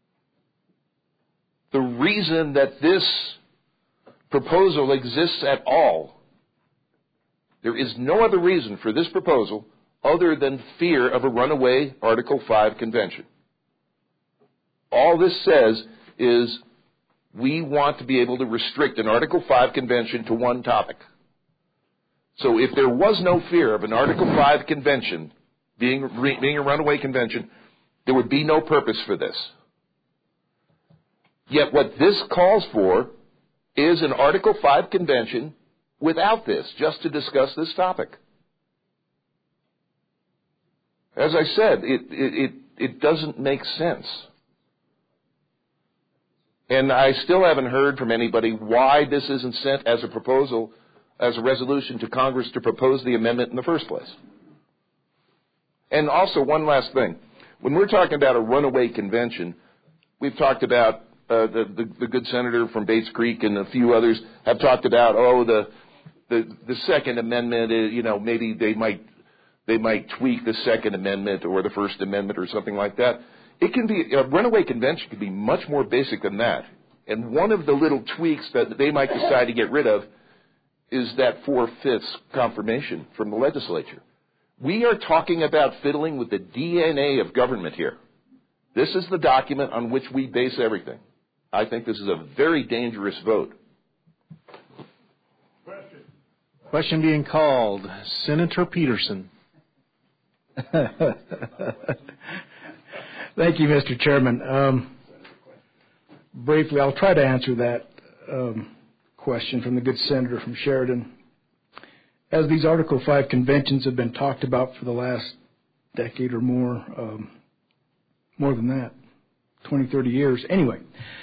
The reason that this proposal exists at all, there is no other reason for this proposal other than fear of a runaway Article 5 convention. All this says is we want to be able to restrict an Article 5 convention to one topic. So if there was no fear of an Article 5 convention being a runaway convention, there would be no purpose for this. Yet what this calls for is an Article 5 convention without this, just to discuss this topic. As I said, it doesn't make sense. And I still haven't heard from anybody why this isn't sent as a proposal, as a resolution to Congress to propose the amendment in the first place. And also, one last thing. When we're talking about a runaway convention, we've talked about the good senator from Bates Creek and a few others have talked about, the Second Amendment, maybe they might tweak the Second Amendment or the First Amendment or something like that. It can be, a runaway convention can be much more basic than that. And one of the little tweaks that they might decide to get rid of is that 4/5 confirmation from the legislature. We are talking about fiddling with the DNA of government here. This is the document on which we base everything. I think this is a very dangerous vote. Question being called. Senator Peterson. Thank you, Mr. Chairman. Briefly, I'll try to answer that question from the good senator from Sheridan. As these Article 5 conventions have been talked about for the last decade or more than that, 20, 30 years. Anyway,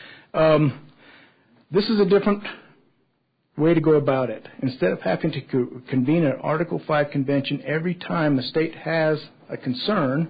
this is a different way to go about it. Instead of having to convene an Article 5 convention every time the state has a concern,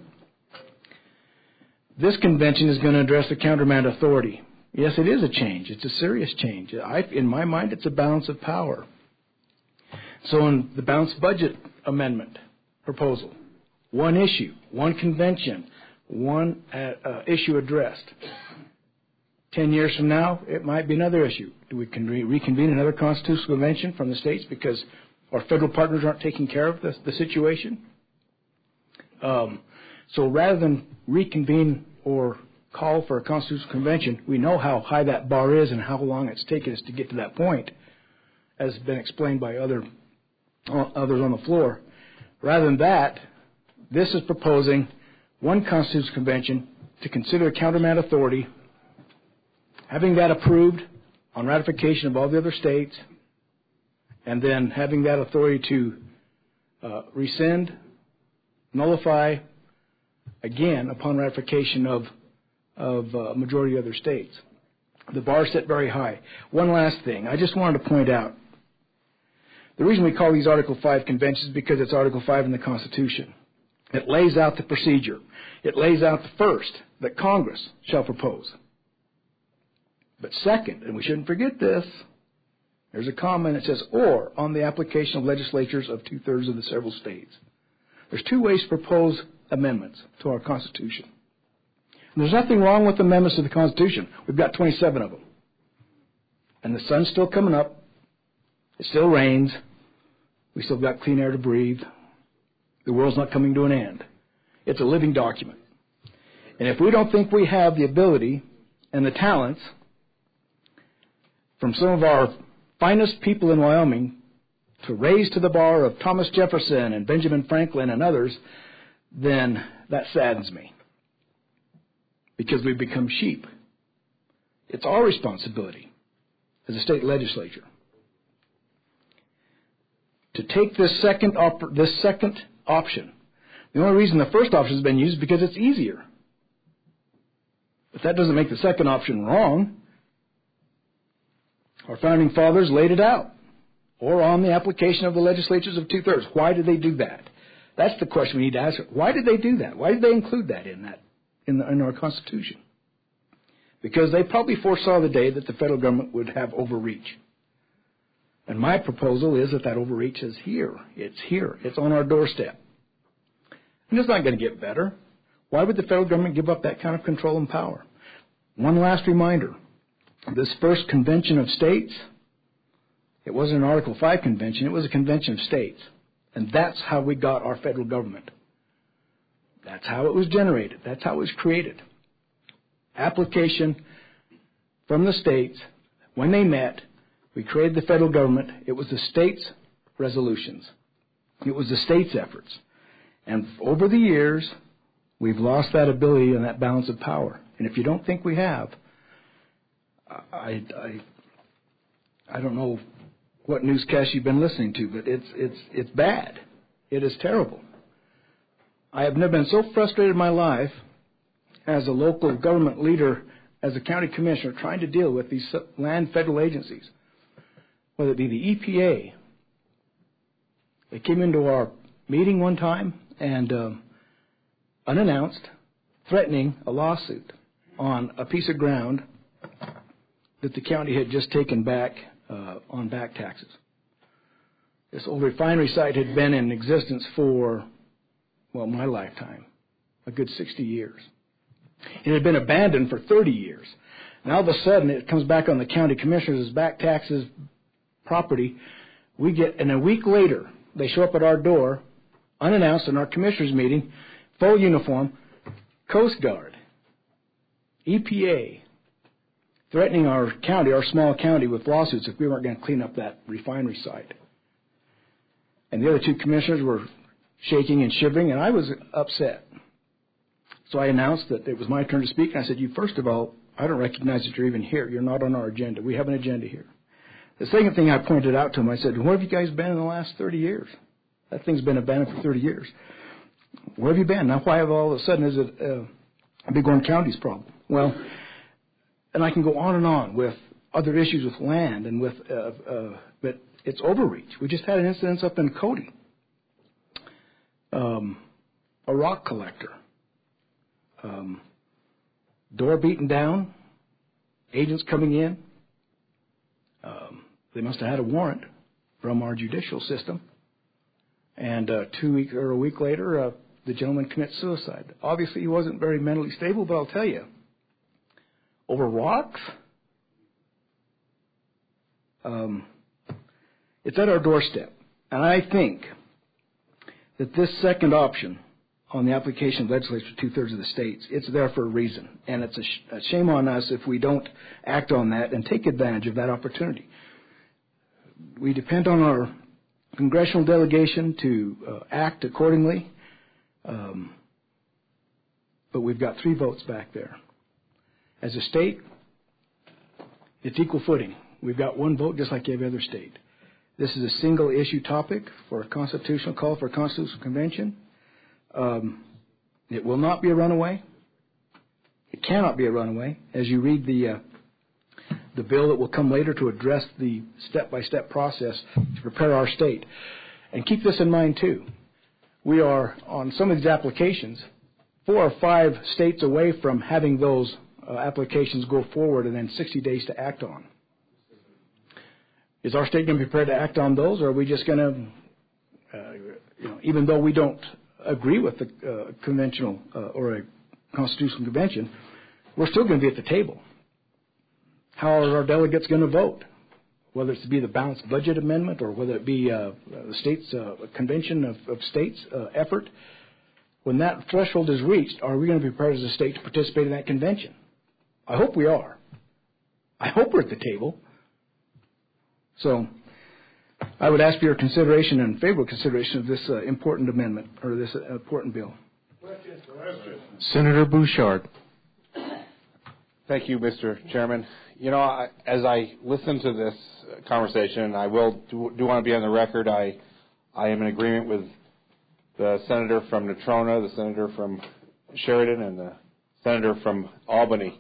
this convention is going to address the countermand authority. Yes, it is a change. It's a serious change. In my mind, it's a balance of power. So in the balanced budget amendment proposal, one issue, one convention, one issue addressed. 10 years from now, it might be another issue. Do we reconvene another constitutional convention from the states because our federal partners aren't taking care of the situation? So rather than reconvene or call for a constitutional convention, we know how high that bar is and how long it's taken us to get to that point, as has been explained by others on the floor. Rather than that, this is proposing one constitutional convention to consider countermand authority, having that approved on ratification of all the other states, and then having that authority to rescind, nullify, again, upon ratification of a majority of other states. The bar is set very high. One last thing. I just wanted to point out, the reason we call these Article 5 conventions is because it's Article 5 in the Constitution. It lays out the procedure. It lays out the first, that Congress shall propose. But second, and we shouldn't forget this, there's a comment that says, or on the application of legislatures of 2/3 of the several states. There's two ways to propose amendments to our Constitution. And there's nothing wrong with amendments to the Constitution. We've got 27 of them. And the sun's still coming up. It still rains. We still got clean air to breathe. The world's not coming to an end. It's a living document. And if we don't think we have the ability and the talents from some of our finest people in Wyoming to raise to the bar of Thomas Jefferson and Benjamin Franklin and others, then that saddens me. Because we've become sheep. It's our responsibility as a state legislature to take this second option. The only reason the first option has been used is because it's easier. But that doesn't make the second option wrong. Our founding fathers laid it out. Or on the application of the legislatures of 2/3. Why did they do that? That's the question we need to ask. Why did they do that? Why did they include that in our Constitution? Because they probably foresaw the day that the federal government would have overreach. And my proposal is that overreach is here. It's here. It's on our doorstep. And it's not going to get better. Why would the federal government give up that kind of control and power? One last reminder. This first convention of states, it wasn't an Article 5 convention. It was a convention of states. And that's how we got our federal government. That's how it was generated. That's how it was created. Application from the states. When they met, we created the federal government. It was the states' resolutions. It was the states' efforts. And over the years, we've lost that ability and that balance of power. And if you don't think we have, I don't know what newscast you've been listening to, but it's bad. It is terrible. I have never been so frustrated in my life as a local government leader, as a county commissioner, trying to deal with these land federal agencies, whether it be the EPA. They came into our meeting one time and unannounced, threatening a lawsuit on a piece of ground that the county had just taken back on back taxes. This old refinery site had been in existence for, well, my lifetime, a good 60 years. It had been abandoned for 30 years. Now all of a sudden it comes back on the county commissioners as back taxes property. And a week later, they show up at our door, unannounced in our commissioners meeting, full uniform, Coast Guard, EPA, threatening our county, our small county, with lawsuits if we weren't going to clean up that refinery site. And the other two commissioners were shaking and shivering, and I was upset. So I announced that it was my turn to speak, and I said, first of all, I don't recognize that you're even here. You're not on our agenda. We have an agenda here. The second thing I pointed out to him, I said, where have you guys been in the last 30 years? That thing's been abandoned for 30 years. Where have you been? Now, why all of a sudden is it Bighorn County's problem? Well, and I can go on with other issues with land and with, but it's overreach. We just had an incident up in Cody. A rock collector. Door beaten down. Agents coming in. They must have had a warrant from our judicial system. And a week later, the gentleman commits suicide. Obviously, he wasn't very mentally stable, but I'll tell you, over rocks, it's at our doorstep. And I think that this second option on the application of legislature for 2/3 of the states, it's there for a reason. And it's a shame on us if we don't act on that and take advantage of that opportunity. We depend on our congressional delegation to act accordingly, but we've got 3 votes back there. As a state, it's equal footing. We've got 1 vote just like every other state. This is a single issue topic for a constitutional call for a constitutional convention. It will not be a runaway. It cannot be a runaway. As you read the bill that will come later to address the step-by-step process to prepare our state. And keep this in mind, too. We are, on some of these applications, 4 or 5 states away from having those applications go forward and then 60 days to act on. Is our state going to be prepared to act on those, or are we just going to, even though we don't agree with the conventional or a constitutional convention, we're still going to be at the table. How are our delegates going to vote? Whether it's to be the balanced budget amendment or whether it be the state's convention of states effort, when that threshold is reached, are we going to be prepared as a state to participate in that convention? I hope we are. I hope we're at the table. So I would ask for your consideration and favorable consideration of this important amendment or this important bill. Senator Bouchard. Thank you, Mr. Chairman. As I listen to this conversation, I do want to be on the record. I am in agreement with the senator from Natrona, the senator from Sheridan, and the senator from Albany.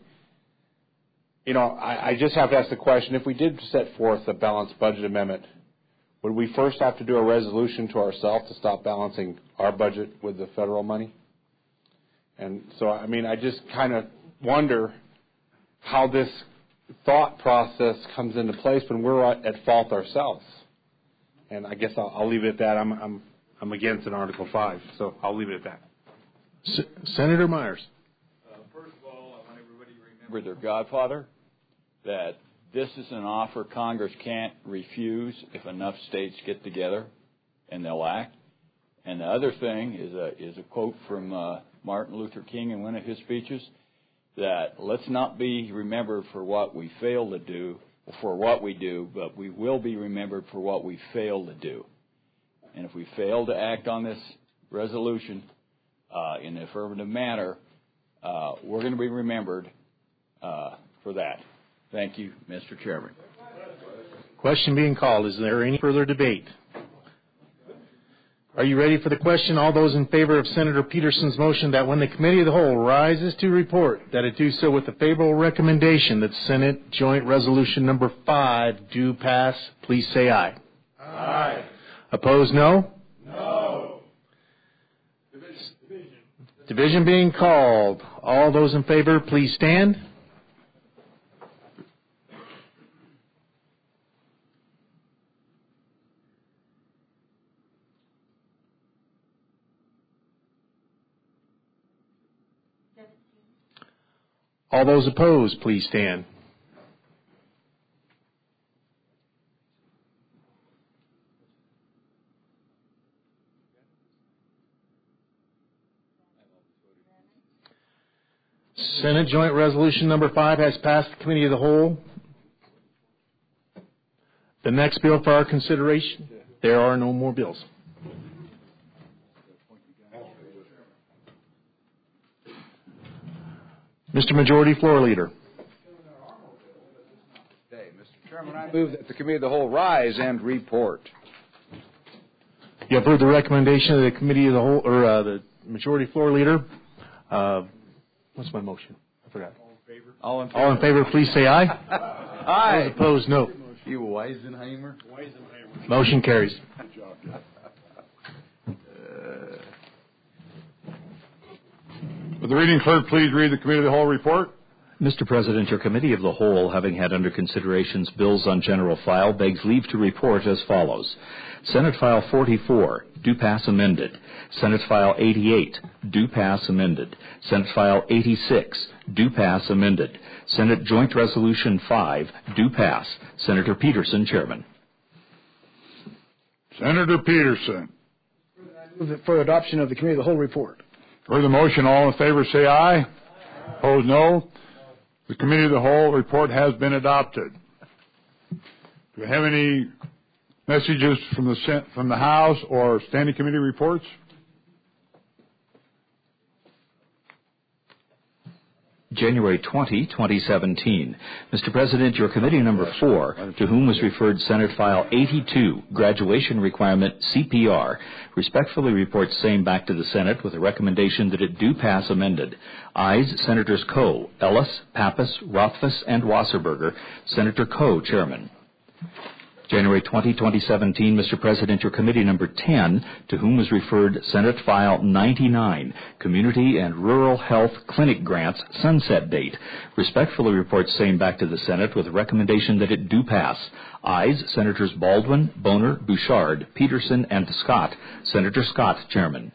I just have to ask the question, if we did set forth a balanced budget amendment, would we first have to do a resolution to ourselves to stop balancing our budget with the federal money? And so, I just kind of wonder how this thought process comes into place when we're at fault ourselves. And I guess I'll leave it at that. I'm against an Article 5, so I'll leave it at that. Senator Myers. First of all, I want everybody to remember their godfather, that this is an offer Congress can't refuse if enough states get together and they'll act. And the other thing is a quote from Martin Luther King in one of his speeches, that let's not be remembered for what we fail to do, or for what we do, but we will be remembered for what we fail to do. And if we fail to act on this resolution in an affirmative manner, we're going to be remembered for that. Thank you, Mr. Chairman. Question being called. Is there any further debate? Are you ready for the question? All those in favor of Senator Peterson's motion that when the Committee of the Whole rises to report, that it do so with the favorable recommendation that Senate Joint Resolution Number 5 do pass, please say aye. Aye. Opposed, no? No. Division being called. All those in favor, please stand. All those opposed, please stand. Senate Joint Resolution Number 5 has passed the Committee of the Whole. The next bill for our consideration, there are no more bills. Mr. Majority Floor Leader. Mr. Chairman, I move that the Committee of the Whole rise and report. You have heard the recommendation of the Committee of the Whole, or the Majority Floor Leader. What's my motion? I forgot. All in favor? All in favor, please say aye. Aye. Those opposed, no. You Weisenheimer? Motion carries. Good job, Jeff. Will the reading clerk please read the Committee of the Whole report? Mr. President, your Committee of the Whole, having had under considerations bills on general file, begs leave to report as follows. Senate File 44, due pass amended. Senate File 88, due pass amended. Senate File 86, due pass amended. Senate Joint Resolution 5, due pass. Senator Peterson, Chairman. Senator Peterson. Move for adoption of the Committee of the Whole report. For the motion, all in favor say aye. Opposed, no. The Committee of the Whole report has been adopted. Do we have any messages from the House or standing committee reports? January 20, 2017. Mr. President, your Committee number 4, to whom was referred Senate File 82, Graduation Requirement CPR, respectfully reports same back to the Senate with a recommendation that it do pass amended. Ayes, Senators Coe, Ellis, Pappas, Rothfuss, and Wasserberger. Senator Coe, Chairman. January 20, 2017, Mr. President, your Committee number 10, to whom was referred Senate File 99, Community and Rural Health Clinic Grants Sunset Date, respectfully reports same back to the Senate with a recommendation that it do pass. Ayes, Senators Baldwin, Boner, Bouchard, Peterson, and Scott. Senator Scott, Chairman.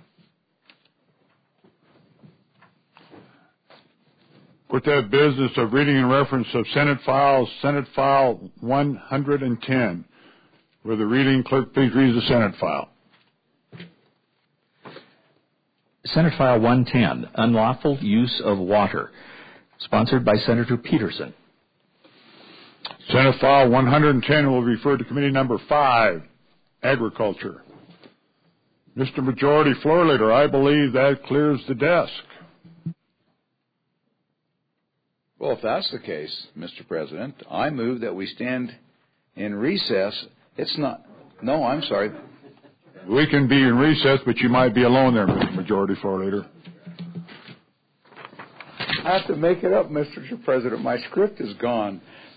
With that business of reading and reference of Senate File 110. Will the reading clerk please read the Senate file? Senate File 110, Unlawful Use of Water, sponsored by Senator Peterson. Senate File 110 will refer to Committee number 5, Agriculture. Mr. Majority Floor Leader, I believe that clears the desk. Well, if that's the case, Mr. President, I move that we stand in recess. No, I'm sorry. We can be in recess, but you might be alone there, Mr. Majority Floor Leader. I have to make it up, Mr. President. My script is gone.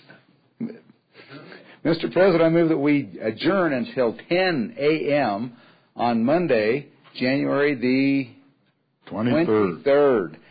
Mr. President, I move that we adjourn until 10 a.m. on Monday, January the 23rd.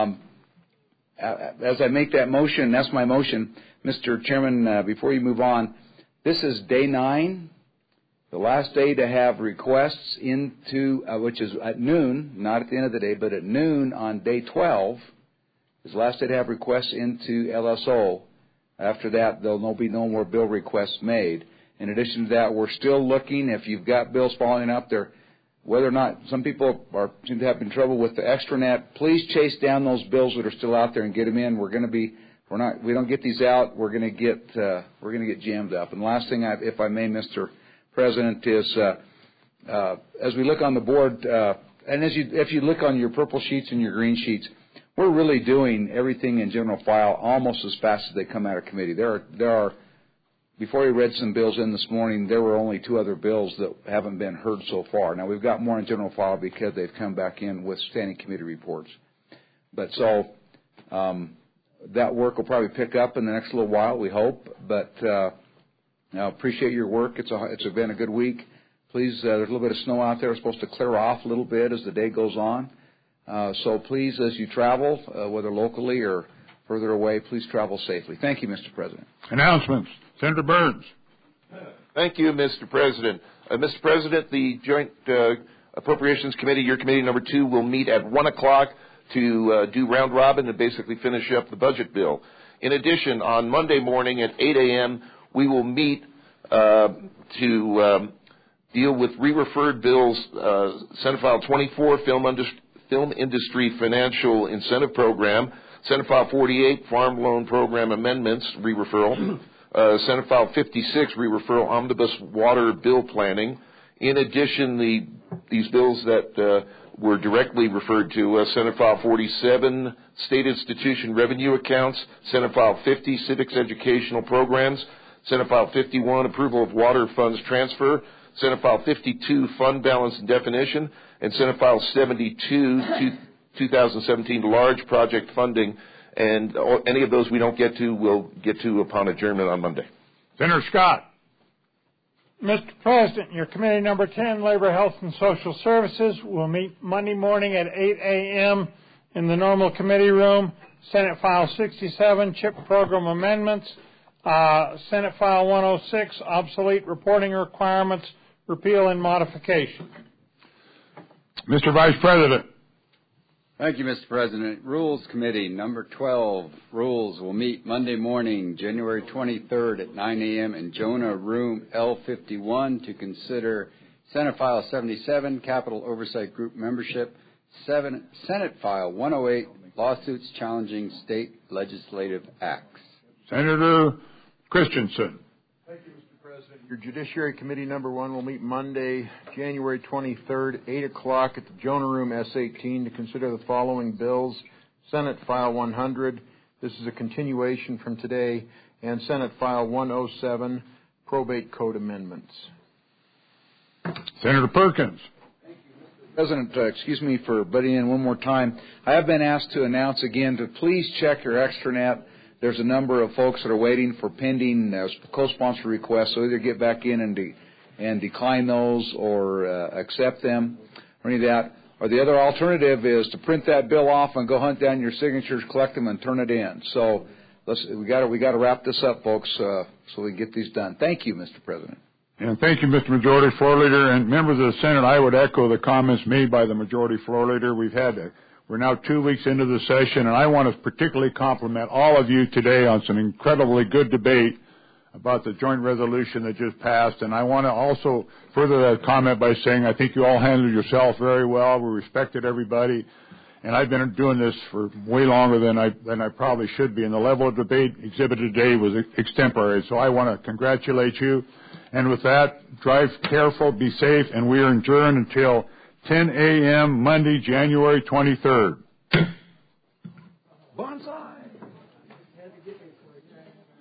As I make that motion, that's my motion, Mr. Chairman, before you move on, this is day 9, the last day to have requests into, which is at noon, not at the end of the day, but at noon on day 12, is the last day to have requests into LSO. After that, there'll be no more bill requests made. In addition to that, we're still looking, if you've got bills following up there, whether or not some people seem to have been trouble with the extranet, please chase down those bills that are still out there and get them in. We don't get these out, we're going to get jammed up. And the last thing, if I may, Mr. President, is as we look on the board, and if you look on your purple sheets and your green sheets, we're really doing everything in general file almost as fast as they come out of committee. There are. Before we read some bills in this morning, there were only 2 other bills that haven't been heard so far. Now, we've got more in general file because they've come back in with standing committee reports. But so that work will probably pick up in the next little while, we hope. But I appreciate your work. It's been a good week. Please, there's a little bit of snow out there. It's supposed to clear off a little bit as the day goes on. So please, as you travel, whether locally or further away, please travel safely. Thank you, Mr. President. Announcements. Senator Burns. Thank you, Mr. President. Mr. President, the Joint Appropriations Committee, your Committee number 2, will meet at 1 o'clock to do round robin and basically finish up the budget bill. In addition, on Monday morning at 8 a.m., we will meet to deal with re-referred bills, Senate File 24, Film Industry Financial Incentive Program, Senate File 48, Farm Loan Program Amendments, re-referral, Senate File 56, re-referral, Omnibus Water Bill Planning. In addition, these bills that were directly referred to, Senate File 47, State Institution Revenue Accounts, Senate File 50, Civics Educational Programs, Senate File 51, Approval of Water Funds Transfer, Senate File 52, Fund Balance and Definition, and Senate File 72, 2017 Large Project Funding. And any of those we don't get to, we'll get to upon adjournment on Monday. Senator Scott. Mr. President, your Committee number 10, Labor, Health, and Social Services, will meet Monday morning at 8 a.m. in the normal committee room. Senate File 67, CHIP Program Amendments. Senate File 106, Obsolete Reporting Requirements, Repeal and Modification. Mr. Vice President. Thank you, Mr. President. Rules Committee, number 12, Rules, will meet Monday morning, January 23rd at 9 a.m. in Jonah Room L51 to consider Senate File 77, Capital Oversight Group Membership, Senate File 108, Lawsuits Challenging State Legislative Acts. Senator Christensen. Thank you, Mr. President. Your Judiciary Committee number 1 will meet Monday, January 23rd, 8 o'clock at the Jonah Room S18 to consider the following bills. Senate File 100, this is a continuation from today, and Senate File 107, Probate Code Amendments. Senator Perkins. President, excuse me for butting in one more time. I have been asked to announce again to please check your extranet. There's a number of folks that are waiting for pending co-sponsor requests, so either get back in and decline those or accept them or any of that. Or the other alternative is to print that bill off and go hunt down your signatures, collect them, and turn it in. So we got to wrap this up, folks, so we can get these done. Thank you, Mr. President. And thank you, Mr. Majority Floor Leader. And members of the Senate, I would echo the comments made by the Majority Floor Leader. We're now 2 weeks into the session, and I want to particularly compliment all of you today on some incredibly good debate about the joint resolution that just passed. And I want to also further that comment by saying I think you all handled yourself very well. We respected everybody. And I've been doing this for way longer than I probably should be. And the level of debate exhibited today was extemporary. So I want to congratulate you. And with that, drive careful, be safe, and we are adjourned until 10 a.m. Monday, January 23rd. Bonsai.